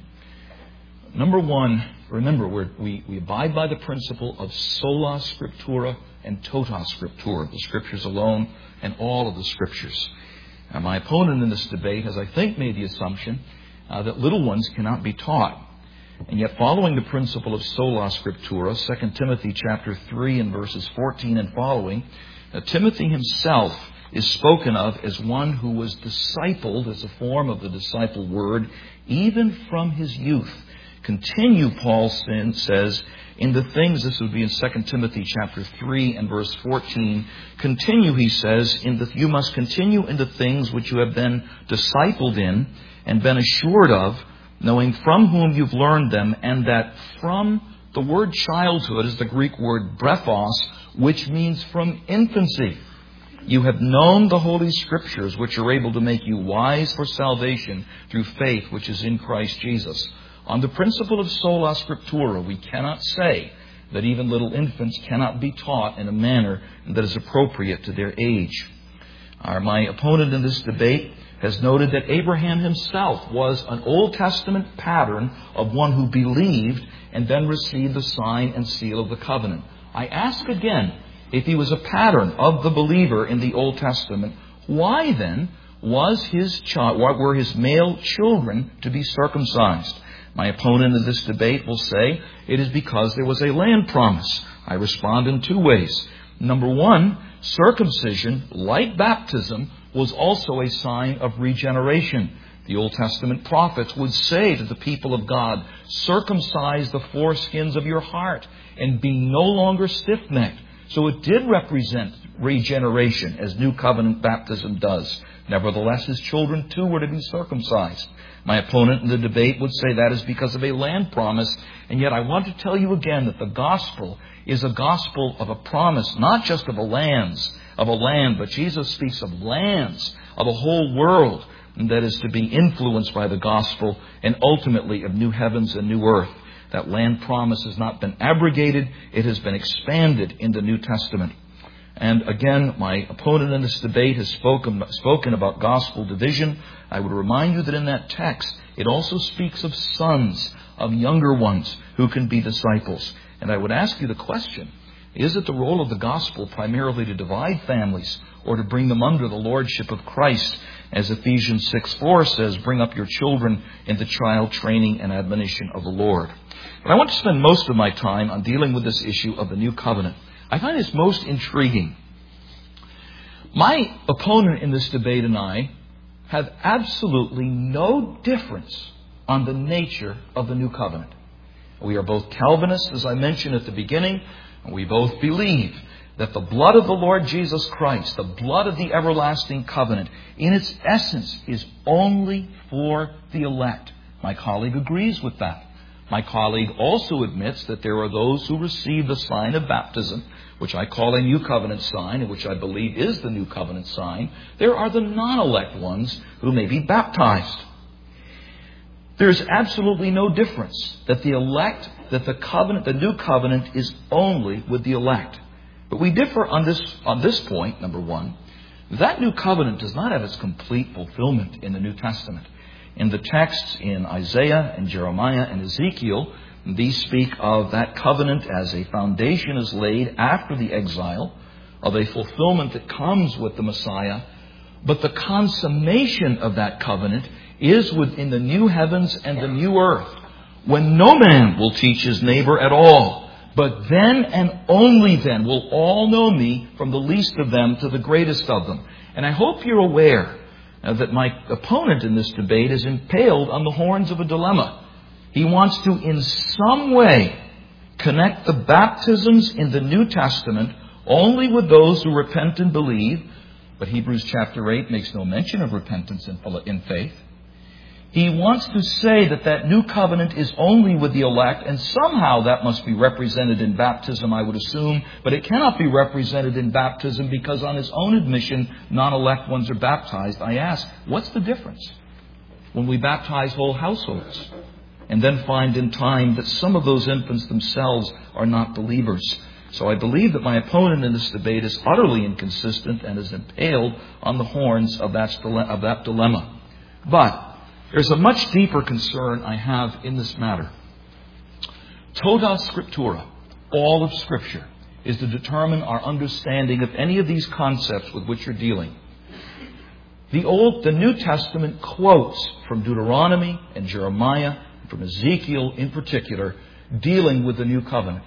Number one, remember, we're, we, we abide by the principle of sola scriptura and tota scriptura, the Scriptures alone and all of the Scriptures. Now, my opponent in this debate has, I think, made the assumption uh, that little ones cannot be taught. And yet, following the principle of sola scriptura, Second Timothy chapter three and verses fourteen and following, uh, Timothy himself is spoken of as one who was discipled, as a form of the disciple word, even from his youth. Continue, Paul says, in the things, this would be in Second Timothy chapter three and verse fourteen. Continue, he says, in the, you must continue in the things which you have been discipled in and been assured of, knowing from whom you've learned them, and that from the word childhood is the Greek word brephos, which means from infancy. You have known the Holy Scriptures, which are able to make you wise for salvation through faith which is in Christ Jesus. On the principle of sola scriptura, we cannot say that even little infants cannot be taught in a manner that is appropriate to their age. Our, my opponent in this debate has noted that Abraham himself was an Old Testament pattern of one who believed and then received the sign and seal of the covenant. I ask again, if he was a pattern of the believer in the Old Testament, why then was his child, were his male children to be circumcised? My opponent in this debate will say it is because there was a land promise. I respond in two ways. Number one, circumcision, like baptism, was also a sign of regeneration. The Old Testament prophets would say to the people of God, circumcise the foreskins of your heart and be no longer stiff-necked. So it did represent regeneration, as New Covenant baptism does. Nevertheless, his children too were to be circumcised. My opponent in the debate would say that is because of a land promise. And yet I want to tell you again that the gospel is a gospel of a promise, not just of a lands, of a land, but Jesus speaks of lands, of a whole world that is to be influenced by the gospel, and ultimately of new heavens and new earth. That land promise has not been abrogated, it has been expanded in the New Testament. And again, my opponent in this debate has spoken, spoken about gospel division. I would remind you that in that text, it also speaks of sons, of younger ones who can be disciples. And I would ask you the question, is it the role of the gospel primarily to divide families or to bring them under the lordship of Christ? As Ephesians six four says, bring up your children in the child training and admonition of the Lord. But I want to spend most of my time on dealing with this issue of the new covenant. I find this most intriguing. My opponent in this debate and I have absolutely no difference on the nature of the new covenant. We are both Calvinists, as I mentioned at the beginning, and we both believe that the blood of the Lord Jesus Christ, the blood of the everlasting covenant, in its essence is only for the elect. My colleague agrees with that. My colleague also admits that there are those who receive the sign of baptism, which I call a new covenant sign, and which I believe is the new covenant sign. There are the non-elect ones who may be baptized. There's absolutely no difference that the elect, that the covenant, the new covenant is only with the elect. But we differ on this, on this point, number one. That new covenant does not have its complete fulfillment in the New Testament. In the texts in Isaiah and Jeremiah and Ezekiel, these speak of that covenant as a foundation is laid after the exile, of a fulfillment that comes with the Messiah. But the consummation of that covenant is within the new heavens and the new earth, when no man will teach his neighbor at all. But then and only then will all know me, from the least of them to the greatest of them. And I hope you're aware uh, that my opponent in this debate is impaled on the horns of a dilemma. He wants to, in some way, connect the baptisms in the New Testament only with those who repent and believe. But Hebrews chapter eight makes no mention of repentance in faith. He wants to say that that new covenant is only with the elect, and somehow that must be represented in baptism, I would assume. But it cannot be represented in baptism because on his own admission, non-elect ones are baptized. I ask, what's the difference when we baptize whole households and then find in time that some of those infants themselves are not believers? So I believe that my opponent in this debate is utterly inconsistent and is impaled on the horns of that, of that dilemma. But there's a much deeper concern I have in this matter. Tota Scriptura, all of Scripture, is to determine our understanding of any of these concepts with which you're dealing. The Old, the New Testament quotes from Deuteronomy and Jeremiah, from Ezekiel in particular, dealing with the New Covenant.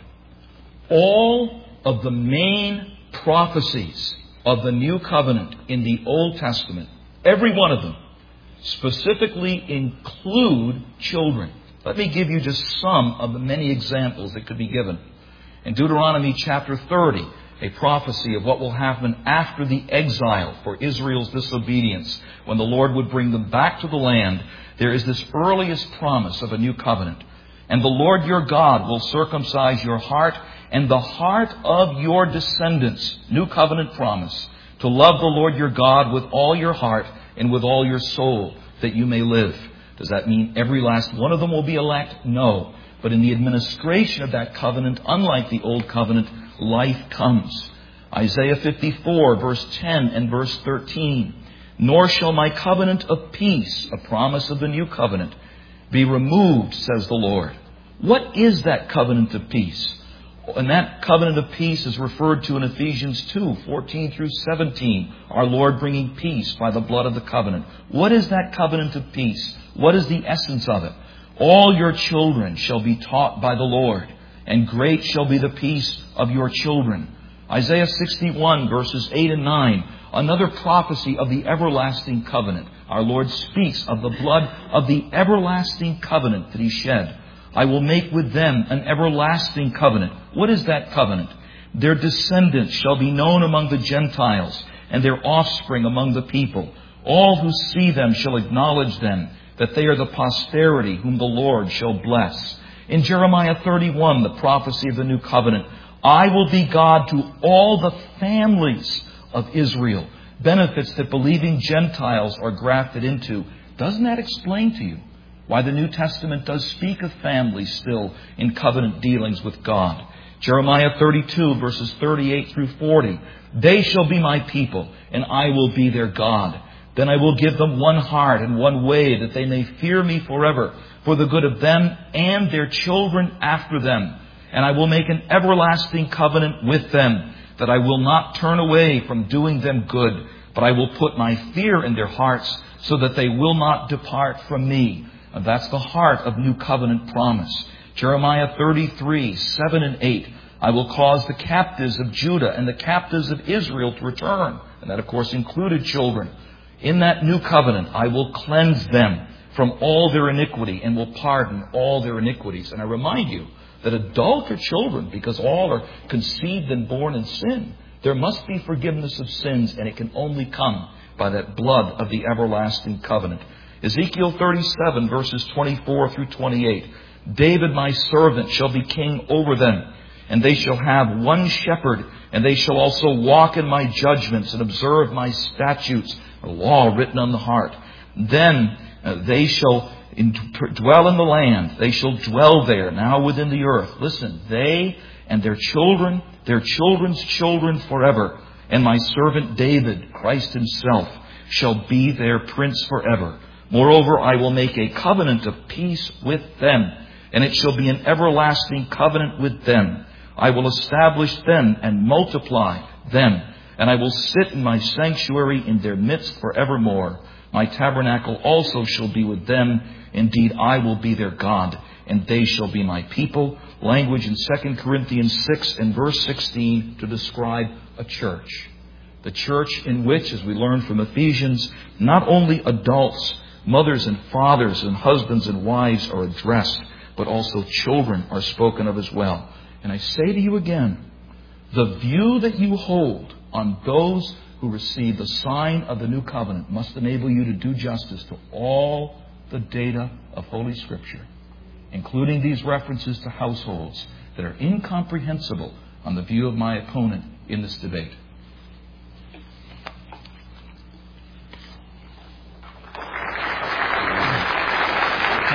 All of the main prophecies of the New Covenant in the Old Testament, every one of them, specifically include children. Let me give you just some of the many examples that could be given. In Deuteronomy chapter thirty, a prophecy of what will happen after the exile for Israel's disobedience, when the Lord would bring them back to the land, there is this earliest promise of a new covenant. And the Lord your God will circumcise your heart and the heart of your descendants, new covenant promise, to love the Lord your God with all your heart and with all your soul, that you may live. Does that mean every last one of them will be elect? No. But in the administration of that covenant, unlike the old covenant, life comes. Isaiah fifty-four, verse ten and verse thirteen. Nor shall my covenant of peace, a promise of the new covenant, be removed, says the Lord. What is that covenant of peace? And that covenant of peace is referred to in Ephesians two, fourteen through seventeen. Our Lord bringing peace by the blood of the covenant. What is that covenant of peace? What is the essence of it? All your children shall be taught by the Lord, and great shall be the peace of your children. Isaiah sixty-one, verses eight and nine. Another prophecy of the everlasting covenant. Our Lord speaks of the blood of the everlasting covenant that He shed. I will make with them an everlasting covenant. What is that covenant? Their descendants shall be known among the Gentiles, and their offspring among the people. All who see them shall acknowledge them, that they are the posterity whom the Lord shall bless. In Jeremiah thirty-one, the prophecy of the new covenant, I will be God to all the families of Israel. Benefits that believing Gentiles are grafted into. Doesn't that explain to you why the New Testament does speak of families still in covenant dealings with God? Jeremiah thirty-two, verses thirty-eight through forty. They shall be my people, and I will be their God. Then I will give them one heart and one way, that they may fear me forever, for the good of them and their children after them. And I will make an everlasting covenant with them, that I will not turn away from doing them good, but I will put my fear in their hearts, so that they will not depart from me. And that's the heart of new covenant promise. Jeremiah thirty-three, seven and eight. I will cause the captives of Judah and the captives of Israel to return. And that, of course, included children. In that new covenant, I will cleanse them from all their iniquity and will pardon all their iniquities. And I remind you that adults are children, because all are conceived and born in sin. There must be forgiveness of sins, and it can only come by that blood of the everlasting covenant. Ezekiel thirty-seven, verses twenty-four through twenty-eight. David, my servant, shall be king over them, and they shall have one shepherd, and they shall also walk in my judgments and observe my statutes, a law written on the heart. Then uh, they shall in, dwell in the land. They shall dwell there, now within the earth. Listen, they and their children, their children's children forever. And my servant David, Christ Himself, shall be their prince forever. Moreover, I will make a covenant of peace with them, and it shall be an everlasting covenant with them. I will establish them and multiply them, and I will sit in my sanctuary in their midst forevermore. My tabernacle also shall be with them. Indeed, I will be their God, and they shall be my people. Language in Second Corinthians six and verse sixteen to describe a church. The church in which, as we learn from Ephesians, not only adults, mothers and fathers and husbands and wives are addressed, but also children are spoken of as well. And I say to you again, the view that you hold on those who receive the sign of the new covenant must enable you to do justice to all the data of Holy Scripture, including these references to households that are incomprehensible on the view of my opponent in this debate.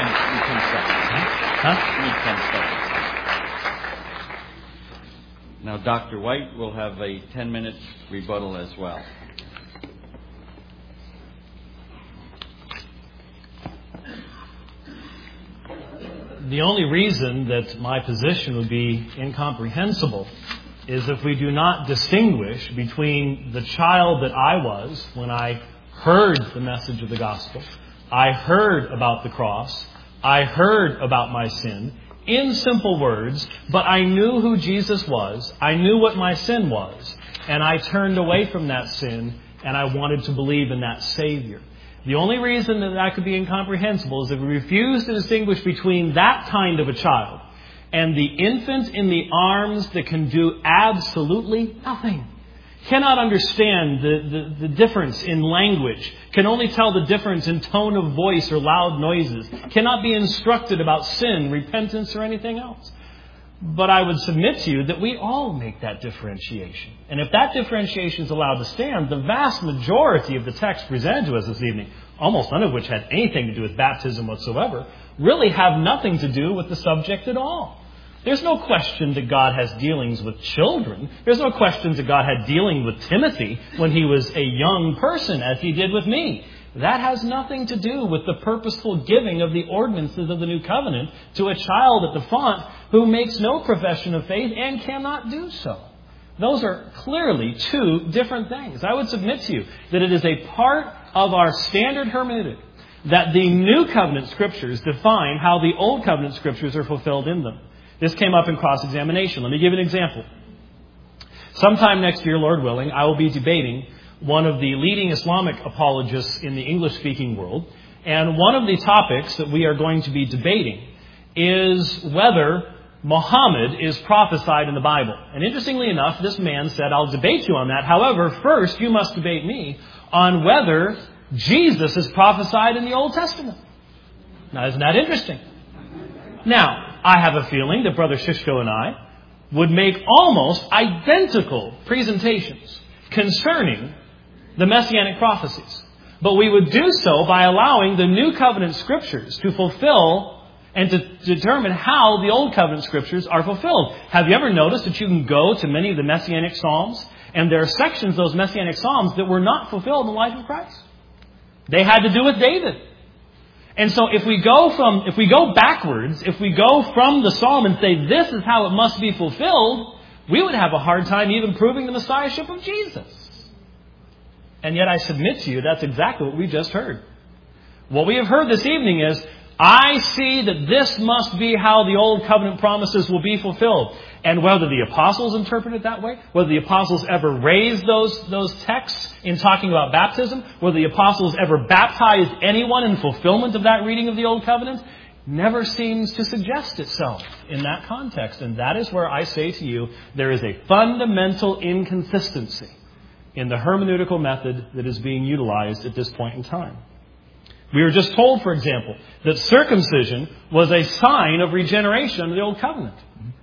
Now, Doctor White will have a ten-minute rebuttal as well. The only reason that my position would be incomprehensible is if we do not distinguish between the child that I was when I heard the message of the gospel, I heard about the cross, I heard about my sin, in simple words, but I knew who Jesus was, I knew what my sin was, and I turned away from that sin and I wanted to believe in that Savior. The only reason that that could be incomprehensible is if we refuse to distinguish between that kind of a child and the infant in the arms that can do absolutely nothing, cannot understand the, the, the difference in language, can only tell the difference in tone of voice or loud noises, cannot be instructed about sin, repentance, or anything else. But I would submit to you that we all make that differentiation. And if that differentiation is allowed to stand, the vast majority of the text presented to us this evening, almost none of which had anything to do with baptism whatsoever, really have nothing to do with the subject at all. There's no question that God has dealings with children. There's no question that God had dealing with Timothy when he was a young person, as he did with me. That has nothing to do with the purposeful giving of the ordinances of the new covenant to a child at the font who makes no profession of faith and cannot do so. Those are clearly two different things. I would submit to you that it is a part of our standard hermeneutic that the new covenant scriptures define how the old covenant scriptures are fulfilled in them. This came up in cross-examination. Let me give you an example. Sometime next year, Lord willing, I will be debating one of the leading Islamic apologists in the English-speaking world. And one of the topics that we are going to be debating is whether Muhammad is prophesied in the Bible. And interestingly enough, this man said, I'll debate you on that. However, first you must debate me on whether Jesus is prophesied in the Old Testament. Now, isn't that interesting? Now, I have a feeling that Brother Shishko and I would make almost identical presentations concerning the Messianic prophecies. But we would do so by allowing the New Covenant Scriptures to fulfill and to determine how the Old Covenant Scriptures are fulfilled. Have you ever noticed that you can go to many of the Messianic Psalms and there are sections of those Messianic Psalms that were not fulfilled in the life of Christ? They had to do with David. And so if we go from, if we go backwards, if we go from the Psalm and say this is how it must be fulfilled, we would have a hard time even proving the Messiahship of Jesus. And yet I submit to you, that's exactly what we just heard. What we have heard this evening is, I see that this must be how the Old Covenant promises will be fulfilled. And whether the apostles interpret it that way, whether the apostles ever raised those, those texts in talking about baptism, whether the apostles ever baptized anyone in fulfillment of that reading of the Old Covenant, never seems to suggest itself in that context. And that is where I say to you, there is a fundamental inconsistency in the hermeneutical method that is being utilized at this point in time. We were just told, for example, that circumcision was a sign of regeneration under the Old Covenant.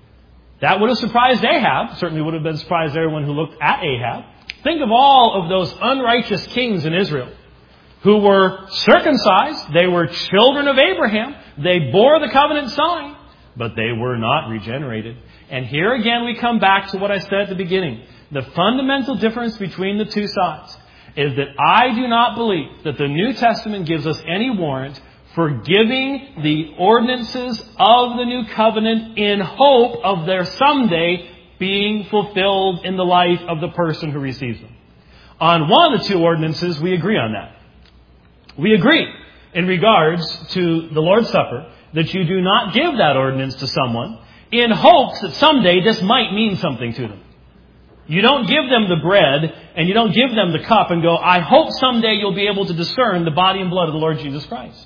That would have surprised Ahab. Certainly would have been surprised everyone who looked at Ahab. Think of all of those unrighteous kings in Israel who were circumcised. They were children of Abraham. They bore the covenant sign, but they were not regenerated. And here again we come back to what I said at the beginning. The fundamental difference between the two sides is that I do not believe that the New Testament gives us any warrant for giving the ordinances of the New Covenant in hope of their someday being fulfilled in the life of the person who receives them. On one of the two ordinances, we agree on that. We agree in regards to the Lord's Supper that you do not give that ordinance to someone in hopes that someday this might mean something to them. You don't give them the bread and you don't give them the cup and go, I hope someday you'll be able to discern the body and blood of the Lord Jesus Christ.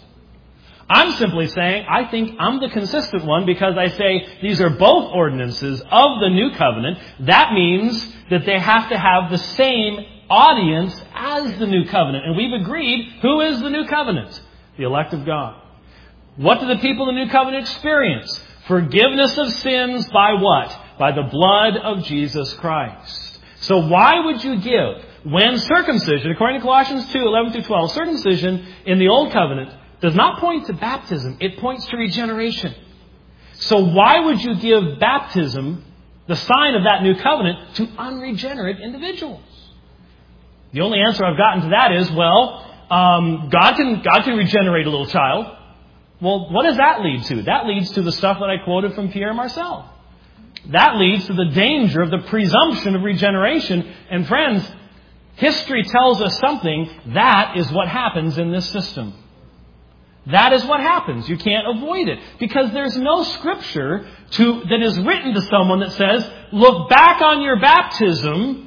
I'm simply saying, I think I'm the consistent one because I say these are both ordinances of the New Covenant. That means that they have to have the same audience as the New Covenant. And we've agreed, who is the New Covenant? The elect of God. What do the people of the New Covenant experience? Forgiveness of sins by what? By the blood of Jesus Christ. So why would you give when circumcision, according to Colossians two, eleven through twelve, circumcision in the Old Covenant does not point to baptism, it points to regeneration. So why would you give baptism, the sign of that new covenant to unregenerate individuals? The only answer I've gotten to that is, well, um, God can God can regenerate a little child. Well, what does that lead to? That leads to the stuff that I quoted from Pierre Marcel. That leads to the danger of the presumption of regeneration. And friends, history tells us something. That is what happens in this system. That is what happens. You can't avoid it. Because there's no scripture to, that is written to someone that says, look back on your baptism,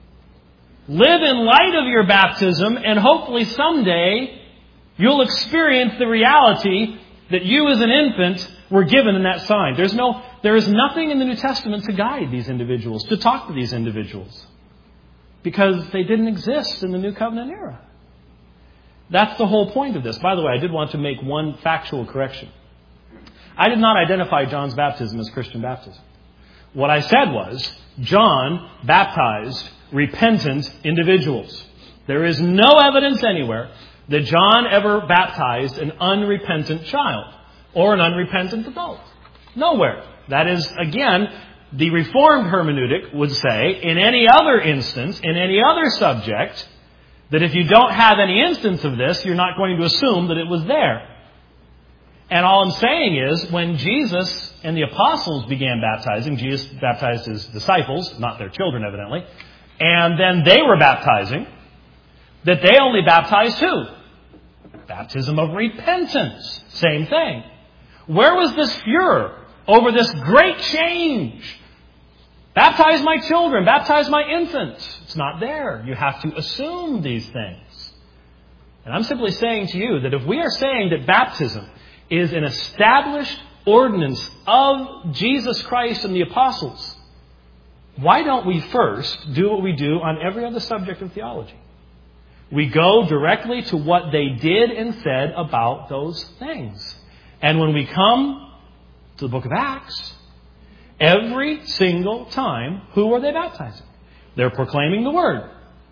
live in light of your baptism, and hopefully someday you'll experience the reality that you as an infant were given in that sign. There's no, there is nothing in the New Testament to guide these individuals, to talk to these individuals. Because they didn't exist in the New Covenant era. That's the whole point of this. By the way, I did want to make one factual correction. I did not identify John's baptism as Christian baptism. What I said was, John baptized repentant individuals. There is no evidence anywhere that John ever baptized an unrepentant child or an unrepentant adult. Nowhere. That is, again, the Reformed hermeneutic would say, in any other instance, in any other subject, that if you don't have any instance of this, you're not going to assume that it was there. And all I'm saying is, when Jesus and the apostles began baptizing, Jesus baptized his disciples, not their children evidently, and then they were baptizing, that they only baptized who? Baptism of repentance. Same thing. Where was this furor over this great change? Baptize my children, baptize my infants. It's not there. You have to assume these things. And I'm simply saying to you that if we are saying that baptism is an established ordinance of Jesus Christ and the apostles, why don't we first do what we do on every other subject of theology? We go directly to what they did and said about those things. And when we come to the book of Acts, every single time, who are they baptizing? They're proclaiming the word.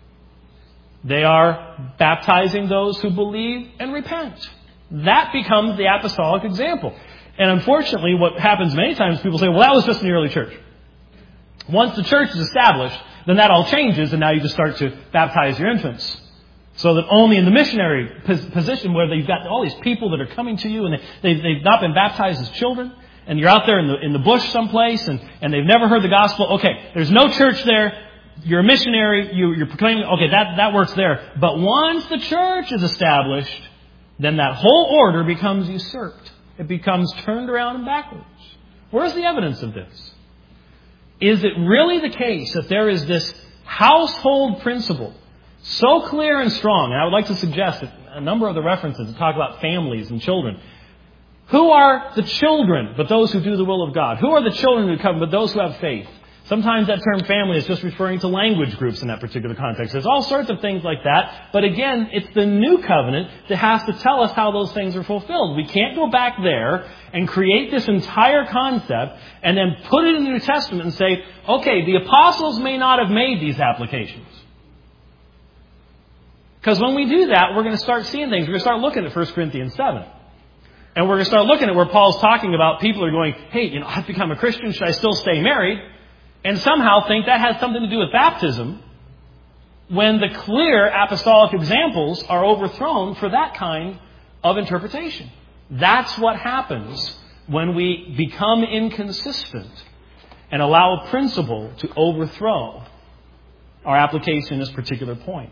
They are baptizing those who believe and repent. That becomes the apostolic example. And unfortunately, what happens many times, people say, well, that was just in the early church. Once the church is established, then that all changes, and now you just start to baptize your infants. So that only in the missionary position where you've got all these people that are coming to you and they, they, they've not been baptized as children, and you're out there in the in the bush someplace, and, and they've never heard the gospel. Okay, there's no church there. You're a missionary. You, you're proclaiming. Okay, that, that works there. But once the church is established, then that whole order becomes usurped. It becomes turned around and backwards. Where's the evidence of this? Is it really the case that there is this household principle so clear and strong? And I would like to suggest that a number of the references that talk about families and children. Who are the children but those who do the will of God? Who are the children who come but those who have faith? Sometimes that term family is just referring to language groups in that particular context. There's all sorts of things like that. But again, it's the new covenant that has to tell us how those things are fulfilled. We can't go back there and create this entire concept and then put it in the New Testament and say, okay, the apostles may not have made these applications. Because when we do that, we're going to start seeing things. We're going to start looking at First Corinthians seven. And we're going to start looking at where Paul's talking about people are going, hey, you know, I've become a Christian. Should I still stay married? And somehow think that has something to do with baptism when the clear apostolic examples are overthrown for that kind of interpretation. That's what happens when we become inconsistent and allow a principle to overthrow our application in this particular point.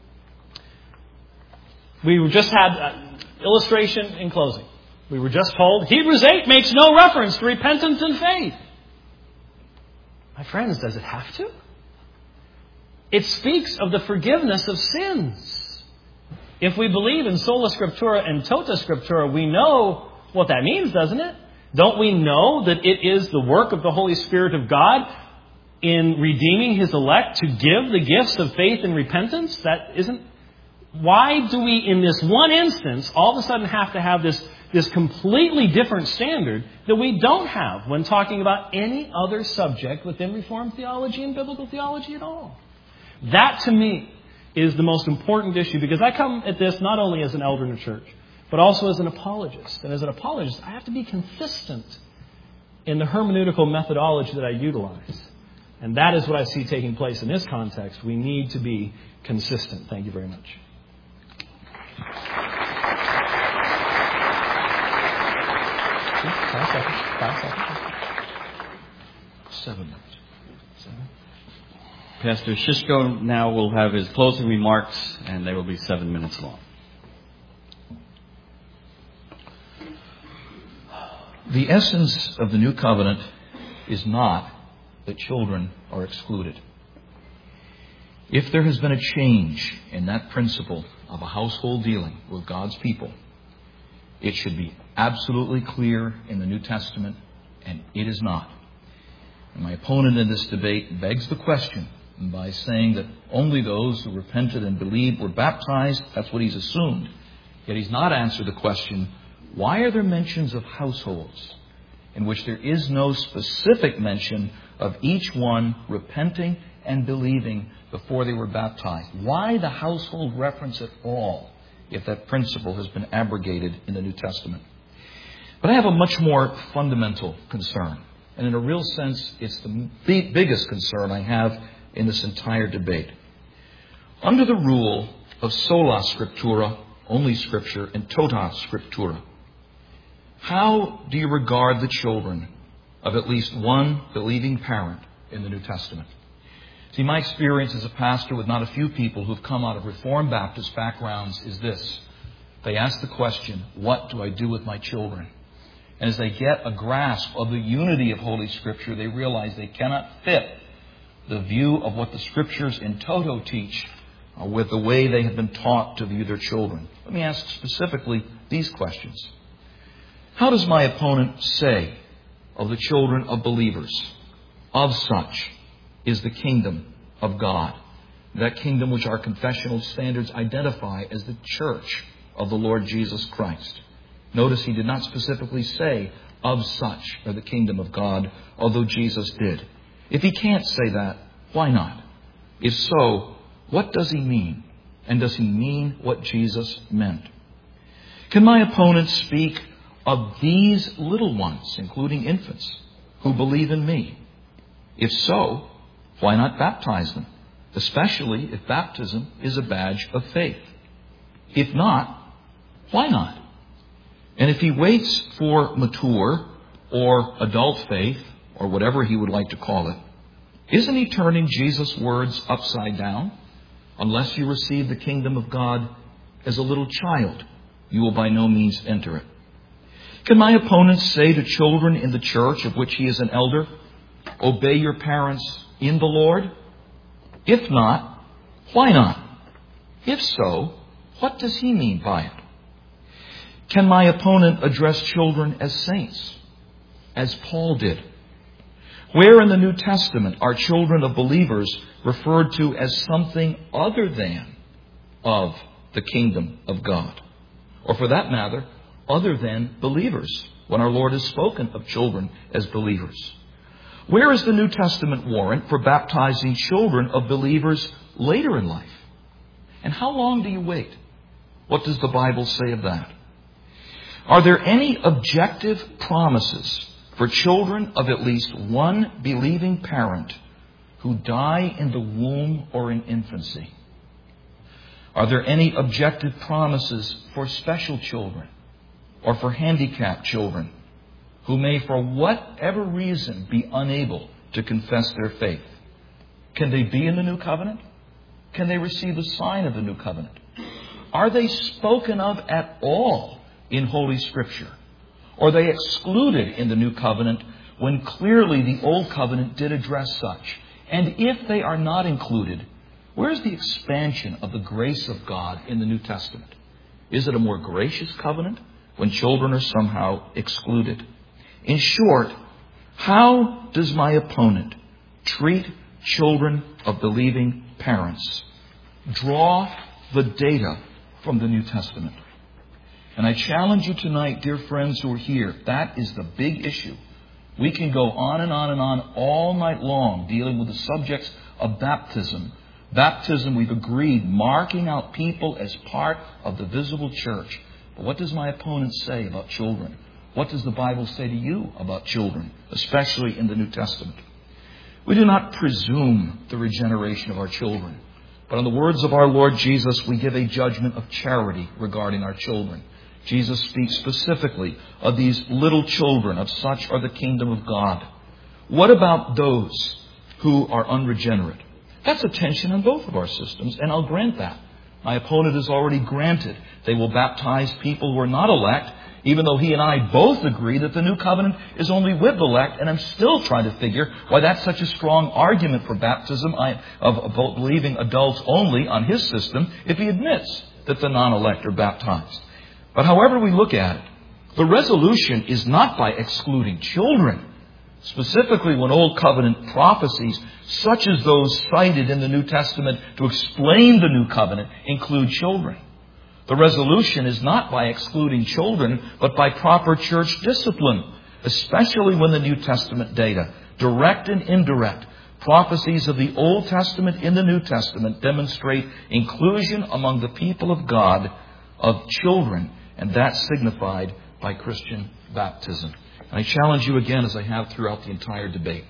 We just had an illustration in closing. We were just told Hebrews eight makes no reference to repentance and faith. My friends, does it have to? It speaks of the forgiveness of sins. If we believe in sola scriptura and tota scriptura, we know what that means, doesn't it? Don't we know that it is the work of the Holy Spirit of God in redeeming His elect to give the gifts of faith and repentance? That isn't. Why do we, in this one instance, all of a sudden have to have this, this completely different standard that we don't have when talking about any other subject within Reformed theology and biblical theology at all? That, to me, is the most important issue, because I come at this not only as an elder in a church, but also as an apologist. And as an apologist, I have to be consistent in the hermeneutical methodology that I utilize. And that is what I see taking place in this context. We need to be consistent. Thank you very much. Five seconds. Five seconds. Seven minutes. Seven. Pastor Shishko now will have his closing remarks, and they will be seven minutes long. The essence of the new covenant is not that children are excluded. If there has been a change in that principle of a household dealing with God's people, it should be absolutely clear in the New Testament, and it is not. And my opponent in this debate begs the question by saying that only those who repented and believed were baptized. That's what he's assumed. Yet he's not answered the question, why are there mentions of households in which there is no specific mention of each one repenting and believing before they were baptized? Why the household reference at all if that principle has been abrogated in the New Testament? But I have a much more fundamental concern. And in a real sense, it's the biggest concern I have in this entire debate. Under the rule of sola scriptura, only Scripture, and tota scriptura, how do you regard the children of at least one believing parent in the New Testament? See, my experience as a pastor with not a few people who've come out of Reformed Baptist backgrounds is this. They ask the question, what do I do with my children? And as they get a grasp of the unity of Holy Scripture, they realize they cannot fit the view of what the Scriptures in toto teach uh, with the way they have been taught to view their children. Let me ask specifically these questions. How does my opponent say of the children of believers, of such is the kingdom of God, that kingdom which our confessional standards identify as the church of the Lord Jesus Christ? Notice he did not specifically say, of such are the kingdom of God, although Jesus did. If he can't say that, why not? If so, what does he mean? And does he mean what Jesus meant? Can my opponent speak of these little ones, including infants, who believe in me? If so, why not baptize them? Especially if baptism is a badge of faith. If not, why not? And if he waits for mature or adult faith, or whatever he would like to call it, isn't he turning Jesus' words upside down? Unless you receive the kingdom of God as a little child, you will by no means enter it. Can my opponent say to children in the church of which he is an elder, obey your parents in the Lord? If not, why not? If so, what does he mean by it? Can my opponent address children as saints, as Paul did? Where in the New Testament are children of believers referred to as something other than of the kingdom of God? Or for that matter, other than believers, when our Lord has spoken of children as believers? Where is the New Testament warrant for baptizing children of believers later in life? And how long do you wait? What does the Bible say of that? Are there any objective promises for children of at least one believing parent who die in the womb or in infancy? Are there any objective promises for special children or for handicapped children who may, for whatever reason, be unable to confess their faith? Can they be in the new covenant? Can they receive the sign of the new covenant? Are they spoken of at all in Holy Scripture? Or are they excluded in the new covenant when clearly the old covenant did address such? And if they are not included, where's the expansion of the grace of God in the New Testament? Is it a more gracious covenant when children are somehow excluded? In short, how does my opponent treat children of believing parents? Draw the data from the New Testament. And I challenge you tonight, dear friends who are here, that is the big issue. We can go on and on and on all night long dealing with the subjects of baptism. Baptism, we've agreed, marking out people as part of the visible church. But what does my opponent say about children What does the Bible say to you about children, especially in the New Testament? We do not presume the regeneration of our children, but in the words of our Lord Jesus, we give a judgment of charity regarding our children. Jesus speaks specifically of these little children, of such are the kingdom of God. What about those who are unregenerate? That's a tension in both of our systems, and I'll grant that. My opponent has already granted they will baptize people who are not elect, even though he and I both agree that the new covenant is only with the elect, and I'm still trying to figure why that's such a strong argument for baptism of believing adults only on his system if he admits that the non-elect are baptized. But however we look at it, the resolution is not by excluding children, specifically when Old Covenant prophecies, such as those cited in the New Testament to explain the New Covenant, include children. The resolution is not by excluding children, but by proper church discipline, especially when the New Testament data, direct and indirect, prophecies of the Old Testament in the New Testament demonstrate inclusion among the people of God of children, and that's signified by Christian baptism. And I challenge you again, as I have throughout the entire debate.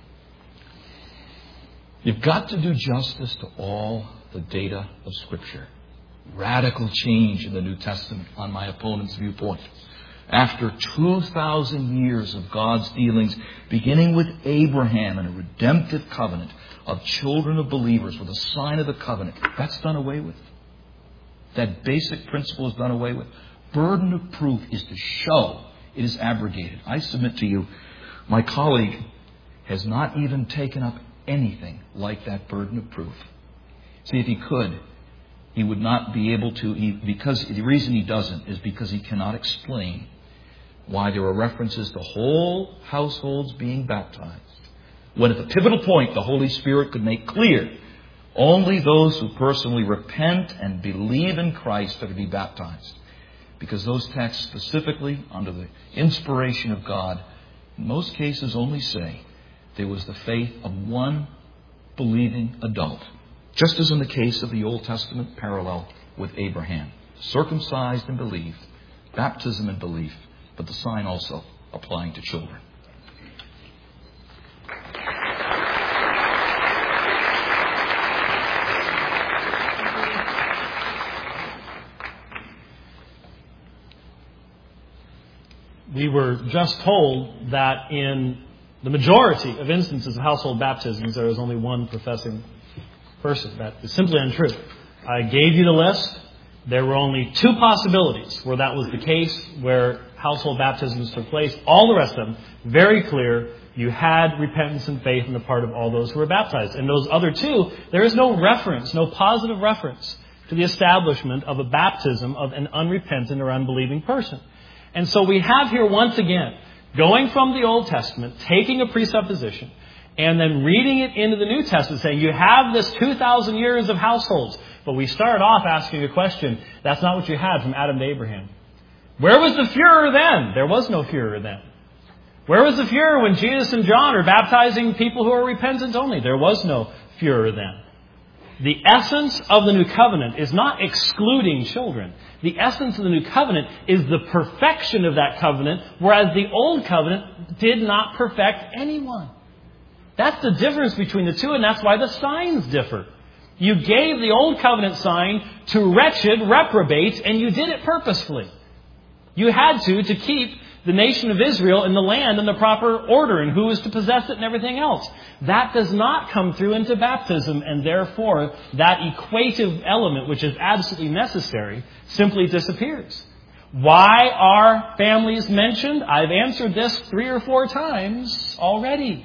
You've got to do justice to all the data of Scripture. Radical change in the New Testament on my opponent's viewpoint. After two thousand years of God's dealings, beginning with Abraham and a redemptive covenant of children of believers with a sign of the covenant, that's done away with. That basic principle is done away with. Burden of proof is to show it is abrogated. I submit to you, my colleague has not even taken up anything like that burden of proof. See, if he could, he would not be able to, he, because the reason he doesn't is because he cannot explain why there are references to whole households being baptized, when at the pivotal point the Holy Spirit could make clear only those who personally repent and believe in Christ are to be baptized. Because those texts specifically, under the inspiration of God, in most cases only say there was the faith of one believing adult. Just as in the case of the Old Testament parallel with Abraham. Circumcised and believed, baptism and belief, but the sign also applying to children. We were just told that in the majority of instances of household baptisms, there is only one professing person. That is simply untrue. I gave you the list. There were only two possibilities where that was the case, where household baptisms took place. All the rest of them, very clear, you had repentance and faith on the part of all those who were baptized. And those other two, there is no reference, no positive reference to the establishment of a baptism of an unrepentant or unbelieving person. And so we have here once again, going from the Old Testament, taking a presupposition, and then reading it into the New Testament, saying you have this two thousand years of households. But we start off asking a question. That's not what you had from Adam to Abraham. Where was the furor then? There was no furor then. Where was the furor when Jesus and John are baptizing people who are repentant only? There was no furor then. The essence of the New Covenant is not excluding children. The essence of the New Covenant is the perfection of that covenant, whereas the Old Covenant did not perfect anyone. That's the difference between the two, and that's why the signs differ. You gave the Old Covenant sign to wretched reprobates, and you did it purposefully. You had to, to keep the nation of Israel in the land in the proper order and who was to possess it and everything else. That does not come through into baptism, and therefore that equative element, which is absolutely necessary, simply disappears. Why are families mentioned? I've answered this three or four times already.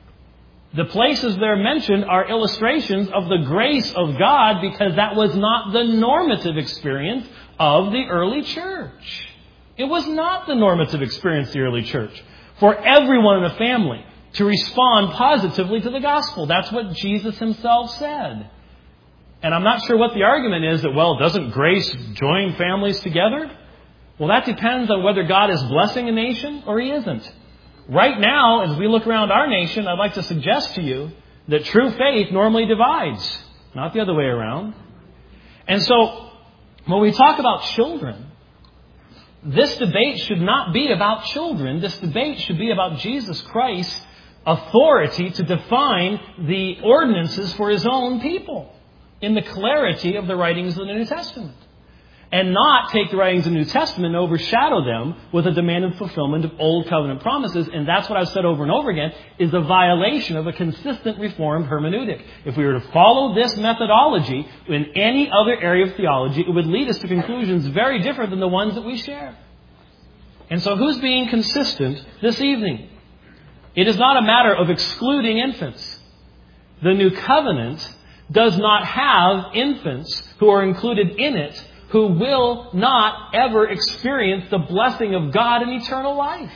The places they're mentioned are illustrations of the grace of God, because that was not the normative experience of the early church. It was not the normative experience of the early church for everyone in a family to respond positively to the gospel. That's what Jesus himself said. And I'm not sure what the argument is that, well, doesn't grace join families together? Well, that depends on whether God is blessing a nation or he isn't. Right now, as we look around our nation, I'd like to suggest to you that true faith normally divides, not the other way around. And so, when we talk about children, this debate should not be about children. This debate should be about Jesus Christ's authority to define the ordinances for His own people in the clarity of the writings of the New Testament. And not take the writings of the New Testament and overshadow them with a demanded fulfillment of Old Covenant promises. And that's what I've said over and over again, is a violation of a consistent Reformed hermeneutic. If we were to follow this methodology in any other area of theology, it would lead us to conclusions very different than the ones that we share. And so who's being consistent this evening? It is not a matter of excluding infants. The New Covenant does not have infants who are included in it who will not ever experience the blessing of God in eternal life.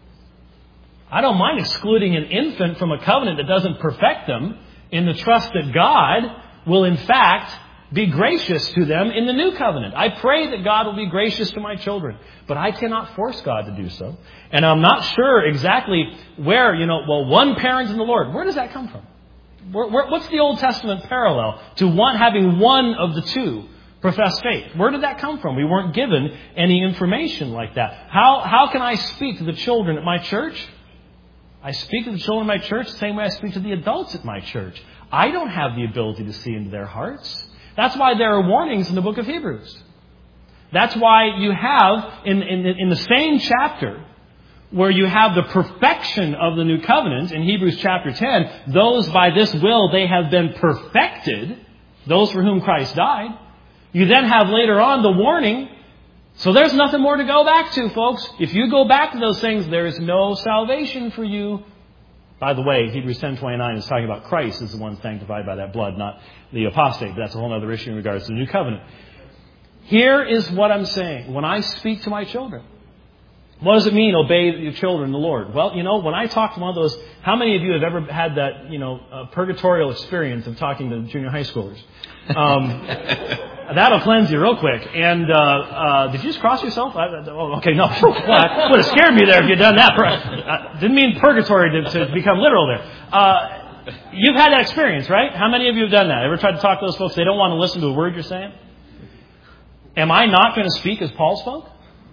I don't mind excluding an infant from a covenant that doesn't perfect them in the trust that God will in fact be gracious to them in the new covenant. I pray that God will be gracious to my children, but I cannot force God to do so. And I'm not sure exactly where, you know, well, one parent in the Lord, where does that come from? Where, where, what's the Old Testament parallel to one having one of the two profess faith? Where did that come from? We weren't given any information like that. How how can I speak to the children at my church? I speak to the children at my church the same way I speak to the adults at my church. I don't have the ability to see into their hearts. That's why there are warnings in the book of Hebrews. That's why you have, in, in, in the same chapter, where you have the perfection of the new covenant, in Hebrews chapter ten, those by this will they have been perfected, those for whom Christ died. You then have later on the warning. So there's nothing more to go back to, folks. If you go back to those things, there is no salvation for you. By the way, Hebrews ten twenty-nine is talking about Christ as the one sanctified by that blood, not the apostate. But that's a whole other issue in regards to the new covenant. Here is what I'm saying. When I speak to my children, what does it mean, obey your children, the Lord? Well, you know, when I talk to one of those, how many of you have ever had that, you know, uh, purgatorial experience of talking to junior high schoolers? Um, that'll cleanse you real quick. And, uh, uh, did you just cross yourself? I, oh, okay, no. Well, that would have scared me there if you'd done that. I didn't mean purgatory to, to become literal there. Uh, you've had that experience, right? How many of you have done that? Ever tried to talk to those folks? They don't want to listen to a word you're saying? Am I not going to speak as Paul spoke?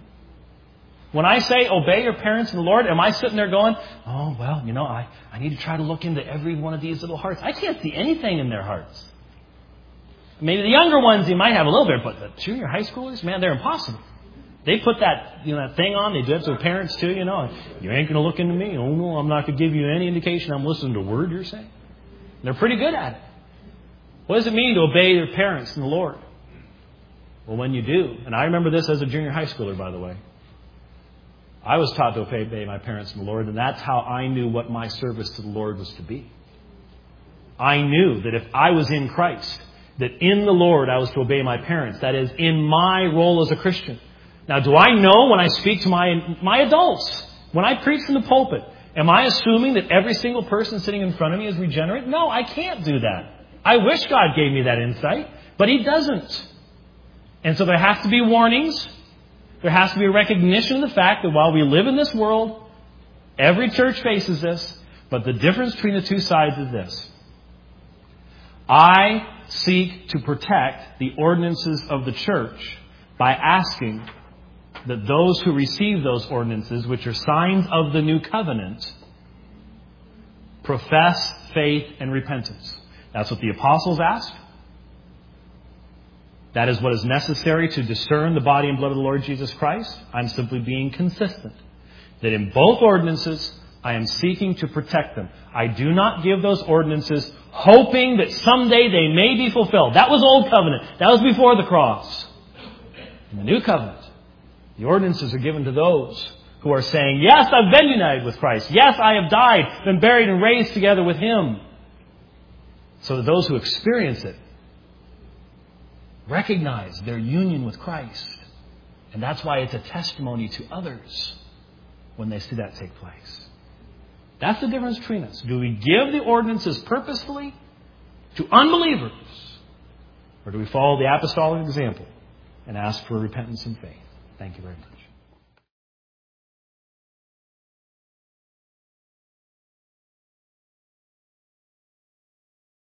When I say obey your parents in the Lord, am I sitting there going, oh, well, you know, I, I need to try to look into every one of these little hearts. I can't see anything in their hearts. Maybe the younger ones, you might have a little bit, but the junior high schoolers, man, they're impossible. They put that, you know, that thing on. They do it to their parents too, you know. You ain't going to look into me. Oh, no, I'm not going to give you any indication I'm listening to a word you're saying. They're pretty good at it. What does it mean to obey your parents in the Lord? Well, when you do, and I remember this as a junior high schooler, by the way. I was taught to obey my parents in the Lord, and that's how I knew what my service to the Lord was to be. I knew that if I was in Christ, that in the Lord I was to obey my parents. That is, in my role as a Christian. Now, do I know when I speak to my my adults, when I preach from the pulpit, am I assuming that every single person sitting in front of me is regenerate? No, I can't do that. I wish God gave me that insight, but He doesn't. And so there has to be warnings. There has to be a recognition of the fact that while we live in this world, every church faces this, but the difference between the two sides is this. I seek to protect the ordinances of the church by asking that those who receive those ordinances, which are signs of the new covenant, profess faith and repentance. That's what the apostles asked. That is what is necessary to discern the body and blood of the Lord Jesus Christ. I'm simply being consistent. That in both ordinances, I am seeking to protect them. I do not give those ordinances hoping that someday they may be fulfilled. That was Old Covenant. That was before the cross. In the New Covenant, the ordinances are given to those who are saying, yes, I've been united with Christ. Yes, I have died, been buried and raised together with Him. So that those who experience it recognize their union with Christ. And that's why it's a testimony to others when they see that take place. That's the difference between us. Do we give the ordinances purposefully to unbelievers? Or do we follow the apostolic example and ask for repentance and faith? Thank you very much.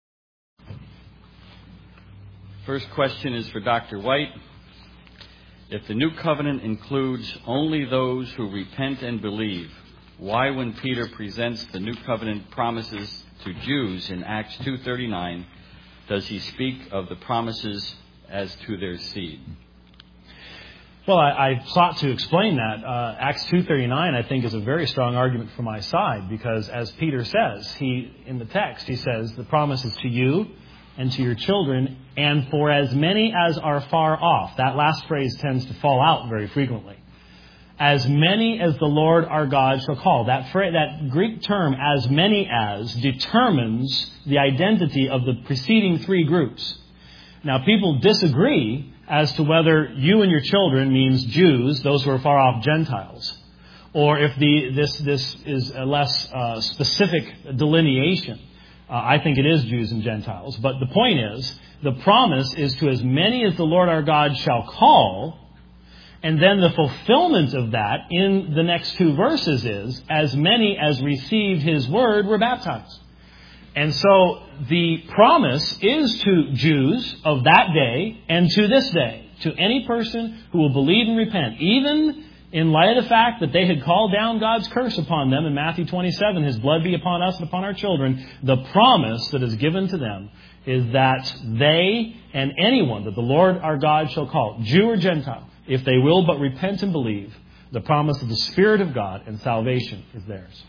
First question is for Doctor White. If the new covenant includes only those who repent and believe, why, when Peter presents the new covenant promises to Jews in Acts two thirty-nine, does he speak of the promises as to their seed? Well, I, I sought to explain that. Uh, Acts two thirty-nine, I think, is a very strong argument for my side, because as Peter says, he in the text, he says, the promise is to you and to your children, and for as many as are far off. That last phrase tends to fall out very frequently. As many as the Lord our God shall call. That fra- that Greek term, as many as, determines the identity of the preceding three groups. Now, people disagree as to whether you and your children means Jews, those who are far off Gentiles, or if the this this is a less uh, specific delineation. Uh, I think it is Jews and Gentiles. But the point is, the promise is to as many as the Lord our God shall call. And then the fulfillment of that in the next two verses is, as many as received his word were baptized. And so the promise is to Jews of that day and to this day, to any person who will believe and repent, even in light of the fact that they had called down God's curse upon them in Matthew twenty-seven, his blood be upon us and upon our children. The promise that is given to them is that they and anyone that the Lord our God shall call, Jew or Gentile, if they will but repent and believe, the promise of the Spirit of God and salvation is theirs.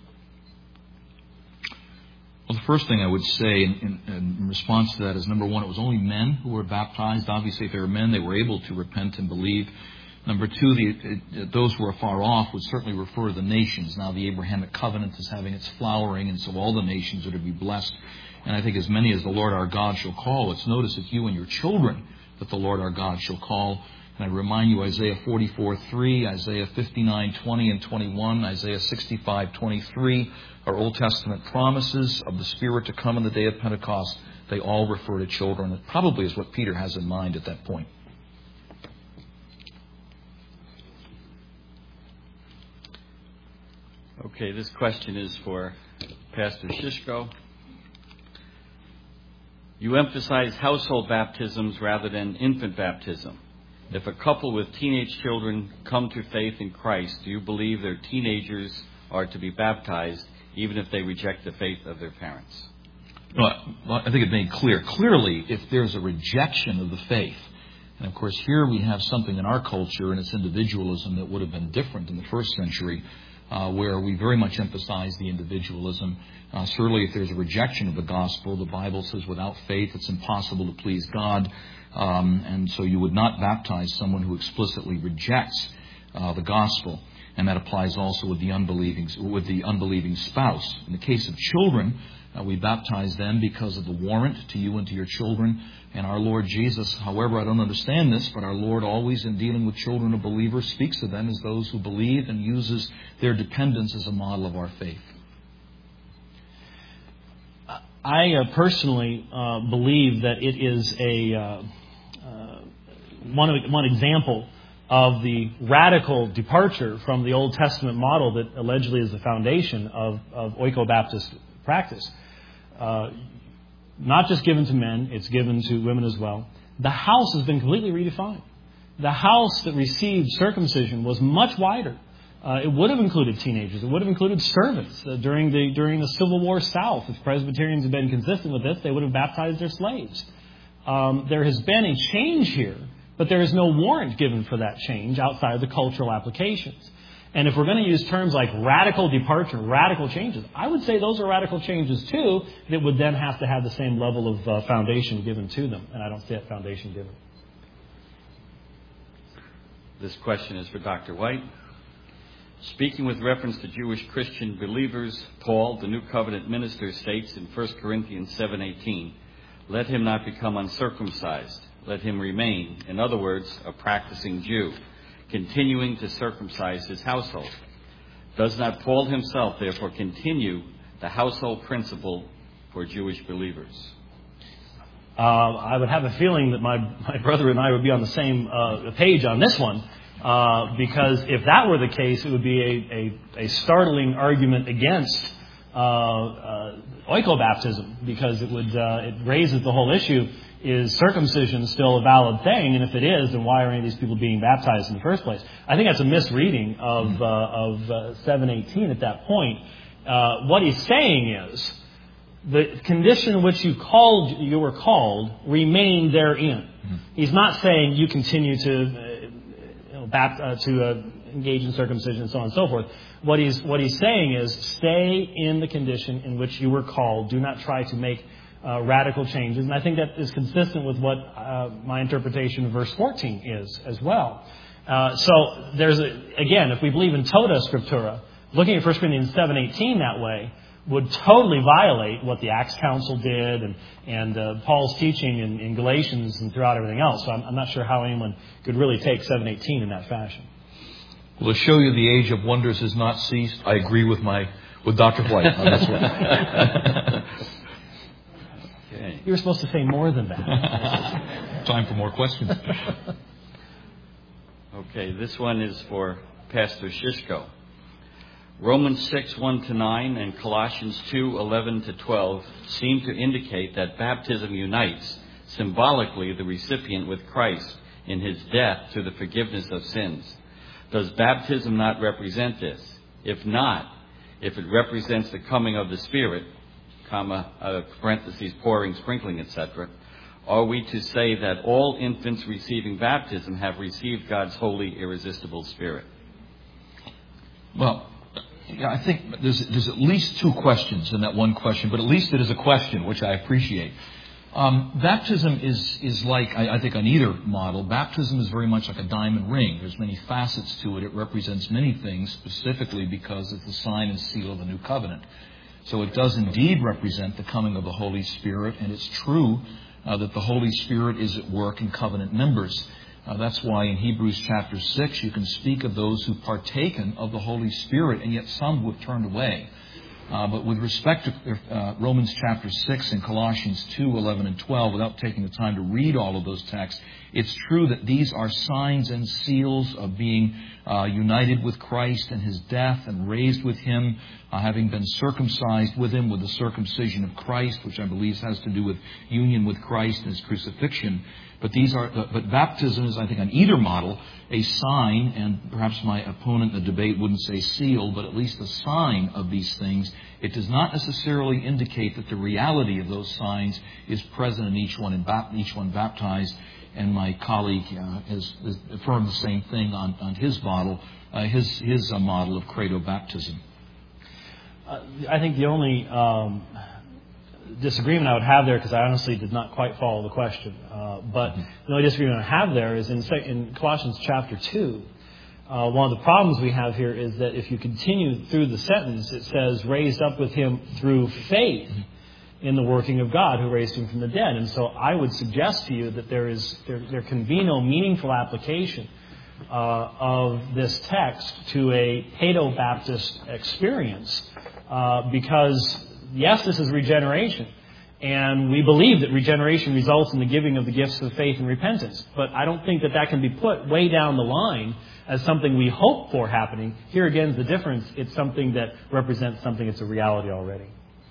Well, the first thing I would say in, in, in response to that is, number one, it was only men who were baptized. Obviously, if they were men, they were able to repent and believe. Number two, the, it, those who are far off would certainly refer to the nations. Now, the Abrahamic covenant is having its flowering, and so all the nations are to be blessed. And I think as many as the Lord our God shall call, it's notice it's you and your children that the Lord our God shall call. And I remind you, Isaiah forty-four three, Isaiah fifty-nine twenty and twenty-one, Isaiah sixty-five twenty-three are Old Testament promises of the Spirit to come in the day of Pentecost. They all refer to children. It probably is what Peter has in mind at that point. Okay, this question is for Pastor Shishko. You emphasize household baptisms rather than infant baptism. If a couple with teenage children come to faith in Christ, do you believe their teenagers are to be baptized even if they reject the faith of their parents? Well, I think it made clear. Clearly, if there's a rejection of the faith, and of course here we have something in our culture and its individualism that would have been different in the first century, uh, where we very much emphasize the individualism. Uh, certainly if there's a rejection of the gospel, the Bible says without faith it's impossible to please God. Um, and so you would not baptize someone who explicitly rejects uh, the gospel. And that applies also with the unbelieving with the unbelieving spouse. In the case of children, uh, we baptize them because of the warrant to you and to your children. And our Lord Jesus, however, I don't understand this, but our Lord always in dealing with children of believers speaks of them as those who believe and uses their dependence as a model of our faith. I uh, personally uh, believe that it is a uh, uh, one of, one example of the radical departure from the Old Testament model that allegedly is the foundation of, of Oiko-Baptist practice. Uh, not just given to men, it's given to women as well. The house has been completely redefined. The house that received circumcision was much wider. Uh, it would have included teenagers. It would have included servants. Uh, during the during the Civil War South, if Presbyterians had been consistent with this, they would have baptized their slaves. Um, there has been a change here, but there is no warrant given for that change outside of the cultural applications. And if we're going to use terms like radical departure, radical changes, I would say those are radical changes too that would then have to have the same level of uh, foundation given to them. And I don't see that foundation given. This question is for Doctor White. Speaking with reference to Jewish Christian believers, Paul, the New Covenant minister, states in First Corinthians seven eighteen, let him not become uncircumcised. Let him remain, in other words, a practicing Jew, continuing to circumcise his household. Does not Paul himself, therefore, continue the household principle for Jewish believers? Uh, I would have a feeling that my, my brother and I would be on the same uh, page on this one, uh, because if that were the case, it would be a, a, a startling argument against uh, uh, oikobaptism, because it would uh, it raises the whole issue. is circumcision still a valid thing? And if it is, then why are any of these people being baptized in the first place? I think that's a misreading of, uh, of uh, seven eighteen at that point. Uh, what he's saying is, the condition in which you called, you were called, remain therein. Mm-hmm. He's not saying you continue to, uh, you know, bapt, uh, to uh, engage in circumcision and so on and so forth. What he's what he's saying is, stay in the condition in which you were called. Do not try to make uh, radical changes. And I think that is consistent with what uh, my interpretation of verse fourteen is as well. Uh, so there's a, again, if we believe in tota scriptura, looking at First Corinthians seven eighteen that way would totally violate what the Acts Council did and, and uh, Paul's teaching in, in Galatians and throughout everything else. So I'm, I'm not sure how anyone could really take seven eighteen in that fashion. Well, to show you the age of wonders has not ceased, I agree with my with Doctor White on this one. Okay. You were supposed to say more than that. Time for more questions. Okay, this one is for Pastor Shishko. Romans six, one to nine and Colossians two, eleven to twelve seem to indicate that baptism unites symbolically the recipient with Christ in his death to the forgiveness of sins. Does baptism not represent this? If not, if it represents the coming of the Spirit, comma, uh, parentheses, pouring, sprinkling, et cetera, are we to say that all infants receiving baptism have received God's holy, irresistible Spirit? Well, yeah, I think there's, there's at least two questions in that one question, but at least it is a question, which I appreciate. Um, baptism is, is like, I, I think on either model, baptism is very much like a diamond ring. There's many facets to it. It represents many things, specifically because it's the sign and seal of the new covenant. So it does indeed represent the coming of the Holy Spirit, and it's true uh, that the Holy Spirit is at work in covenant members. Uh, that's why in Hebrews chapter six you can speak of those who partaken of the Holy Spirit, and yet some who have turned away. Uh, but with respect to uh, Romans chapter six and Colossians two, eleven and twelve, without taking the time to read all of those texts, it's true that these are signs and seals of being uh, united with Christ and His death and raised with Him, uh, having been circumcised with Him with the circumcision of Christ, which I believe has to do with union with Christ and His crucifixion. But these are, but baptism is, I think, on either model, a sign, and perhaps my opponent in the debate wouldn't say seal, but at least a sign of these things. It does not necessarily indicate that the reality of those signs is present in each one, in each one baptized. And my colleague uh, has, has affirmed the same thing on, on his model, uh, his his uh, model of credo baptism. Uh, I think the only um, disagreement I would have there, because I honestly did not quite follow the question, uh, but mm-hmm. the only disagreement I have there is in, in Colossians chapter two. Uh, one of the problems we have here is that if you continue through the sentence, it says, raised up with Him through faith in the working of God who raised Him from the dead. And so I would suggest to you that there is there, there can be no meaningful application uh, of this text to a Paedo-Baptist experience uh, because, yes, this is regeneration. And we believe that regeneration results in the giving of the gifts of faith and repentance. But I don't think that that can be put way down the line as something we hope for happening. Here again is the difference. It's something that represents something that's a reality already.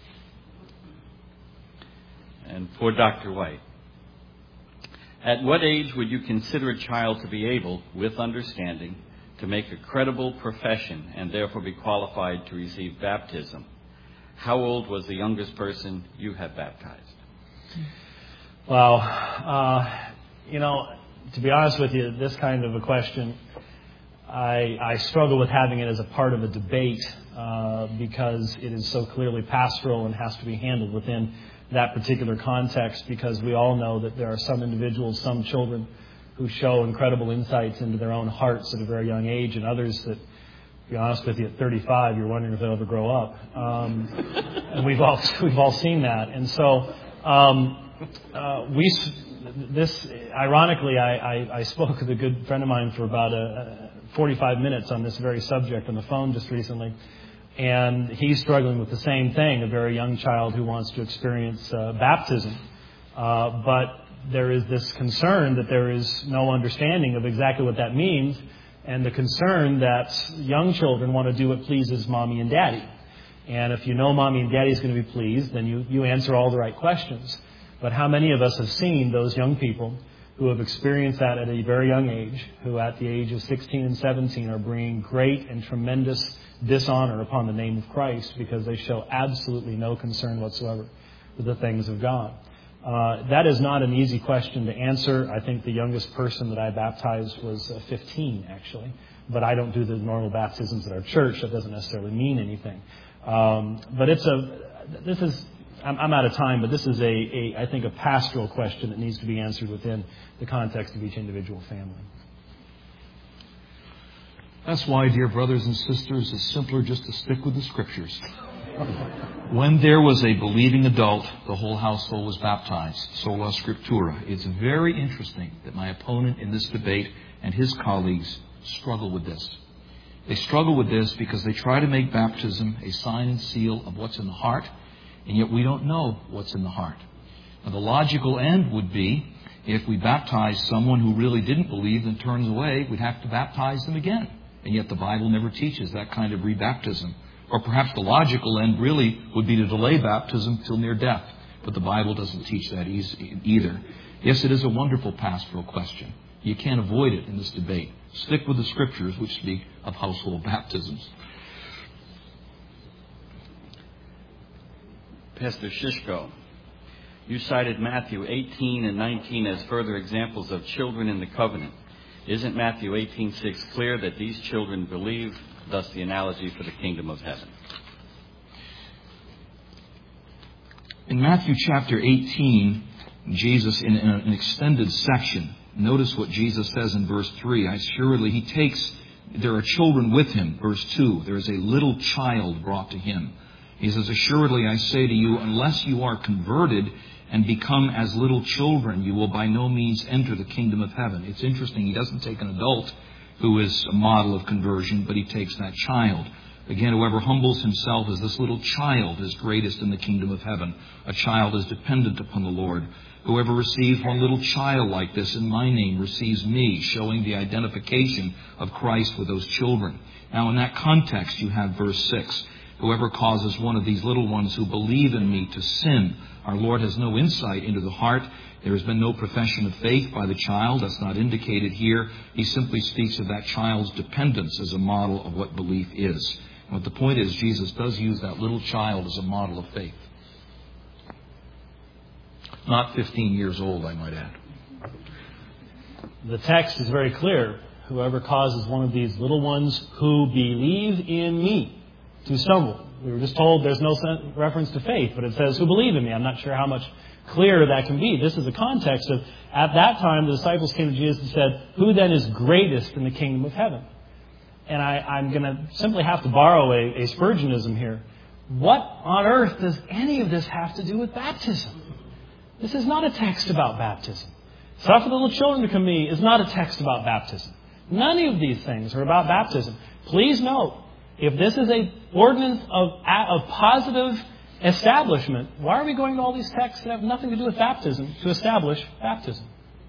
And for Doctor White, at what age would you consider a child to be able, with understanding, to make a credible profession and therefore be qualified to receive baptism? How old was the youngest person you have baptized? Well, uh, you know, to be honest with you, this kind of a question, I, I struggle with having it as a part of a debate uh, because it is so clearly pastoral and has to be handled within that particular context, because we all know that there are some individuals, some children, who show incredible insights into their own hearts at a very young age, and others that, to be honest with you, at thirty-five, you're wondering if they'll ever grow up. Um, and we've all we've all seen that. And so um, uh, we this ironically, I, I, I spoke with a good friend of mine for about a, a forty-five minutes on this very subject on the phone just recently. And he's struggling with the same thing, a very young child who wants to experience uh, baptism. Uh, but there is this concern that there is no understanding of exactly what that means, and the concern that young children want to do what pleases mommy and daddy. And if you know mommy and daddy is going to be pleased, then you, you answer all the right questions. But how many of us have seen those young people who have experienced that at a very young age, who at the age of sixteen and seventeen are bringing great and tremendous dishonor upon the name of Christ because they show absolutely no concern whatsoever with the things of God? Uh, that is not an easy question to answer. I think the youngest person that I baptized was uh, fifteen, actually. But I don't do the normal baptisms at our church. That doesn't necessarily mean anything. Um, but it's a, this is, I'm, I'm out of time, but this is a, a, I think, a pastoral question that needs to be answered within the context of each individual family. That's why, dear brothers and sisters, it's simpler just to stick with the Scriptures. When there was a believing adult, the whole household was baptized. Sola Scriptura. It's very interesting that my opponent in this debate and his colleagues struggle with this. They struggle with this because they try to make baptism a sign and seal of what's in the heart, and yet we don't know what's in the heart. Now, the logical end would be, if we baptize someone who really didn't believe and turns away, we'd have to baptize them again. And yet the Bible never teaches that kind of rebaptism. Or perhaps the logical end really would be to delay baptism till near death. But the Bible doesn't teach that either. Yes, it is a wonderful pastoral question. You can't avoid it in this debate. Stick with the Scriptures, which speak of household baptisms. Pastor Shishko, you cited Matthew eighteen and nineteen as further examples of children in the covenant. Isn't Matthew eighteen six clear that these children believe, thus the analogy for the kingdom of heaven? In Matthew chapter eighteen, Jesus, in an extended section, notice what Jesus says in verse three. Assuredly, he takes, there are children with him. Verse two, there is a little child brought to him. He says, assuredly, I say to you, unless you are converted and become as little children, you will by no means enter the kingdom of heaven. It's interesting, he doesn't take an adult who is a model of conversion, but he takes that child. Again, whoever humbles himself as this little child is greatest in the kingdom of heaven. A child is dependent upon the Lord. Whoever receives one little child like this in my name receives me, showing the identification of Christ with those children. Now, in that context, you have verse six. Whoever causes one of these little ones who believe in me to sin. Our Lord has no insight into the heart. There has been no profession of faith by the child. That's not indicated here. He simply speaks of that child's dependence as a model of what belief is. And what the point is, Jesus does use that little child as a model of faith. Not fifteen years old, I might add. The text is very clear. Whoever causes one of these little ones who believe in me to stumble. We were just told there's no reference to faith, but it says who believe in me. I'm not sure how much clearer that can be. This is a context of, at that time, the disciples came to Jesus and said, who then is greatest in the kingdom of heaven? And I, I'm going to simply have to borrow a, a Spurgeonism here. What on earth does any of this have to do with baptism? This is not a text about baptism. Suffer the little children to come to me is not a text about baptism. None of these things are about baptism. Please note, if this is an ordinance of, of positive establishment, why are we going to all these texts that have nothing to do with baptism to establish baptism?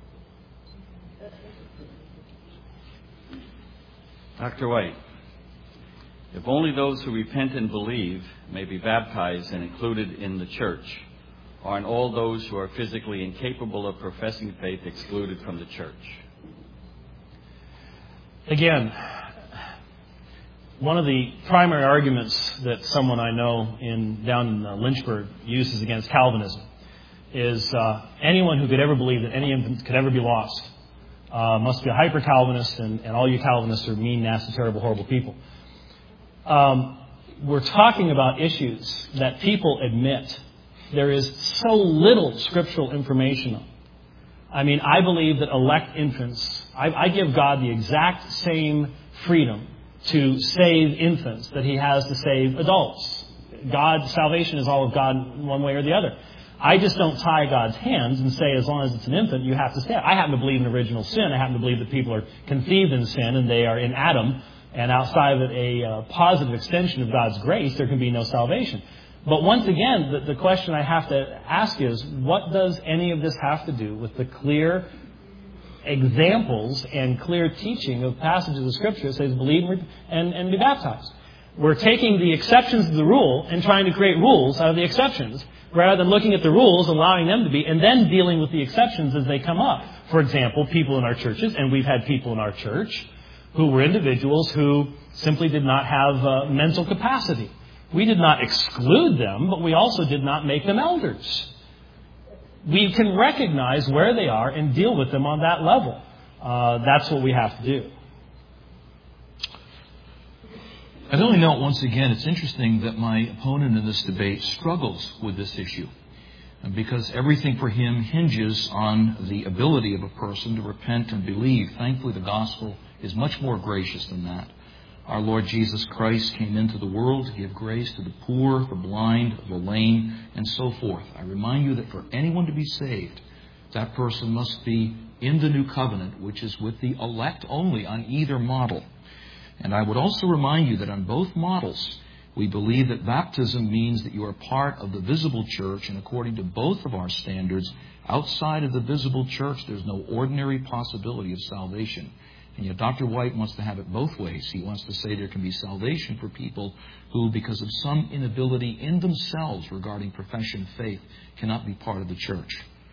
Doctor White, if only those who repent and believe may be baptized and included in the church, aren't all those who are physically incapable of professing faith excluded from the church? Again, one of the primary arguments that someone I know in down in uh, Lynchburg uses against Calvinism is uh, anyone who could ever believe that any infant could ever be lost uh, must be a hyper-Calvinist, and, and all you Calvinists are mean, nasty, terrible, horrible people. Um, we're talking about issues that people admit there is so little scriptural information on. I mean, I believe that elect infants, I, I give God the exact same freedom to save infants that he has to save adults. God, salvation is all of God one way or the other. I just don't tie God's hands and say as long as it's an infant, you have to stay. I happen to believe in original sin. I happen to believe that people are conceived in sin and they are in Adam. And outside of a uh, positive extension of God's grace, there can be no salvation. But once again, the, the question I have to ask is, what does any of this have to do with the clear examples and clear teaching of passages of Scripture that says believe and, and be baptized? We're taking the exceptions to the rule and trying to create rules out of the exceptions, rather than looking at the rules, allowing them to be, and then dealing with the exceptions as they come up. For example, people in our churches, and we've had people in our church who were individuals who simply did not have uh, mental capacity. We did not exclude them, but we also did not make them elders. We can recognize where they are and deal with them on that level. Uh, that's what we have to do. I'd only note once again, it's interesting that my opponent in this debate struggles with this issue, because everything for him hinges on the ability of a person to repent and believe. Thankfully, the gospel is much more gracious than that. Our Lord Jesus Christ came into the world to give grace to the poor, the blind, the lame, and so forth. I remind you that for anyone to be saved, that person must be in the new covenant, which is with the elect only on either model. And I would also remind you that on both models, we believe that baptism means that you are part of the visible church, and according to both of our standards, outside of the visible church, there's no ordinary possibility of salvation. And yet Doctor White wants to have it both ways. He wants to say there can be salvation for people who, because of some inability in themselves regarding profession of faith, cannot be part of the church.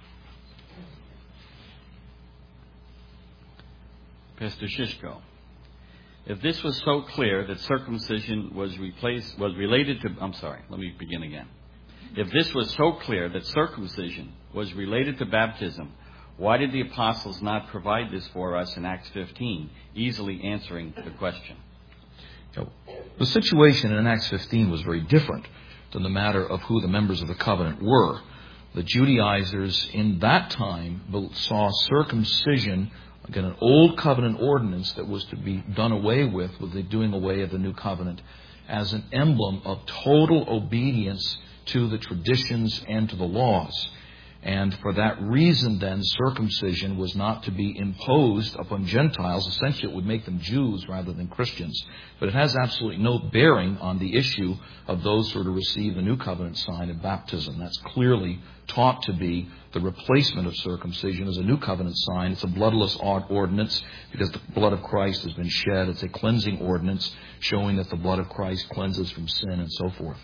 Pastor Shishko, if this was so clear that circumcision was replaced, was related to, I'm sorry, let me begin again. If this was so clear that circumcision was related to baptism, why did the apostles not provide this for us in Acts fifteen, easily answering the question? The situation in Acts fifteen was very different than the matter of who the members of the covenant were. The Judaizers in that time saw circumcision, again, an old covenant ordinance that was to be done away with, with the doing away of the new covenant, as an emblem of total obedience to the traditions and to the laws. And for that reason, then, circumcision was not to be imposed upon Gentiles. Essentially, it would make them Jews rather than Christians. But it has absolutely no bearing on the issue of those who are to receive the new covenant sign of baptism. That's clearly taught to be the replacement of circumcision as a new covenant sign. It's a bloodless ordinance because the blood of Christ has been shed. It's a cleansing ordinance showing that the blood of Christ cleanses from sin and so forth.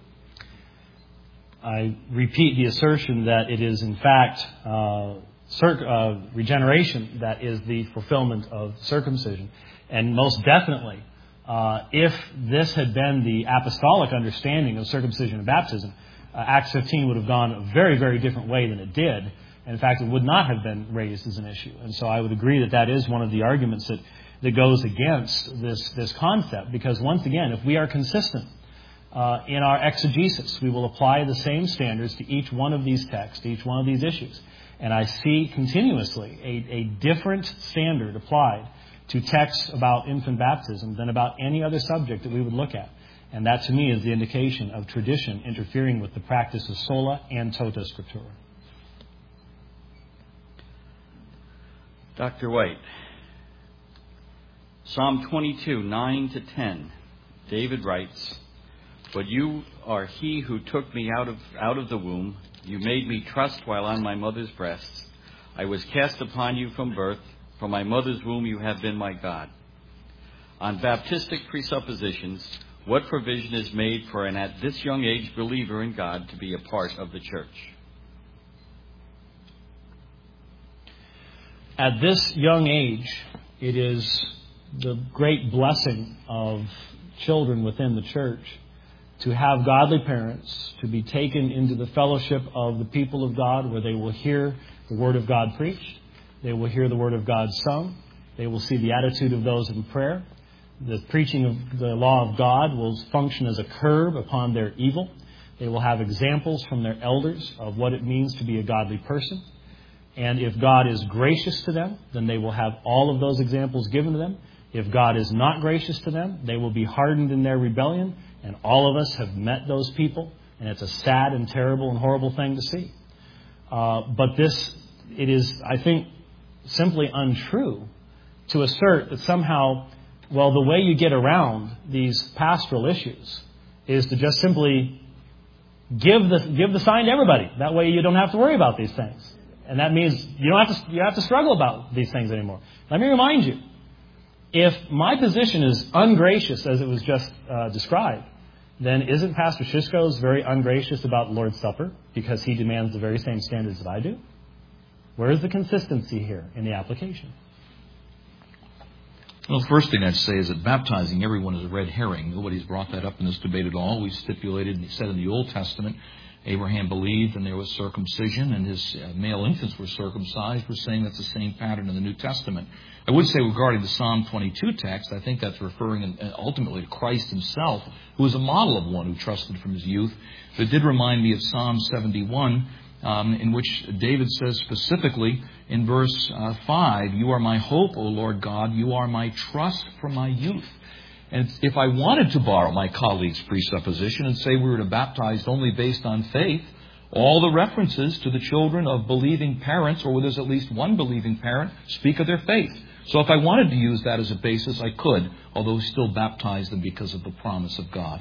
I repeat the assertion that it is, in fact, uh, cir- uh, regeneration that is the fulfillment of circumcision. And most definitely, uh, if this had been the apostolic understanding of circumcision and baptism, uh, Acts fifteen would have gone a very, very different way than it did. And in fact, it would not have been raised as an issue. And so I would agree that that is one of the arguments that, that goes against this, this concept. Because once again, if we are consistent Uh, in our exegesis, we will apply the same standards to each one of these texts, to each one of these issues. And I see continuously a, a different standard applied to texts about infant baptism than about any other subject that we would look at. And that, to me, is the indication of tradition interfering with the practice of sola and tota scriptura. Doctor White, Psalm twenty-two, nine to ten, David writes, "But you are he who took me out of out of the womb. You made me trust while on my mother's breasts. I was cast upon you from birth. From my mother's womb you have been my God." On Baptistic presuppositions, what provision is made for an at this young age believer in God to be a part of the church? At this young age, it is the great blessing of children within the church to have godly parents, to be taken into the fellowship of the people of God, where they will hear the Word of God preached, they will hear the Word of God sung, they will see the attitude of those in prayer. The preaching of the law of God will function as a curb upon their evil. They will have examples from their elders of what it means to be a godly person. And if God is gracious to them, then they will have all of those examples given to them. If God is not gracious to them, they will be hardened in their rebellion. And all of us have met those people, and it's a sad and terrible and horrible thing to see. Uh, but this, it is, I think, simply untrue to assert that somehow, well, the way you get around these pastoral issues is to just simply give the give the sign to everybody. That way you don't have to worry about these things. And that means you don't have to you have to struggle about these things anymore. Let me remind you, if my position is ungracious as it was just uh, described, then isn't Pastor Shishko's very ungracious about the Lord's Supper because he demands the very same standards that I do? Where is the consistency here in the application? Well, the first thing I'd say is that baptizing everyone is a red herring. Nobody's brought that up in this debate at all. We stipulated and said in the Old Testament, Abraham believed and there was circumcision and his uh, male infants were circumcised. We're saying that's the same pattern in the New Testament. I would say regarding the Psalm twenty-two text, I think that's referring in, ultimately to Christ himself, who was a model of one who trusted from his youth. But it did remind me of Psalm seventy-one, um, in which David says specifically in verse uh, five, "You are my hope, O Lord God. You are my trust from my youth." And if I wanted to borrow my colleague's presupposition and say we were to baptize only based on faith, all the references to the children of believing parents, or where there's at least one believing parent, speak of their faith. So if I wanted to use that as a basis, I could, although we still baptize them because of the promise of God.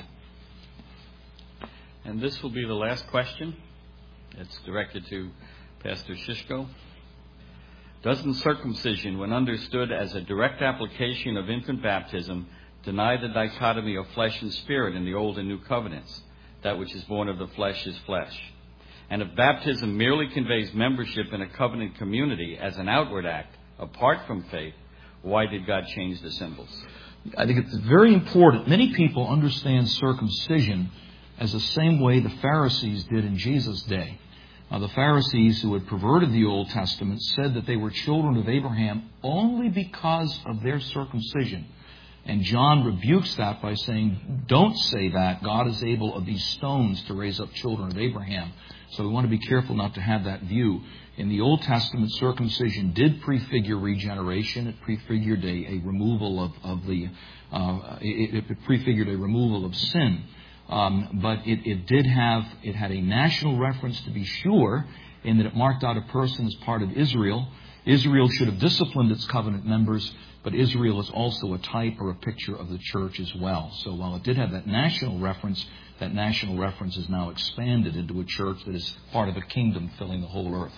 And this will be the last question. It's directed to Pastor Shishko. Doesn't circumcision, when understood as a direct application of infant baptism, deny the dichotomy of flesh and spirit in the Old and New Covenants? That which is born of the flesh is flesh. And if baptism merely conveys membership in a covenant community as an outward act, apart from faith, why did God change the symbols? I think it's very important. Many people understand circumcision as the same way the Pharisees did in Jesus' day. Now, the Pharisees who had perverted the Old Testament said that they were children of Abraham only because of their circumcision. And John rebukes that by saying, don't say that. God is able of these stones to raise up children of Abraham. So we want to be careful not to have that view. In the Old Testament, circumcision did prefigure regeneration. It prefigured a, a removal of, of the, uh, it, it prefigured a removal of sin. Um, but it, it did have, it had a national reference to be sure, in that it marked out a person as part of Israel. Israel should have disciplined its covenant members, but Israel is also a type or a picture of the church as well. So while it did have that national reference, that national reference is now expanded into a church that is part of a kingdom filling the whole earth.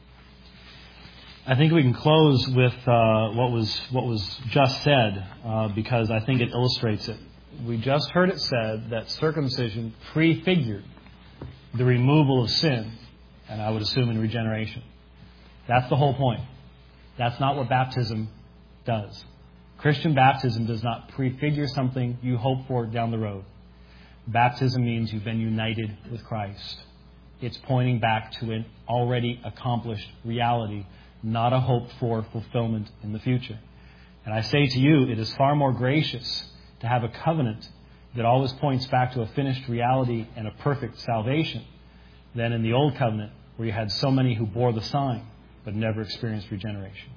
I think we can close with uh, what was what was just said, uh, because I think it illustrates it. We just heard it said that circumcision prefigured the removal of sin, and I would assume in regeneration. That's the whole point. That's not what baptism does. Christian baptism does not prefigure something you hope for down the road. Baptism means you've been united with Christ. It's pointing back to an already accomplished reality, not a hope for fulfillment in the future. And I say to you, it is far more gracious to have a covenant that always points back to a finished reality and a perfect salvation than in the old covenant where you had so many who bore the sign but never experienced regeneration.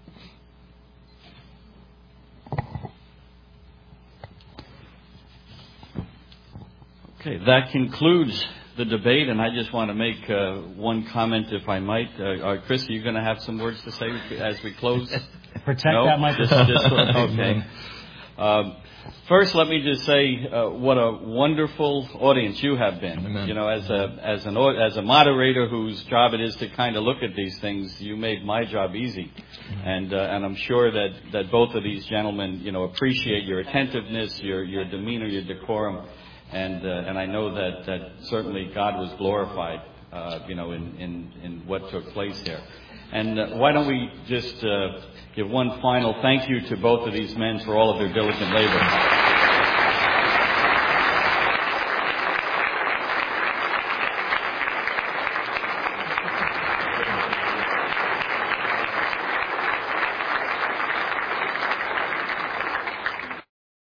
Okay, that concludes the debate, and I just want to make uh, one comment, if I might. Uh, uh, Chris, are you going to have some words to say as we close? Protect no? that microphone. Just, just, okay. Um, first, let me just say uh, what a wonderful audience you have been. Amen. You know, as a as an as a moderator whose job it is to kind of look at these things, you made my job easy, and uh, and I'm sure that, that both of these gentlemen, you know, appreciate your attentiveness, your your demeanor, your decorum, and uh, and I know that, that certainly God was glorified, uh, you know, in, in in what took place here. And uh, why don't we just uh, give one final thank you to both of these men for all of their diligent labor.